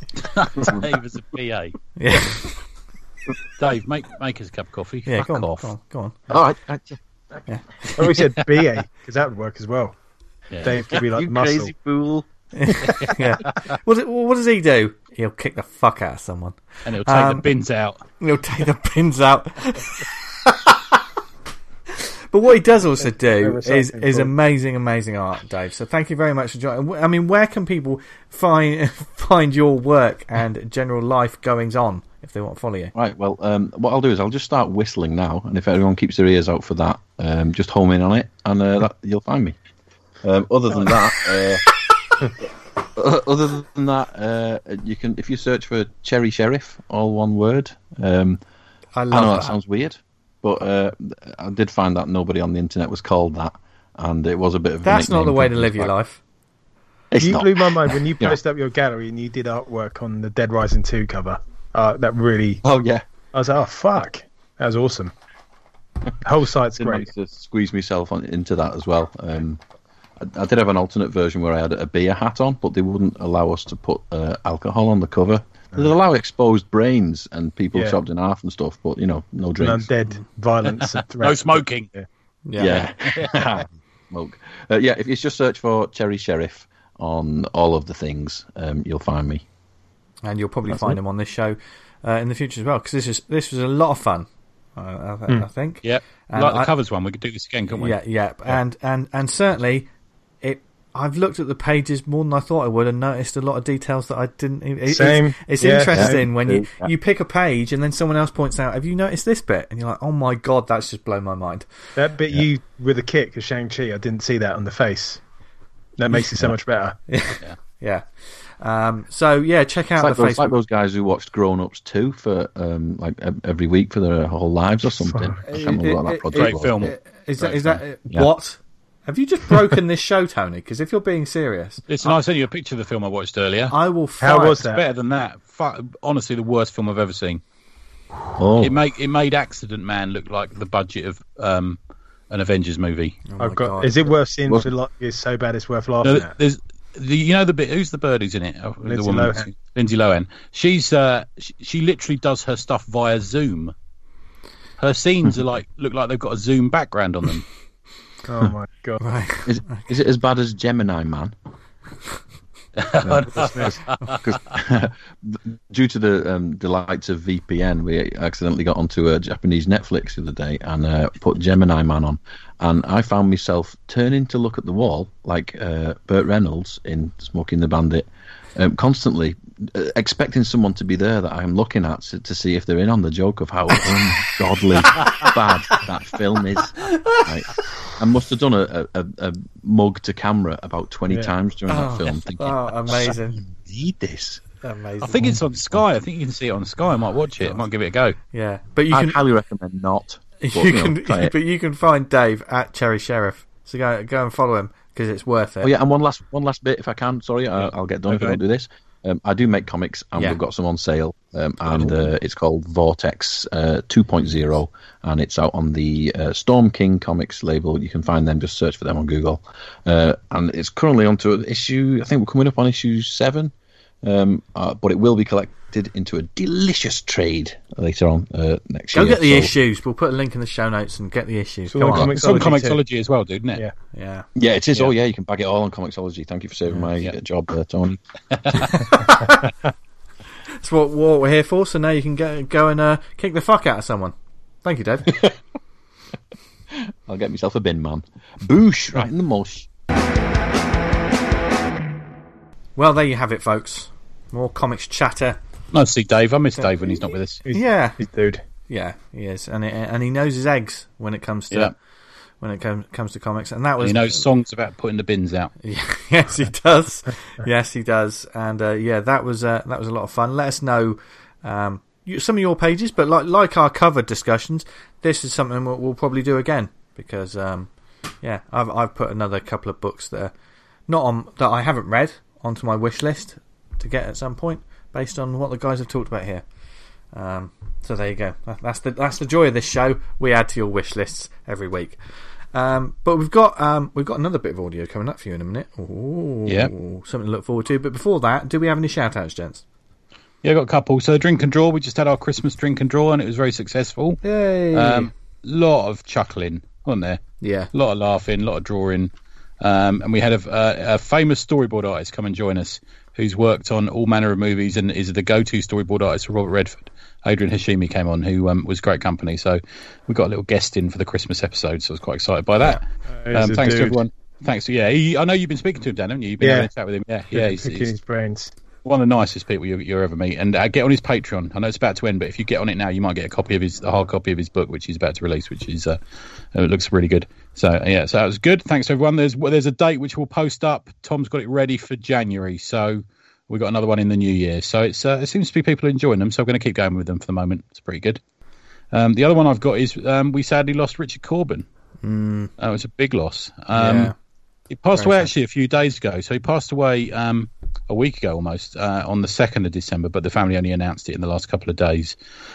Dave is a B A. Yeah, Dave, make make us a cup of coffee. yeah. Fuck Go on, off. go on, go on. All right. I, I always said B A because that would work as well. Yeah. Dave could be like you muscle. crazy fool. Yeah. What, do- what does he do? He'll kick the fuck out of someone. And he'll take Um, the bins out. He'll take the pins out. But what he does also do Recycling is is for- amazing, amazing art, Dave. So thank you very much for joining. I mean, where can people find find your work and general life goings on if they want to follow you? Right, well, um, what I'll do is I'll just start whistling now, and if everyone keeps their ears out for that, um, just home in on it, and uh, that, you'll find me. Um, other than that, uh, other than that, uh, you can if you search for Cherry Sheriff, all one word. Um, I I love know that that. sounds weird, but uh, I did find that nobody on the internet was called that, and it was a bit of. That's a not the nickname way to from live your back. life. It's You not. blew my mind when you Yeah. posted up your gallery and you did artwork on the Dead Rising two cover. Uh, that really, Oh yeah, I was like, oh fuck, that was awesome. The whole site's did great. manage to squeeze myself on, into that as well. Um, I, I did have an alternate version where I had a beer hat on, but they wouldn't allow us to put uh, alcohol on the cover. They'd allow exposed brains and people Yeah. chopped in half and stuff, but you know, no And drinks. undead violence. and No threats. smoking. Yeah. Yeah, smoke. Uh, yeah, if you just search for Cherry Sheriff on all of the things, um, you'll find me. And you'll probably That's find it. him on this show uh, in the future as well, because this is this was a lot of fun. Uh, I, Hmm. I think. Yep. And Like the I- covers one, we could do this again, couldn't we? Yeah, yeah, and and and certainly, it. I've looked at the pages more than I thought I would, and noticed a lot of details that I didn't. It, it's- Same. It's, Yeah, interesting same. when you Yeah. you pick a page and then someone else points out, "Have you noticed this bit?" And you're like, "Oh my god, that's just blown my mind." That bit you with a kick of Shang-Chi, I didn't see that on the face. That makes it so much better. Yeah. Um, so yeah, check out It's like, the those, like Facebook. those guys who watched Grown Ups too for um, like ev- every week for their whole lives or something. I can't remember what that project Great was. film. Is that is that Yeah. what? Have you just broken this show, Tony? Because if you're being serious, Listen, I sent you a picture of the film I watched earlier. I will. How fight- was that? Better than that. Fu- honestly, the worst film I've ever seen. Oh, It made it made Accident Man look like the budget of um, an Avengers movie. Oh my I've got. God. Is it worth seeing? Well- For like, it's so bad it's worth No, laughing at. there's the, you know the bit who's the bird who's in it? Oh, the Lindsay woman, Lohan. Lindsay Lohan. She's uh, she, she literally does her stuff via Zoom. Her scenes are like look like they've got a Zoom background on them. Oh my god! Right. is, is it as bad as Gemini Man? Because due to the um, delights of V P N, we accidentally got onto a Japanese Netflix the other day and uh, put Gemini Man on, and I found myself turning to look at the wall like uh, Burt Reynolds in Smoking the Bandit, um, constantly uh, expecting someone to be there that I'm looking at to, to see if they're in on the joke of how ungodly bad that film is. Right. I must have done a, a, a mug to camera about twenty Yeah. times during Oh, that film, thinking, oh, amazing. "You need this." Amazing. I think it's on Sky. I think you can see it on Sky. I might watch it. I might give it a go. Yeah, but you I'd can highly recommend not. But, you you know, can try it. but you can find Dave at Cherry Sheriff. So go go and follow him because it's worth it. Oh yeah, and one last one last bit, if I can. Sorry, I, I'll get done if I Okay. don't do this. Um, I do make comics, and Yeah. we've got some on sale, um, and uh, it's called Vortex uh, two point oh, and it's out on the uh, Storm King Comics label. You can find them, just search for them on Google. Uh, and it's currently onto issue, I think we're coming up on issue seven, um, uh, but it will be collected into a delicious trade later on uh, next Go year. get the So- issues. We'll put a link in the show notes and get the issues. So Come on on. Comixology It's on too. Comixology as well, dude, isn't it? Yeah. Yeah. Yeah, it is. Yeah. Oh, yeah, you can bag it all on Comixology. Thank you for saving my Yeah. uh, job there, Tony. That's what, what we're here for. So now you can go go and uh, kick the fuck out of someone. Thank you, Dave. I'll get myself a bin man. Boosh, right in the mush. Well, there you have it, folks. More comics chatter. Nice to see Dave. I miss Dave when he's not with us. He's, Yeah, he's dude. yeah, he is, and it, and he knows his eggs when it comes to Yeah. when it comes comes to comics, and that And was he knows songs about putting the bins out. yes, he does. Yes, he does. And uh, yeah, that was uh, that was a lot of fun. Let us know um, you, some of your pages, but like like our covered discussions, this is something we'll, we'll probably do again because um, yeah, I've I've put another couple of books that are not on that I haven't read onto my wish list to get at some point based on what the guys have talked about here. Um, so there you go. That- That's the that's the joy of this show. We add to your wish lists every week. Um, but we've got um, we've got another bit of audio coming up for you in a minute. Ooh, Yeah. something to look forward to. But before that, do we have any shout outs, gents? Yeah, I got a couple. So drink and draw. We just had our Christmas drink and draw, and it was very successful. Yay! Um, lot of chuckling, wasn't there? Yeah. A lot of laughing, a lot of drawing. Um, and we had a, a, a famous storyboard artist come and join us, who's worked on all manner of movies and is the go-to storyboard artist for Robert Redford. Adrian Hashimi came on, who um, was great company. So we got a little guest in for the Christmas episode, so I was quite excited by that. Yeah. Um, thanks dude. to everyone. Thanks. To, yeah, he, I know you've been speaking to him, Dan, haven't you? You've been Yeah. having a chat with him. Yeah, yeah. He's, Picking he's his brains. one of the nicest people you, you ever meet. And uh, get on his Patreon. I know it's about to end, but if you get on it now, you might get a copy of his, a hard copy of his book, which he's about to release, which is uh, it looks really good. So yeah, so that was good. Thanks to everyone. There's there's a date which we'll post up. Tom's got it ready for January, so we got another one in the new year. So it's uh, it seems to be people enjoying them. So I'm going to keep going with them for the moment. It's pretty good. Um, the other one I've got is um, we sadly lost Richard Corbin. Mm. Uh, it was a big loss. Um, Yeah. He passed Very away sad. actually a few days ago. So he passed away um, a week ago almost uh, on the second of December, but the family only announced it in the last couple of days.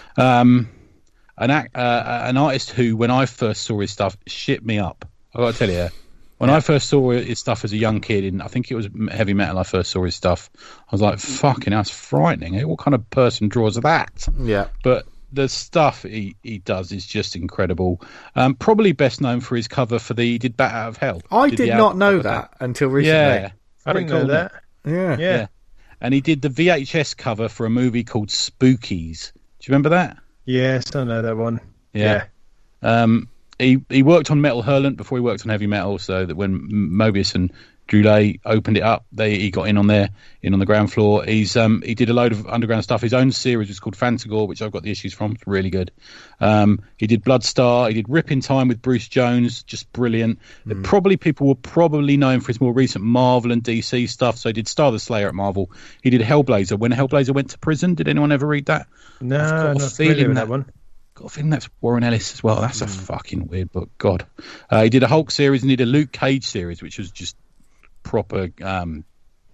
Um, an act, uh, an artist who, when I first saw his stuff, shit me up. I got to tell you, when Yeah. I first saw his stuff as a young kid, in I think it was heavy metal, I first saw his stuff. I was like, "Fucking, that's frightening! What kind of person draws that?" Yeah. But the stuff he, he does is just incredible. Um, probably best known for his cover for the he did Bat Out of Hell. I Did did the not album know cover that until recently. Yeah, I Very didn't cool, know isn't it? that. Yeah. Yeah. Yeah. And he did the V H S cover for a movie called Spookies. Do you remember that? Yes, I know that one. Yeah. Um, he he worked on Metal Hurlant before he worked on heavy metal. So that when Mobius and Droulet opened it up, they he got in on there, in on the ground floor. He's um he did a load of underground stuff. His own series was called Fantagor, which I've got the issues from. It's really good. Um, he did Bloodstar. He did Rip in Time with Bruce Jones, just brilliant. Mm. Probably people will probably know him for his more recent Marvel and D C stuff. So he did Star the Slayer at Marvel. He did Hellblazer when Hellblazer went to prison. Did anyone ever read that? No, I've got a not feeling familiar with that- that one. Got a feeling that's Warren Ellis as well. That's a fucking weird book. God. Uh, he did a Hulk series and he did a Luke Cage series, which was just proper um,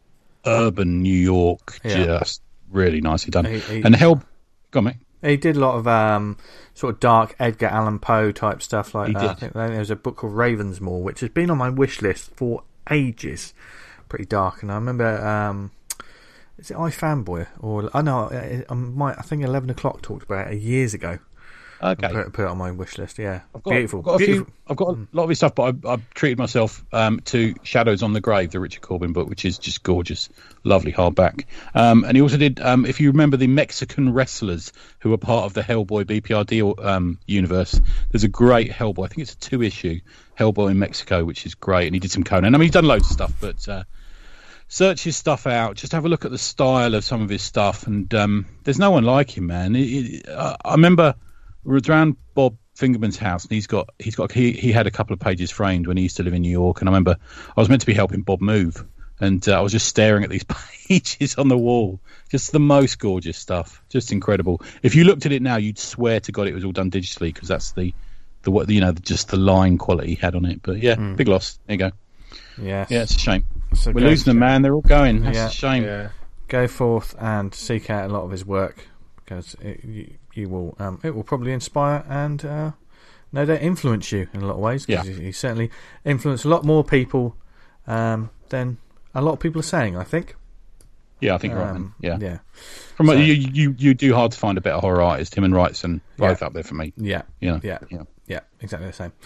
urban New York. Yeah. Just really nicely done. He- he- and Hell... Go on, mate. He did a lot of um, sort of dark Edgar Allan Poe type stuff like He that. did. I think there was a book called Ravensmoor, which has been on my wish list for ages. Pretty dark, and I remember. Um, is it iFanboy or I know I, I might I think Eleven O'Clock talked about it years ago. Okay. Put, put it on my wish list. Yeah, I've got, beautiful. I've got a beautiful. few. I've got a lot of his stuff, but I've, I've treated myself um, to Shadows on the Grave, the Richard Corbin book, which is just gorgeous, lovely hardback. Um, and he also did, um, if you remember, the Mexican wrestlers who were part of the Hellboy B P R D um, universe. There's a great Hellboy. I think it's a two-issue Hellboy in Mexico, which is great. And he did some Conan. I mean, he's done loads of stuff, but uh, search his stuff out. Just have a look at the style of some of his stuff, and um, there's no one like him, man. It, it, uh, I remember. We were around Bob Fingerman's house, and he's got he's got he he had a couple of pages framed when he used to live in New York. And I remember I was meant to be helping Bob move, and uh, I was just staring at these pages on the wall. Just the most gorgeous stuff, just incredible. If you looked at it now, you'd swear to God it was all done digitally, because that's the the what you know just the line quality he had on it. But yeah, Mm. big loss. There you go. Yes. Yeah, it's a shame. So We're go, losing them, man. They're all going. That's Yeah. a shame. Yeah. go forth and seek out a lot of his work, because it, you, you will um, it will probably inspire and uh, no doubt influence you in a lot of ways. Because Yeah. he, he certainly influenced a lot more people um, than a lot of people are saying, I think. Yeah, I think you're right. Um, Man. Yeah. yeah, From So- a, you, you you do hard to find a better horror artist. Him and Wrightson both Yeah. up there for me. yeah, You know. yeah, Yeah. yeah, exactly the same.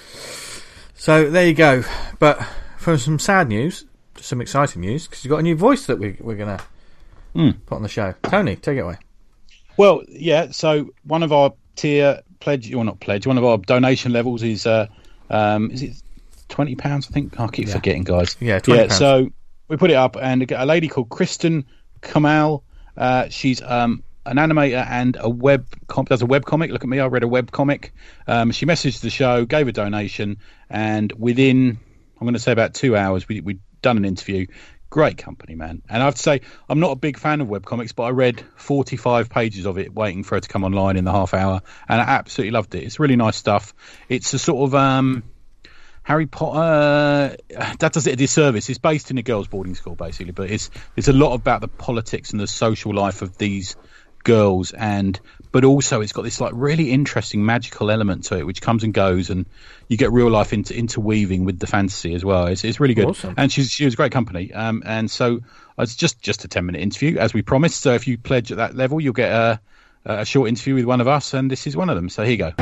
So there you go. But for some sad news, some exciting news, because you've got a new voice that we, we're going to Mm. put on the show. Tony, take it away. Well, yeah. So one of our tier pledge, or not pledge, one of our donation levels is uh, um, is it twenty pounds? I think I keep Yeah. forgetting, guys. Yeah, twenty Yeah. pounds. So we put it up, and a lady called Kristen Kamal. Uh, she's um, an animator and a web comp, does a web comic. Look at me, I read a web comic. Um, she messaged the show, gave a donation, and within I'm going to say about two hours, we we'd done an interview. Great company, man. And I have to say, I'm not a big fan of webcomics, but I read forty-five pages of it waiting for it to come online in the half hour, and I absolutely loved it. It's really nice stuff. It's a sort of um, Harry Potter. Uh, that does it a disservice. It's based in a girls' boarding school, basically, but it's it's a lot about the politics and the social life of these girls, and but also it's got this like really interesting magical element to it, which comes and goes, and you get real life inter- interweaving with the fantasy as well. It's, it's really good. Awesome. And she's she was great company. Um, and so it's just just a ten minute interview as we promised. So if you pledge at that level, you'll get a, a short interview with one of us, and this is one of them. So here you go.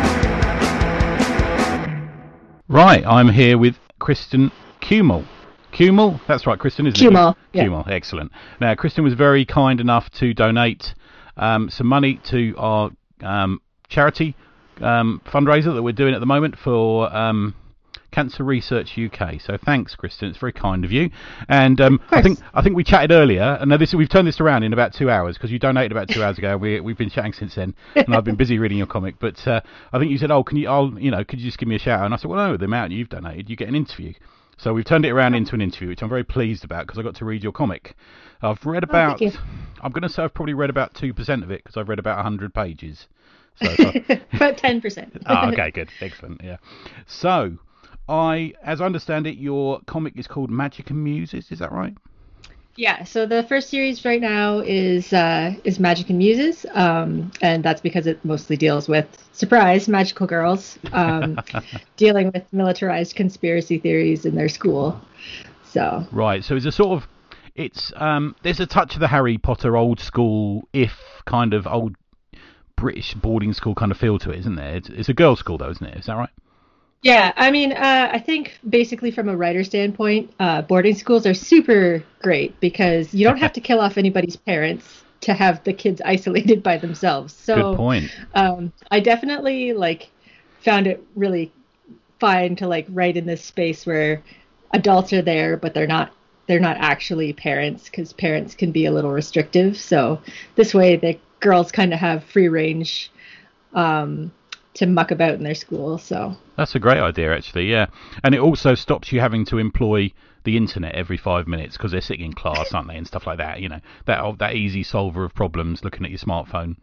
Right, I'm here with Kristen Kumel. Kumel, that's right, Kristen, isn't Kumel, it? yeah. Kumel, excellent. Now, Kristen was very kind enough to donate um, some money to our um, charity um, fundraiser that we're doing at the moment for um, Cancer Research U K. So thanks, Kristen. It's very kind of you. And um, I think I think we chatted earlier, and now this we've turned this around in about two hours because you donated about two hours ago. We we've been chatting since then, and I've been busy reading your comic. But uh, I think you said, "Oh, can you? I'll you know, could you just give me a shout out?" And I said, "Well, no, the amount you've donated, you get an interview." So we've turned it around into an interview, which I'm very pleased about because I got to read your comic. I've read about, oh, I'm going to say I've probably read about two percent of it because I've read about one hundred pages. So, I, about ten percent. oh, okay, good, excellent, yeah. So, I, as I understand it, your comic is called Magic and Muses, is that right? Yeah, so the first series right now is uh, is Magic and Muses, um, and that's because it mostly deals with, surprise, magical girls um, dealing with militarized conspiracy theories in their school. So right, so it's a sort of, it's um, there's a touch of the Harry Potter old school, if kind of old British boarding school kind of feel to it, isn't there? It's, it's a girls' school though, isn't it? Is that right? Yeah, I mean, uh, I think basically from a writer standpoint, uh, boarding schools are super great because you don't have to kill off anybody's parents to have the kids isolated by themselves. So, good point. Um, I definitely like found it really fine to like write in this space where adults are there, but they're not they're not actually parents because parents can be a little restrictive. So this way, the girls kind of have free range. Um, to muck about in their school. So that's a great idea, actually. Yeah, and it also stops you having to employ the internet every five minutes because they're sitting in class, aren't they, and stuff like that. You know, that that easy solver of problems, looking at your smartphone.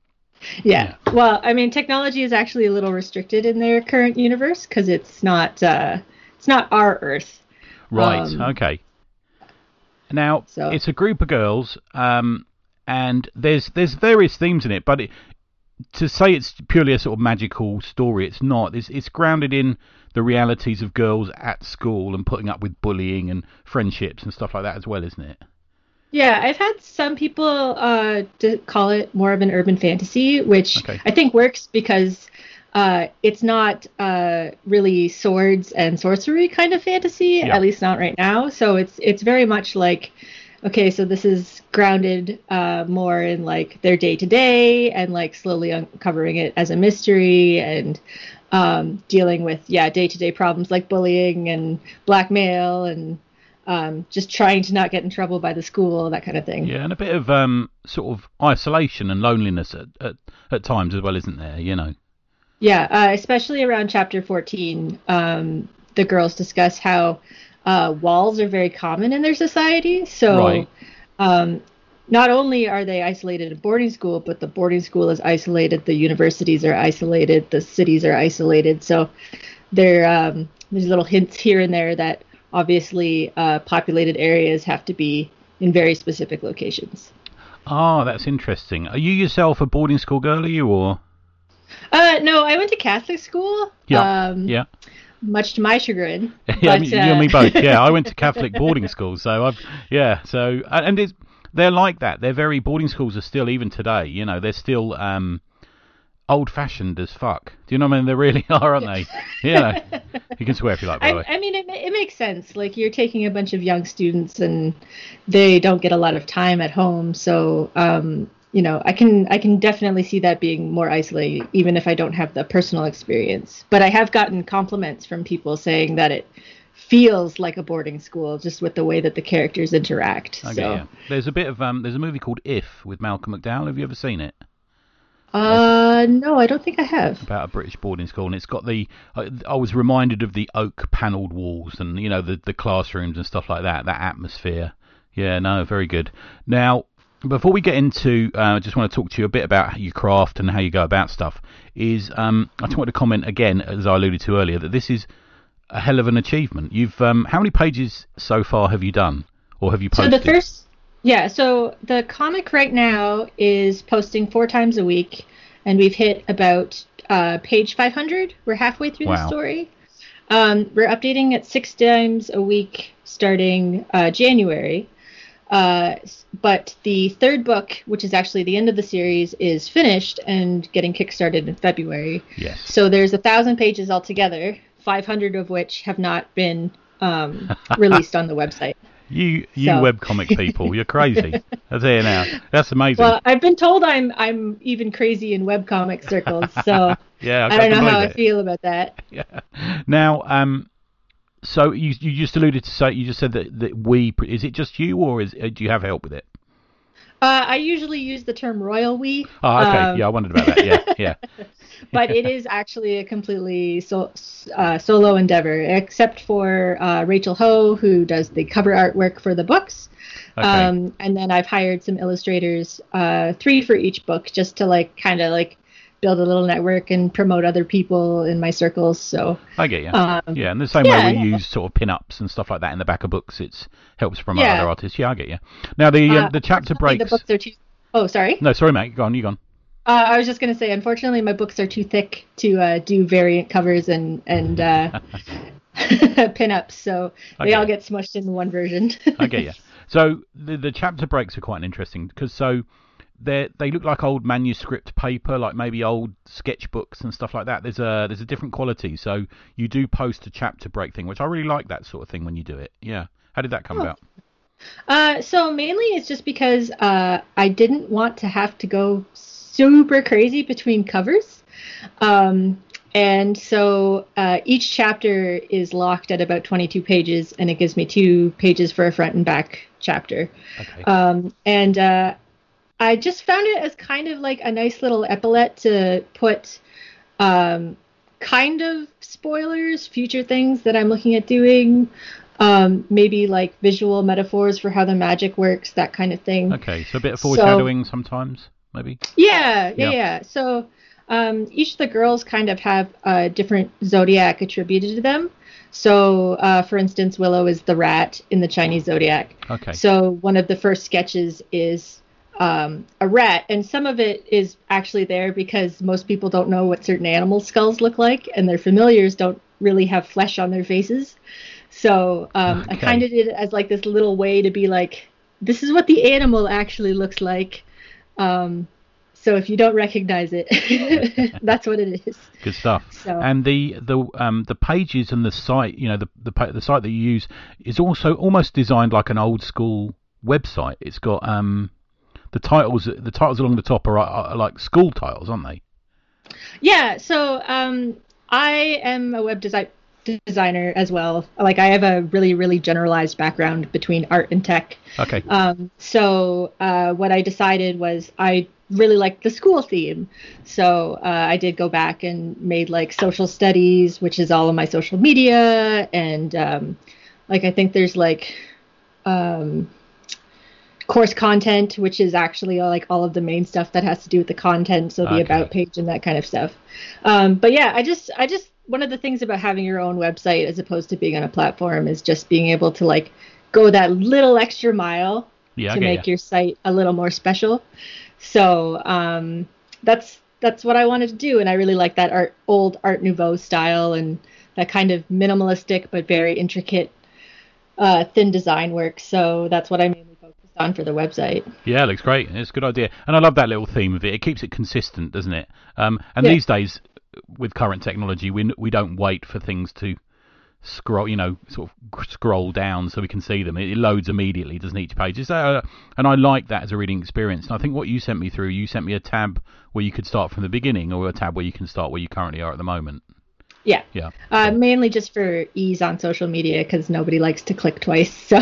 Yeah. yeah. Well, I mean, technology is actually a little restricted in their current universe because it's not uh, it's not our Earth. Right. Um, okay. Now so. It's a group of girls, um, and there's there's various themes in it, but it. To say it's purely a sort of magical story, it's not. It's, it's grounded in the realities of girls at school and putting up with bullying and friendships and stuff like that as well, isn't it? Yeah, I've had some people uh, to call it more of an urban fantasy, which okay. I think works because uh, it's not uh, really swords and sorcery kind of fantasy, yeah. at least not right now. So it's it's very much like, okay, so this is grounded uh, more in like their day to day and like slowly uncovering it as a mystery and um, dealing with, yeah, day to day problems like bullying and blackmail and um, just trying to not get in trouble by the school, that kind of thing. Yeah, and a bit of um, sort of isolation and loneliness at, at, at times as well, isn't there? You know? Yeah, uh, especially around chapter fourteen, um, the girls discuss how uh, walls are very common in their society. So. Right. Um, not only are they isolated in boarding school, but the boarding school is isolated, the universities are isolated, the cities are isolated. So there, um, there's little hints here and there that obviously uh, populated areas have to be in very specific locations. Ah, that's interesting. Are you yourself a boarding school girl, are you, or? Uh, no, I went to Catholic school. Yeah, um, yeah. Much to my chagrin. yeah, but, I mean, uh... you and me both. Yeah, I went to Catholic boarding school, so I've yeah. So and it's, they're like that. They're very boarding schools are still even today. You know, they're still um, old-fashioned as fuck. Do you know what I mean? They really are, aren't they? You know, you can swear if you like. By the way, I, I mean, it it makes sense. Like you're taking a bunch of young students, and they don't get a lot of time at home, so. Um, You know, I can I can definitely see that being more isolating, even if I don't have the personal experience. But I have gotten compliments from people saying that it feels like a boarding school, just with the way that the characters interact. Okay, so. yeah. There's a bit of um, there's a movie called If with Malcolm McDowell. Have you ever seen it? Uh, no, I don't think I have. About a British boarding school, and it's got the. I, I was reminded of the oak panelled walls, and you know the the classrooms and stuff like that. That atmosphere. Yeah, no, very good. Now. Before we get into, uh, I just want to talk to you a bit about your craft and how you go about stuff. Is um, I just want to comment again, as I alluded to earlier, that this is a hell of an achievement. You've um, how many pages so far have you done, or have you posted? So the first, Yeah, so the comic right now is posting four times a week, and we've hit about uh, page five hundred. We're halfway through Wow. the story. Um, we're updating it six times a week starting uh, January. Uh, but the third book, which is actually the end of the series, is finished and getting kickstarted in February. Yes. So there's a thousand pages altogether, five hundred of which have not been um, released on the website. You you So- webcomic people, you're crazy. That's here now. That's amazing. Well, I've been told I'm I'm even crazy in webcomic circles, so yeah, I don't know can how believe I it. feel about that. Yeah. Now, um, so you you just alluded to say you just said that, that we is it just you or is uh, do you have help with it? Uh, I usually use the term royal we. Oh, okay. um, yeah, I wondered about that. Yeah, yeah. but it is actually a completely so, uh, solo endeavor, except for uh, Rachel Ho, who does the cover artwork for the books. Okay. Um, and then I've hired some illustrators, uh, three for each book, just to like kind of like build a little network and promote other people in my circles. So I get you. um, yeah, and the same yeah, way we yeah. use sort of pin-ups and stuff like that in the back of books, it helps promote Yeah. other artists. Yeah, I get you. Now the um, uh, the chapter unfortunately, breaks. The books are too. Oh, sorry. No, sorry, mate. Go on. You go on. Uh, I was just going to say, unfortunately, my books are too thick to uh, do variant covers and and uh, pin-ups, so they Okay. all get smushed in one version. I get you. So the the chapter breaks are quite interesting because so they they look like old manuscript paper, like maybe old sketchbooks and stuff like that. There's a there's a different quality. So you do post a chapter break thing, which I really like that sort of thing when you do it. Yeah. How did that come Oh. about? Uh, so mainly it's just because uh, I didn't want to have to go super crazy between covers. Um, and so uh, each chapter is locked at about twenty-two pages, and it gives me two pages for a front and back chapter. Okay. Um, and uh, I just found it as kind of like a nice little epaulette to put um, kind of spoilers, future things that I'm looking at doing. Um, maybe like visual metaphors for how the magic works, that kind of thing. Okay. So a bit of So- foreshadowing sometimes, maybe. Yeah, Yeah. yeah, yeah. So um, each of the girls kind of have a different zodiac attributed to them. So, uh, for instance, Willow is the rat in the Chinese zodiac. Okay. So one of the first sketches is um, a rat, and some of it is actually there because most people don't know what certain animal skulls look like, and their familiars don't really have flesh on their faces. So um, I Okay. kind of did it as like this little way to be like, this is what the animal actually looks like. Um, so if you don't recognize it, that's what it is. Good stuff. So- And the the um the pages and the site, you know, the the pa- the site that you use is also almost designed like an old school website. It's got um the titles the titles along the top are, are, are like school titles, aren't they? Yeah, so um, I am a web design designer as well. Like I have a really, really generalized background between art and tech. Okay. Um, so uh, what I decided was I really liked the school theme. So uh, I did go back and made like social studies, which is all of my social media. And um, like I think there's like um, course content, which is actually uh, like all of the main stuff that has to do with the content. So the Okay. about page and that kind of stuff. Um, but yeah, I just, I just, one of the things about having your own website as opposed to being on a platform is just being able to like go that little extra mile Yeah, I to get make ya. your site a little more special. So um, that's that's what I wanted to do, and I really like that art, old Art Nouveau style, and that kind of minimalistic but very intricate, uh, thin design work. So that's what I mainly focused on for the website. Yeah, it looks great. It's a good idea, and I love that little theme of it. It keeps it consistent, doesn't it? Um, and Yeah. these days, with current technology, we we don't wait for things to scroll, you know, sort of scroll down so we can see them. It, it loads immediately, doesn't each page? Is that, uh, and I like that as a reading experience. And I think what you sent me through, you sent me a tab where you could start from the beginning, or a tab where you can start where you currently are at the moment. Yeah. Yeah. Uh, mainly just for ease on social media because nobody likes to click twice. So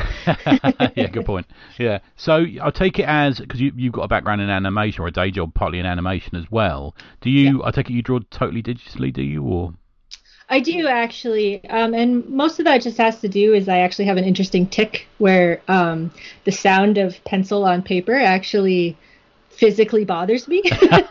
Yeah, good point. Yeah, so I take it as because you you've got a background in animation or a day job partly in animation as well. Do you? I take it you draw totally digitally, do you? Or I do actually, um, and most of that just has to do is I actually have an interesting tick where um, the sound of pencil on paper actually physically bothers me.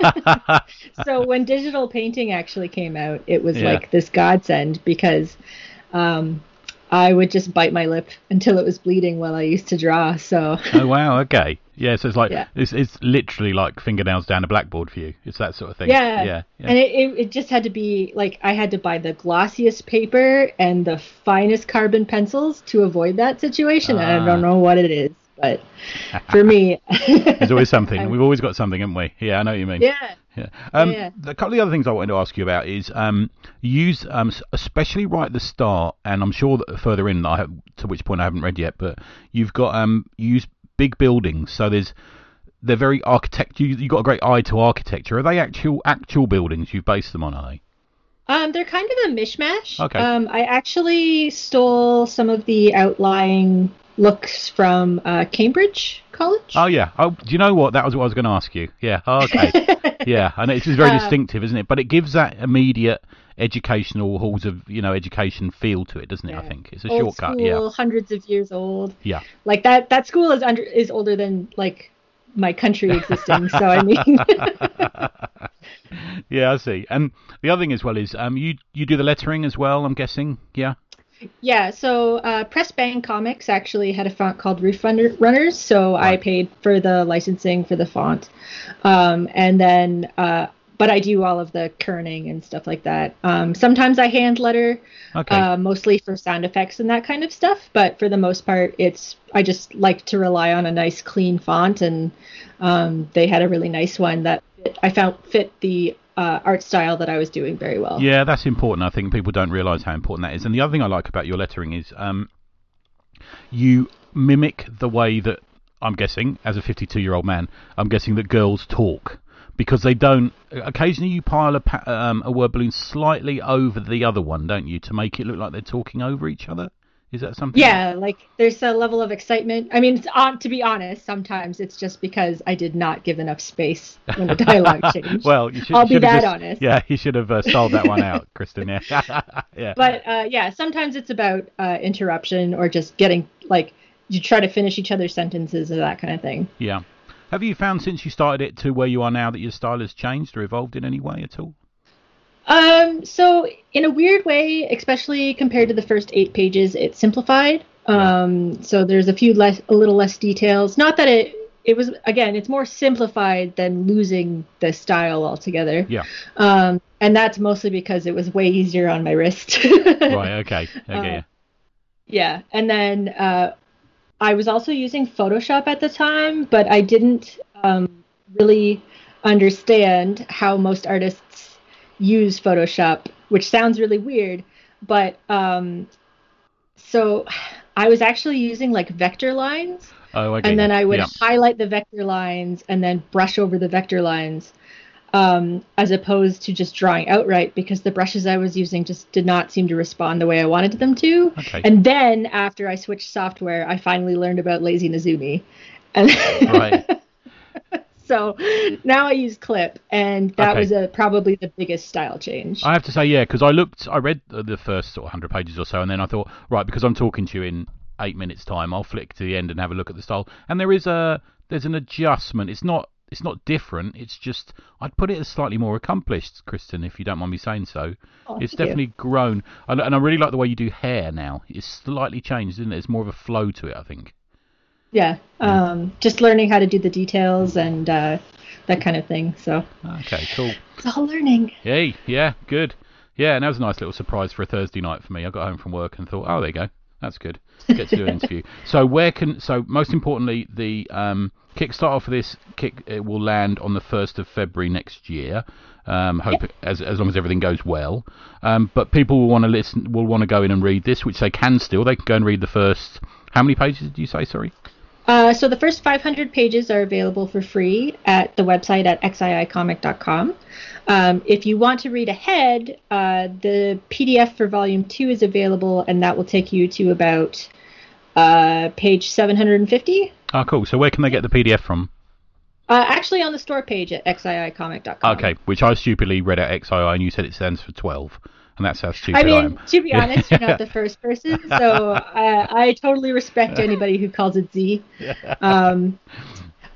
So when digital painting actually came out, it was Yeah. like this godsend because um, I would just bite my lip until it was bleeding while I used to draw. So. Oh wow, okay, yeah. So it's like Yeah. it's it's literally like fingernails down a blackboard for you. It's that sort of thing. Yeah. yeah, yeah. And it, it, it just had to be like I had to buy the glossiest paper and the finest carbon pencils to avoid that situation. And Ah. I don't know what it is, but for me, There's always something. We've always got something, haven't we? Yeah, I know what you mean. yeah. Yeah. Um, Yeah. A couple of the other things I wanted to ask you about is um, use, um, s- especially right at the start, and I'm sure that further in, I have, to which point I haven't read yet, but you've got um, use big buildings. So there's they're very architect. You you got a great eye to architecture. Are they actual actual buildings you've based them on? Are they? Um, they're kind of a mishmash. Okay. Um, I actually stole some of the outlying looks from uh, Cambridge College. Oh yeah. Oh, do you know what? That was what I was going to ask you. Yeah. Oh, okay. Yeah. I know it's very Um, distinctive, isn't it? But it gives that immediate educational halls of you know education feel to it, doesn't it? I Yeah. think it's a Old shortcut. school, Yeah. hundreds of years old. Yeah. Like that. That school is under is older than like my country existing. So I mean, Yeah, I see. And the other thing as well is um, you you do the lettering as well. I'm guessing. Yeah. yeah. So uh, Press Bang Comics actually had a font called Roof Runner- Runners, so I Right. paid for the licensing for the font, um, and then. Uh, but I do all of the kerning and stuff like that. Um, sometimes I hand letter, Okay. uh, mostly for sound effects and that kind of stuff. But for the most part, it's I just like to rely on a nice, clean font, and um, they had a really nice one that fit, I found fit the uh, art style that I was doing very well. Yeah, that's important. I think people don't realise how important that is. And the other thing I like about your lettering is um, you mimic the way that I'm guessing, as a fifty-two-year-old man, I'm guessing that girls talk. Because they don't. Occasionally, you pile a, pa- um, a word balloon slightly over the other one, don't you, to make it look like they're talking over each other? Is that something? Yeah, like there's a level of excitement. I mean, it's on, to be honest, sometimes it's just because I did not give enough space when the dialogue changed. Well, you should. I'll be should have that just- honest. Yeah, you should have uh, styled that one out, Kristen. Yeah. Yeah. But uh, yeah, sometimes it's about uh, interruption or just getting like you try to finish each other's sentences or that kind of thing. Yeah. Have you found since you started it to where you are now that your style has changed or evolved in any way at all? Um, so in a weird way, especially compared to the first eight pages, it's simplified. Um, so there's a few less, a little less details. Not that it, it was again, it's more simplified than losing the style altogether. Yeah. Um, and that's mostly because it was way easier on my wrist. Right. Okay. Okay. Uh, Yeah, and then uh, I was also using Photoshop at the time, but I didn't um, really understand how most artists use Photoshop, which sounds really weird. But um, so I was actually using like vector lines, Oh, okay. and then I would Yeah. highlight the vector lines and then brush over the vector lines. Um, as opposed to just drawing outright, because the brushes I was using just did not seem to respond the way I wanted them to. Okay. And then after I switched software, I finally learned about Lazy Nezumi. And Right. so now I use Clip, and that Okay. was a, probably the biggest style change. I have to say, yeah, because I looked, I read the the first sort of hundred pages or so, and then I thought, right, because I'm talking to you in eight minutes' time, I'll flick to the end and have a look at the style. And there is a, there's an adjustment. It's not, it's not different. It's just, I'd put it as slightly more accomplished, Kristen, if you don't mind me saying so. Oh, It's thank you. definitely grown, and, and I really like the way you do hair now. It's slightly changed, isn't it? It's more of a flow to it, I think. Yeah, um, just learning how to do the details and uh, that kind of thing. So Okay, cool. it's all learning. Hey, yeah, good. Yeah, and that was a nice little surprise for a Thursday night for me. I got home from work and thought, oh, there you go. That's good. Get to do an interview. So where can? So most importantly, the um, Kickstarter for this kick it will land on the first of February next year. Um, hope it, as as long as everything goes well. Um, but people will want to listen. Will want to go in and read this, which they can still. They can go and read the first. How many pages did you say? Sorry. Uh, so the first five hundred pages are available for free at the website at x i i comic dot com. Um, if you want to read ahead, uh, the P D F for volume two is available, and that will take you to about uh, page seven hundred fifty. Oh, cool. So where can they get the P D F from? Uh, actually, on the store page at x i i comic dot com. Okay, which I stupidly read out X I I, and you said it stands for twelve, and that's how stupid I I mean, am. to be honest, you're not the first person, so uh, I totally respect anybody who calls it Z. Um,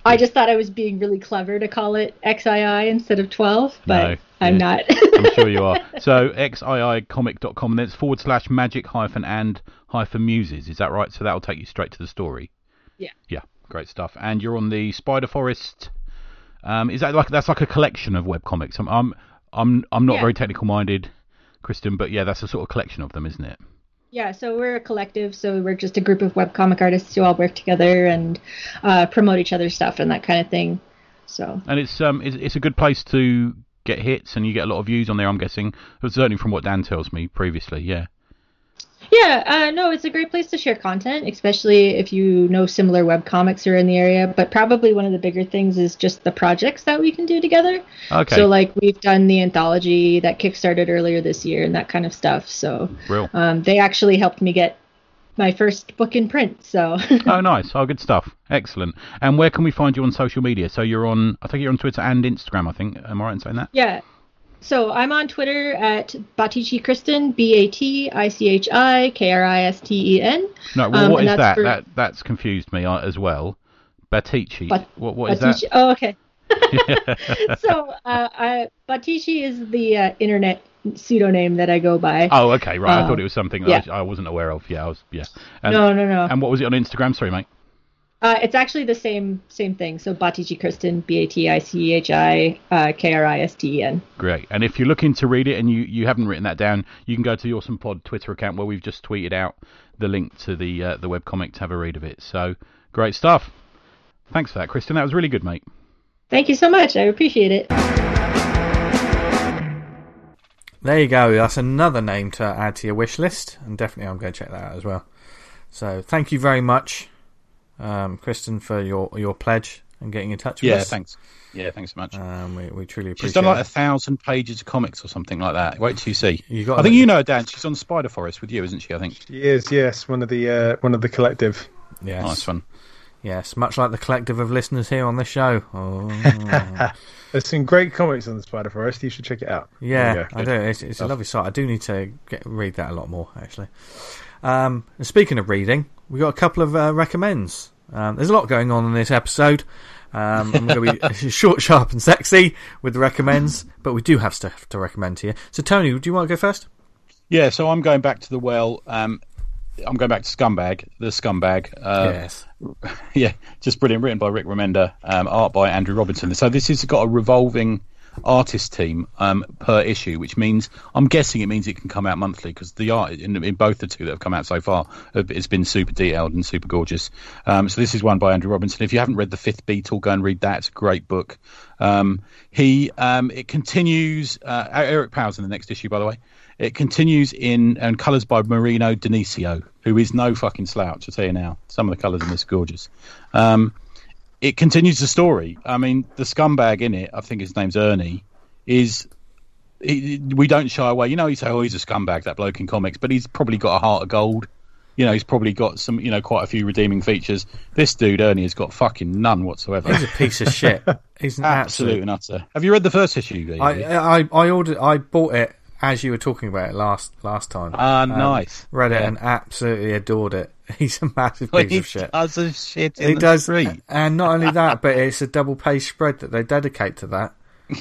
I just thought I was being really clever to call it X I I instead of twelve, but No, I'm yeah. not. I'm sure you are. So x i i comic dot com and then it's forward slash magic hyphen and hyphen muses. Is that right? So that'll take you straight to the story. Yeah. Yeah, great stuff. And you're on the Spider Forest. Um, is that like that's like a collection of webcomics? I'm I'm I'm I'm not Yeah. very technical minded, Kristen, but yeah, that's a sort of collection of them, isn't it? Yeah, so we're a collective, so we're just a group of webcomic artists who all work together and uh, promote each other's stuff and that kind of thing. So And it's um it's, it's a good place to get hits, and you get a lot of views on there, I'm guessing. Certainly from what Dan tells me previously. Yeah. yeah, uh, no, it's a great place to share content, especially if you know similar webcomics are in the area. But probably one of the bigger things is just the projects that we can do together. Okay. So like we've done the anthology that kickstarted earlier this year and that kind of stuff. So Real. um, they actually helped me get my first book in print. So Oh, nice. Oh, good stuff. Excellent. And where can we find you on social media? So you're on, I think you're on Twitter and Instagram, I think. Am I right in saying that? yeah. So I'm on Twitter at Batichi Kristen, B A T I C H I K R I S T E N. No, well, Um, what and is that's that? for- That That's confused me uh, as well. Batichi. Bat- what What is Batichi. that? Oh, okay. so uh, I, Batichi is the uh, internet pseudonym that I go by. Oh, okay, right. I Um, thought it was something that yeah. I, I wasn't aware of. Yeah, I was. Yeah. And, no, no, no. And what was it on Instagram? Sorry, mate. Uh, it's actually the same same thing. So Batichi Kristen, B A T I C H I K R I S T E N. Great. And if you're looking to read it and you, you haven't written that down, you can go to the Awesome Pod Twitter account where we've just tweeted out the link to the uh, the webcomic to have a read of it. So great stuff. Thanks for that, Kristen. That was really good, mate. Thank you so much. I appreciate it. There you go. That's another name to add to your wish list, and definitely I'm going to check that out as well. So thank you very much, um, Kristen, for your your pledge and getting in touch with Yeah, us. thanks. Yeah, thanks so much. Um, we, we truly appreciate She's done like a it. thousand pages of comics or something like that. Wait till you see. You got I think it. you know her, Dan. She's on Spider Forest with you, isn't she? I think. She is, yes, one of the uh, one of the collective. Yes. Nice one. Yes, much like the collective of listeners here on this show. Oh. There's some great comics on the Spider Forest. You should check it out. Yeah, There you go. I do. It's, it's a lovely site. I do need to get, read that a lot more, actually. Um, and speaking of reading, we got a couple of uh, recommends. Um, there's a lot going on in this episode. Um, I'm going to be short, sharp, and sexy with the recommends, but we do have stuff to recommend to you. So, Tony, do you want to go first? Yeah, so I'm going back to the well. Um, I'm going back to Scumbag, the Scumbag. Uh, yes. Yeah, just brilliant. Written by Rick Remender, um, art by Andrew Robinson. So this has got a revolving artist team um, per issue, which means I'm guessing it means it can come out monthly because the art in, in both the two that have come out so far has been super detailed and super gorgeous. Um, so this is one by Andrew Robinson. If you haven't read The Fifth Beatle, go and read that. It's a great book. Um, he um, it continues. Uh, Eric Powell's in the next issue, by the way. It continues in and colours by Marino Denisio, who is no fucking slouch. I'll tell you now. Some of the colours in this are gorgeous. Um, it continues the story. I mean, the scumbag in it, I think his name's Ernie, is... He, we don't shy away. You know, you say, oh, he's a scumbag, that bloke in comics, but he's probably got a heart of gold. You know, he's probably got some, you know, quite a few redeeming features. This dude, Ernie, has got fucking none whatsoever. He's a piece of shit. He's an Absolute absolute... and utter. Have you read the first issue, Lee? I, I, I ordered... I bought it as you were talking about it last last time. Ah, Um, nice. Read it Yeah. and absolutely adored it. He's a massive piece He of shit. does a shit in He the does, street. and not only that, but it's a double page spread that they dedicate to that.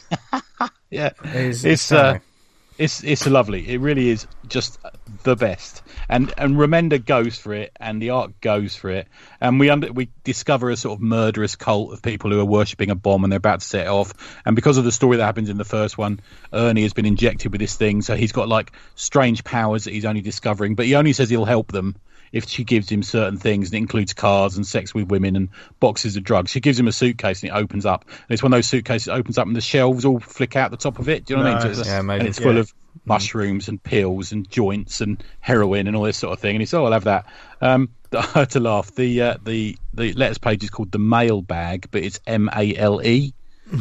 Yeah, Is it's uh, astounding. it's it's lovely. It really is just the best. And and Remender goes for it, and the art goes for it. And we under, we discover a sort of murderous cult of people who are worshipping a bomb, and they're about to set it off. And because of the story that happens in the first one, Ernie has been injected with this thing, so he's got like strange powers that he's only discovering. But he only says he'll help them if she gives him certain things, and it includes cars and sex with women and boxes of drugs. She gives him a suitcase and it opens up. And it's one of those suitcases that opens up and the shelves all flick out the top of it. Do you know what I mean? So Nice. it's, Yeah, and amazing. it's full Yeah. of mushrooms and pills and joints and heroin and all this sort of thing. And it's, oh, I'll have that. Um, I had to laugh. The, uh, the, the letters page is called The Mail Bag, but it's M A L E,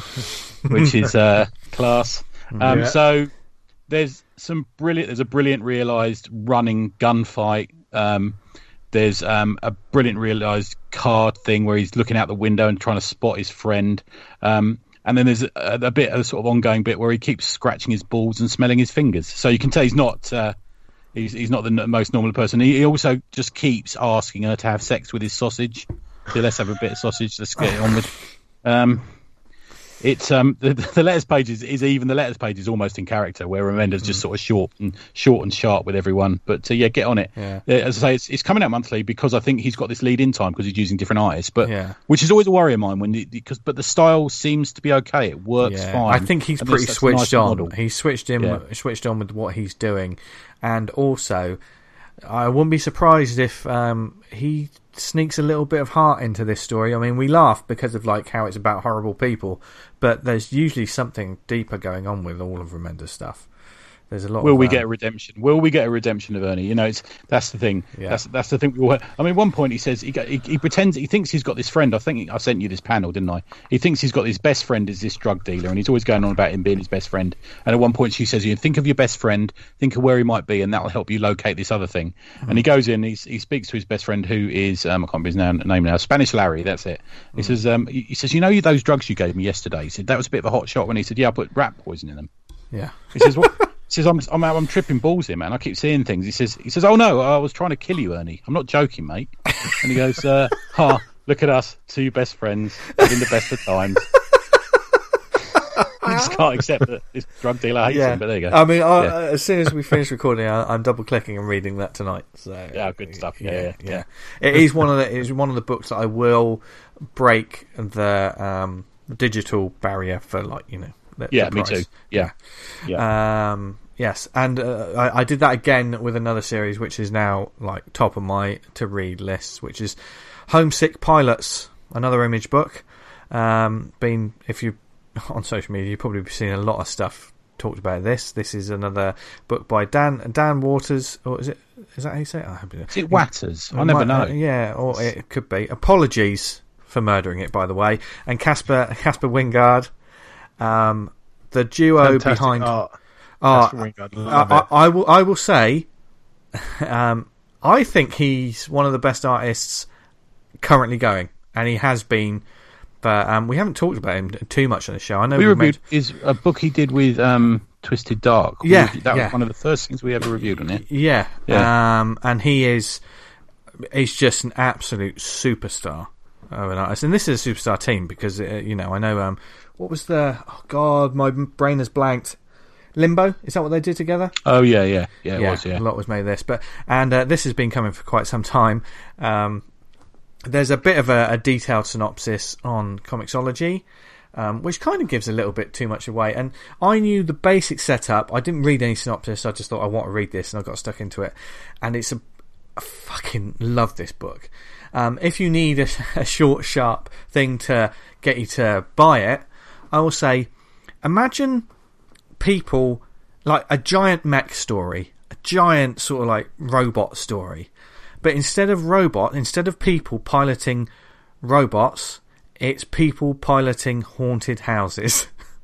which is uh, class. Um, Yeah. So there's some brilliant, there's a brilliant realised running gunfight. Um, there's um, a brilliant realised card thing where he's looking out the window and trying to spot his friend. Um, and then there's a, a bit, a sort of ongoing bit where he keeps scratching his balls and smelling his fingers. So you can tell he's not, uh, he's he's not the n- most normal person. He, he also just keeps asking her to have sex with his sausage. So let's have a bit of sausage. Let's get it on with. Um, it's um the, the letters page is, is even the letters page is almost in character, where Remender's mm. just sort of short and short and sharp with everyone. But uh, yeah, get on it. Yeah. Uh, as I say, it's, it's coming out monthly because I think he's got this lead in time because he's using different artists. But yeah. which is always a worry of mine when because but the style seems to be okay. It works yeah. fine. I think he's and pretty that's switched nice on. model. He's switched in Yeah. switched on with what he's doing, and also I wouldn't be surprised if um, he sneaks a little bit of heart into this story. I mean, we laugh because of like how it's about horrible people, but there's usually something deeper going on with all of Remender's stuff. There's a lot. Will of, we um, get a redemption? Will we get a redemption of Ernie? You know, it's that's the thing. Yeah. That's that's the thing. We all, I mean, at one point he says he, he he pretends he thinks he's got this friend. I think I sent you this panel, didn't I? He thinks he's got his best friend is this drug dealer, and he's always going on about him being his best friend. And at one point she says, "You think of your best friend, think of where he might be, and that will help you locate this other thing." Mm. And he goes in, he he speaks to his best friend, who is um, I can't remember his name, name now, Spanish Larry. That's it. He mm. says, um, he, he says, "You know those drugs you gave me yesterday?" He said that was a bit of a hot shot. When he said, "Yeah, I put rat poison in them." Yeah. He says, "What?" He says, I'm, I'm I'm tripping balls here, man. I keep seeing things. He says, he says, "Oh no, I was trying to kill you, Ernie. I'm not joking, mate." And he goes, uh, "Ha, oh, look at us, two best friends, having the best of times." I just can't accept that this drug dealer hates yeah. him, but there you go. I mean, I, yeah. as soon as we finish recording, I, I'm double clicking and reading that tonight. So yeah, good stuff. Yeah, yeah, yeah. yeah. It is one of the it is one of the books that I will break the um, digital barrier for, like, you know. The, yeah, the me price. too. Yeah, yeah. Um, yes, and uh, I, I did that again with another series, which is now like top of my to read list, which is Homesick Pilots, another Image book. Um, been if you on social media, you've probably seen a lot of stuff talked about this. This is another book by Dan Dan Waters, or is it? Is that how you say it? I hope is it Watters? I never know. Uh, yeah, or it could be. Apologies for murdering it, by the way. And Casper Casper Wingard. Um, the duo Fantastic behind art. art, Wingard, I, I, I will. I will say, um, I think he's one of the best artists currently going, and he has been. But um, we haven't talked about him too much on the show. I know we we reviewed made... is a book he did with um, Twisted Dark. Yeah, we, that yeah. was one of the first things we ever reviewed on it. Yeah, yeah. Um, and he is. He's just an absolute superstar of an artist, and this is a superstar team because uh, you know I know. Um, What was the... Oh, God, my brain has blanked. Limbo? Is that what they did together? Oh, yeah, yeah. Yeah, it yeah, was, yeah. A lot was made of this. But, and uh, this has been coming for quite some time. Um, there's a bit of a, a detailed synopsis on Comixology, um, which kind of gives a little bit too much away. And I knew the basic setup. I didn't read any synopsis. I just thought, I want to read this, and I got stuck into it. And it's a... I fucking love this book. Um, if you need a, a short, sharp thing to get you to buy it, I will say, imagine people like a giant mech story, a giant sort of like robot story, but instead of robot, instead of people piloting robots, it's people piloting haunted houses.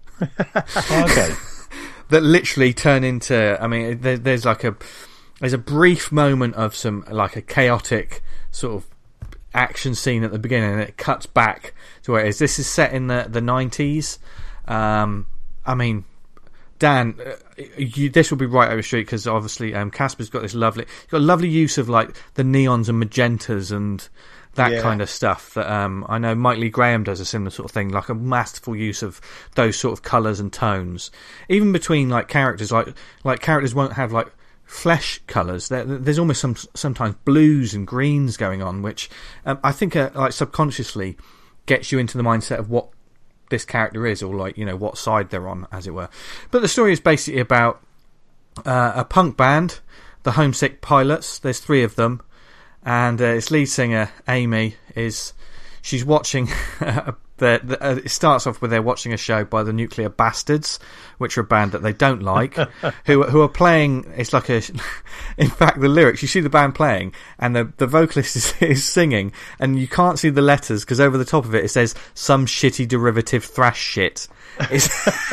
Okay. That literally turn into. I mean, there, there's like a there's a brief moment of some like a chaotic sort of action scene at the beginning, and it cuts back to where it is. This is set in the the nineties. Um, I mean, Dan, uh, you, this will be right over the street because obviously um, Casper's got this lovely, got a lovely use of like the neons and magentas and that yeah. kind of stuff. That um, I know Mike Lee Graham does a similar sort of thing, like a masterful use of those sort of colours and tones, even between like characters. Like like characters won't have like flesh colours. There, there's almost some sometimes blues and greens going on, which um, I think uh, like subconsciously gets you into the mindset of what this character is, or like, you know, what side they're on, as it were. But the story is basically about uh, a punk band, the Homesick Pilots. There's three of them, and uh, its lead singer Amy is she's watching a The, the, uh, it starts off with they're watching a show by the Nuclear Bastards, which are a band that they don't like, who who are playing. It's like a, in fact, the lyrics. You see the band playing, and the the vocalist is, is singing, and you can't see the letters because over the top of it it says some shitty derivative thrash shit. It's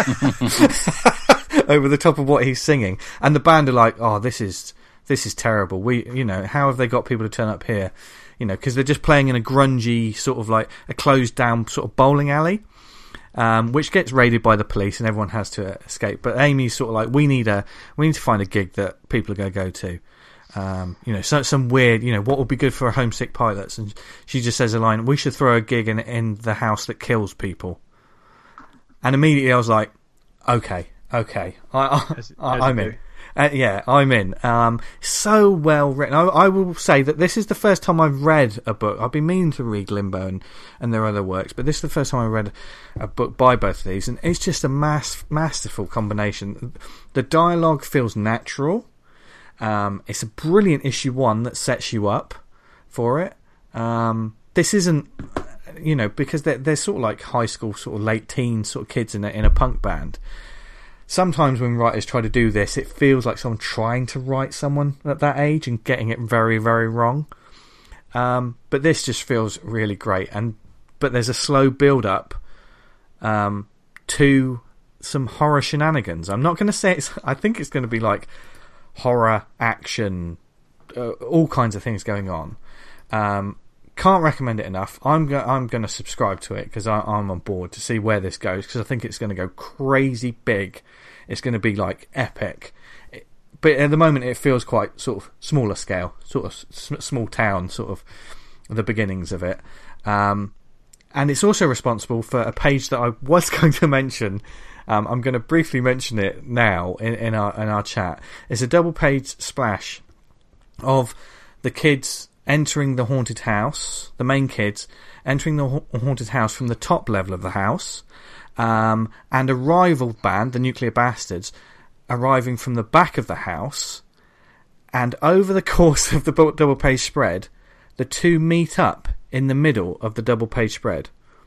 over the top of what he's singing, and the band are like, "Oh, this is this is terrible. We, you know, how have they got people to turn up here?" You know, because they're just playing in a grungy sort of like a closed down sort of bowling alley, um, which gets raided by the police and everyone has to escape. But Amy's sort of like, we need a we need to find a gig that people are going to go to. Um, you know, so, some weird, you know, what would be good for homesick pilots? And she just says a line, we should throw a gig in, in the house that kills people. And immediately I was like, okay, okay, I, I, As- I, as I'm you in. do. Uh, yeah, I'm in. Um, so well written. I, I will say that this is the first time I've read a book. I've been meaning to read Limbo and, and their other works, but this is the first time I read a book by both of these, and it's just a mass, masterful combination. The dialogue feels natural. Um, it's a brilliant issue one that sets you up for it. Um, this isn't, you know, because they're, they're sort of like high school, sort of late teen sort of kids in a, in a punk band. Sometimes when writers try to do this, it feels like someone trying to write someone at that age and getting it very, very wrong. Um, but this just feels really great. And but there's a slow build-up um, to some horror shenanigans. I'm not going to say it's... I think it's going to be like horror, action, uh, all kinds of things going on. Um, can't recommend it enough. I'm go- I'm going to subscribe to it because I'm on board to see where this goes, because I think it's going to go crazy big. It's going to be like epic. It, but at the moment it feels quite sort of smaller scale, sort of s- small town, sort of the beginnings of it. Um, and it's also responsible for a page that I was going to mention. Um, I'm going to briefly mention it now in, in our in our chat. It's a double page splash of the kids entering the haunted house, the main kids entering the ha- haunted house from the top level of the house, um, and a rival band, the Nuclear Bastards, arriving from the back of the house. And over the course of the bu- double page spread, the two meet up in the middle of the double page spread.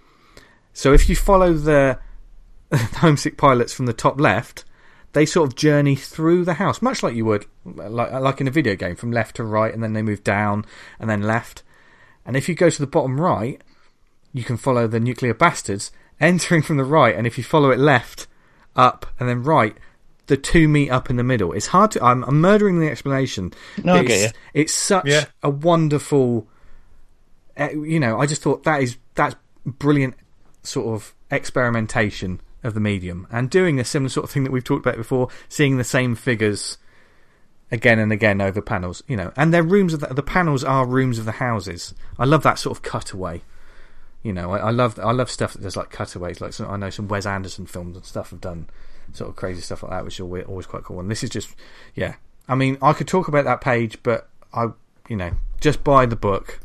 So if you follow the homesick pilots from the top left, they sort of journey through the house, much like you would, like like in a video game, from left to right, and then they move down and then left. And if you go to the bottom right, you can follow the Nuclear Bastards entering from the right, and if you follow it left, up, and then right, the two meet up in the middle. It's hard to... I'm, I'm murdering the explanation. No, I it's, get you. it's such Yeah. a wonderful... Uh, you know, I just thought that is that's brilliant sort of experimentation of the medium, and doing a similar sort of thing that we've talked about before, seeing the same figures again and again over panels, you know, and they're rooms of the, the panels are rooms of the houses. I love that sort of cutaway. You know, I, I love I love stuff that does like cutaways. Like some, I know some Wes Anderson films and stuff have done sort of crazy stuff like that, which are always, always quite cool. And this is just, yeah. I mean, I could talk about that page, but I, you know, just buy the book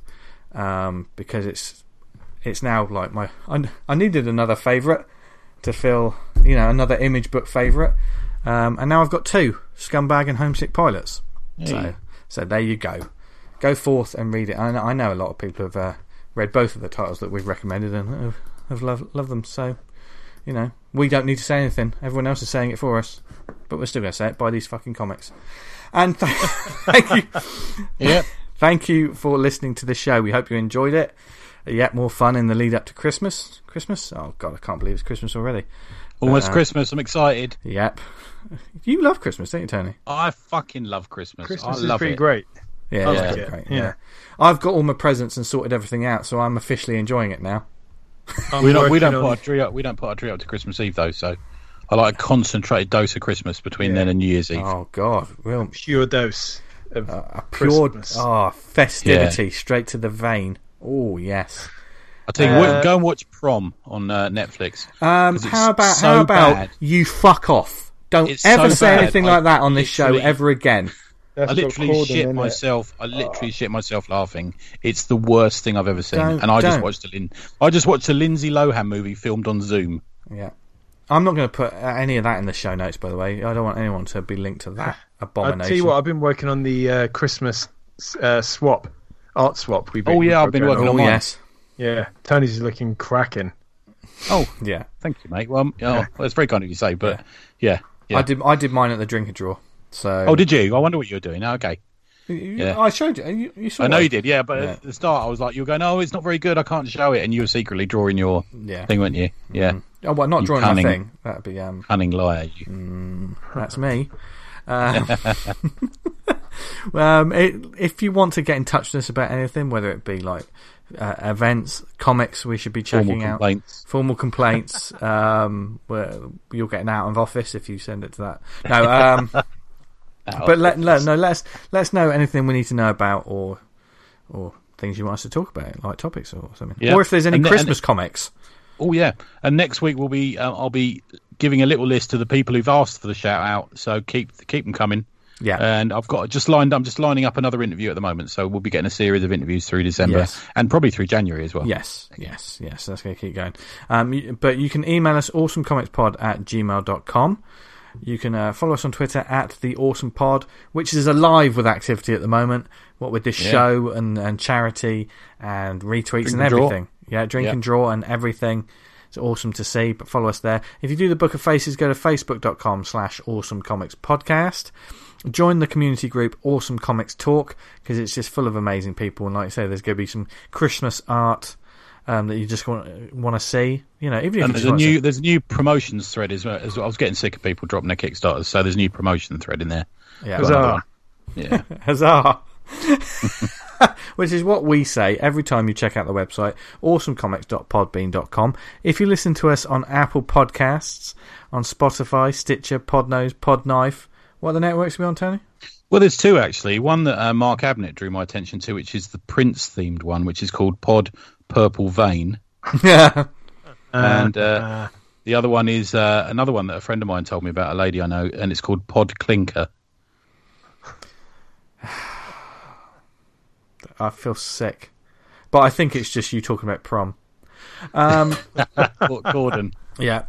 um, because it's it's now like my. I, I needed another favourite to fill, you know, another Image book favourite, um, and now I've got two: Scumbag and Homesick Pilots. Hey. So, so there you go. Go forth and read it. I know, I know a lot of people have uh, read both of the titles that we've recommended and have, have loved, loved them. So, you know, we don't need to say anything. Everyone else is saying it for us, but we're still going to say it. Buy these fucking comics. And th- thank you, Yeah. thank you for listening to the show. We hope you enjoyed it. Yet more fun in the lead up to Christmas. Christmas? Oh God, I can't believe it's Christmas already. Almost Uh, Christmas. I'm excited. Yep. You love Christmas, don't you, Tony? I fucking love Christmas. Christmas I is love pretty it. great. Yeah, I yeah, like it's it. great. Yeah. Yeah. I've got all my presents and sorted everything out, so I'm officially enjoying it now. I'm We don't. We working don't on- put a tree up. We don't put a tree up to Christmas Eve though. So I like a concentrated dose of Christmas between Yeah. then and New Year's Eve. Oh God, real pure dose of uh, a pure Christmas. oh festivity straight to the vein. Oh yes. I tell you Uh, what, go and watch Prom on uh, Netflix. Um, 'Cause it's how about so how about bad. you fuck off? Don't It's ever so say bad, anything I like that on this show literally- ever again. That's I got literally Corden shit in it. myself. I literally shit myself laughing. It's the worst thing I've ever seen. Don't- and I just don't. watched a Lin- I just watched a Lindsay Lohan movie filmed on Zoom. Yeah. I'm not going to put uh, any of that in the show notes, by the way. I don't want anyone to be linked to that I'll abomination. tell you what, I've been working on the uh, Christmas uh, swap, art swap. We've been, Oh, yeah, we've I've been got working going oh on mine. yes, Yeah, Tony's is looking cracking. Oh, yeah. thank you, mate. Well, um, oh, Yeah. that's very kind of you to say, but yeah. yeah. I did. I did mine at the drinker drawer. So. Oh, did you? I wonder what you were doing. Oh, okay. You- Yeah. I showed you. You, you saw. I know it. you did, yeah, but Yeah. at the start I was like, you were going, oh, it's not very good, I can't show it, and you were secretly drawing your Yeah. thing, weren't you? Yeah. Oh well, not You drawing cunning- my thing. That'd be um. Cunning liar, you. That's me. Uh, um, it, if you want to get in touch with us about anything, whether it be like uh, events, comics, we should be Formal checking out. complaints. Formal complaints. um, where you'll get an out of office if you send it to that. No. Um, But let, let no let us let us know anything we need to know about, or or things you want us to talk about, like topics or something, Yeah. or if there's any And the- Christmas and- comics. Oh yeah, and next week we'll be uh, I'll be giving a little list of the people who've asked for the shout out. So keep keep them coming. Yeah, And I've got just lined. I'm just lining up another interview at the moment, so we'll be getting a series of interviews through December Yes. and probably through January as well. yes, yes, yes. That's going to keep going. Um, you- but you can email us awesomecomicspod at gmail dot com. You can uh, follow us on Twitter at the Awesome Pod, which is alive with activity at the moment. What with this Yeah. show and, and charity and retweets Drink and and draw. everything. Yeah, drink Yeah. and draw and everything. It's awesome to see. But follow us there. If you do the Book of Faces, go to facebook dot com slash awesome comics podcast. Join the community group Awesome Comics Talk, because it's just full of amazing people. And like I say, there's going to be some Christmas art um, that you just want want to see. You know, even if And you there's just a want to new see- there's a new promotions thread as well. As well. I was getting sick of people dropping their Kickstarters, so there's a new promotion thread in there. yeah, Got another Huzzah. one. Yeah. Huzzah! Which is what we say every time you check out the website, awesome comics dot podbean dot com. If you listen to us on Apple Podcasts, on Spotify, Stitcher, Podnose, Podknife, what are the networks are we on, Tony? Well, there's two actually. One that uh, Mark Abnett drew my attention to, which is the Prince themed one, which is called Pod Purple Vein, Yeah. and uh, the other one is uh, another one that a friend of mine told me about, a lady I know, and it's called Pod Clinker. I feel sick. But I think it's just you talking about prom. Um, Gordon. yeah.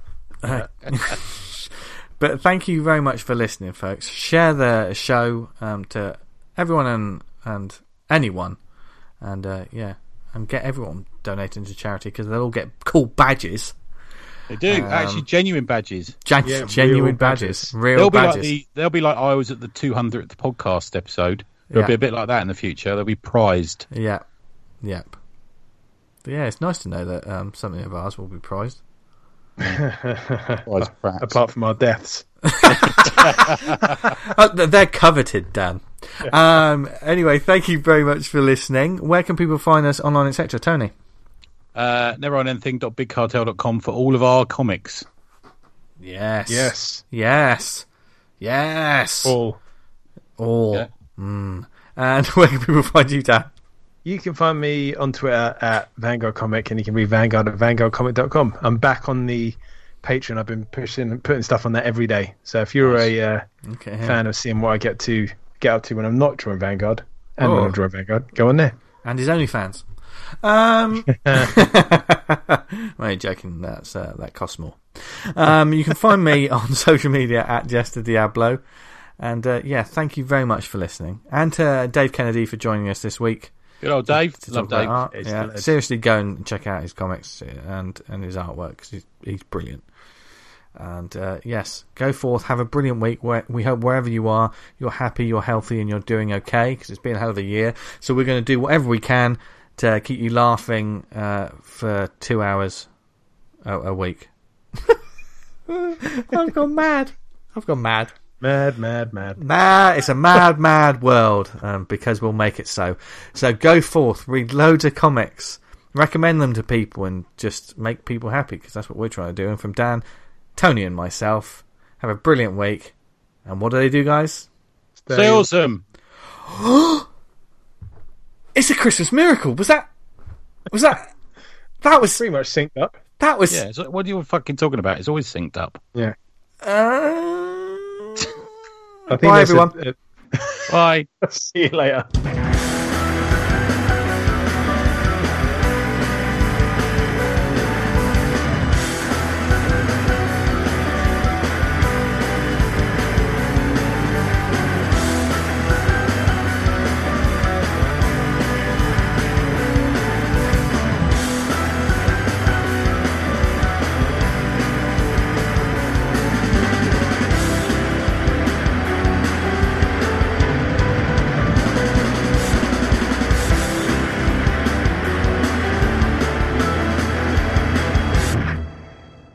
But thank you very much for listening, folks. Share the show um, to everyone and, and anyone. And, uh, yeah, and get everyone donating to charity, because they'll all get cool badges. They do Um, actually genuine badges. Gen- Yeah, genuine real badges. badges. Real They'll be badges. like the, they'll be like I was at the two hundredth podcast episode. They'll Yeah. be a bit like that in the future. They'll be prized. Yeah. Yep. But yeah, it's nice to know that um, something of ours will be prized. Prized perhaps. Apart from our deaths. Oh, th- they're coveted, Dan. Um, anyway, thank you very much for listening. Where can people find us online, et cetera? Tony? Uh, never on anything dot big cartel dot com for all of our comics. Yes. Yes. Yes. Yes. All. All. Yeah. Mm. And where can people find you, Dan? You can find me on Twitter at Vanguard Comic, and you can read Vanguard at vanguard comic dot com. I'm back on the Patreon. I've been pushing putting stuff on there every day. So if you're Nice. a uh, Okay. fan of seeing what I get to get up to when I'm not drawing Vanguard and when Oh. I'm drawing Vanguard, go on there. And his OnlyFans. Um, well, you're joking. That's uh, that costs more. Um, you can find me on social media at Jester Diablo. And uh, yeah, thank you very much for listening, and to Dave Kennedy for joining us this week. Good old Dave. To Love talk about Dave. art. He's Yeah, the legend. seriously, go and check out his comics and and his artwork, 'cause he's, he's brilliant. And uh, yes, go forth, have a brilliant week. Where we hope wherever you are, you're happy, you're healthy, and you're doing okay, because it's been a hell of a year. So we're going to do whatever we can to keep you laughing uh, for two hours a, a week. I've gone mad. I've gone mad. Mad, mad, mad. Mad, it's a mad, mad world, um, because we'll make it so. So go forth, read loads of comics, recommend them to people, and just make people happy, because that's what we're trying to do. And from Dan, Tony, and myself, have a brilliant week. And what do they do, guys? Stay awesome. It's a Christmas miracle. Was that? Was that? That was. Pretty much synced up. That was. Yeah. So what are you fucking talking about? It's always synced up. Yeah. Uh, I think Bye, that's a- everyone. Bye. a- see you later.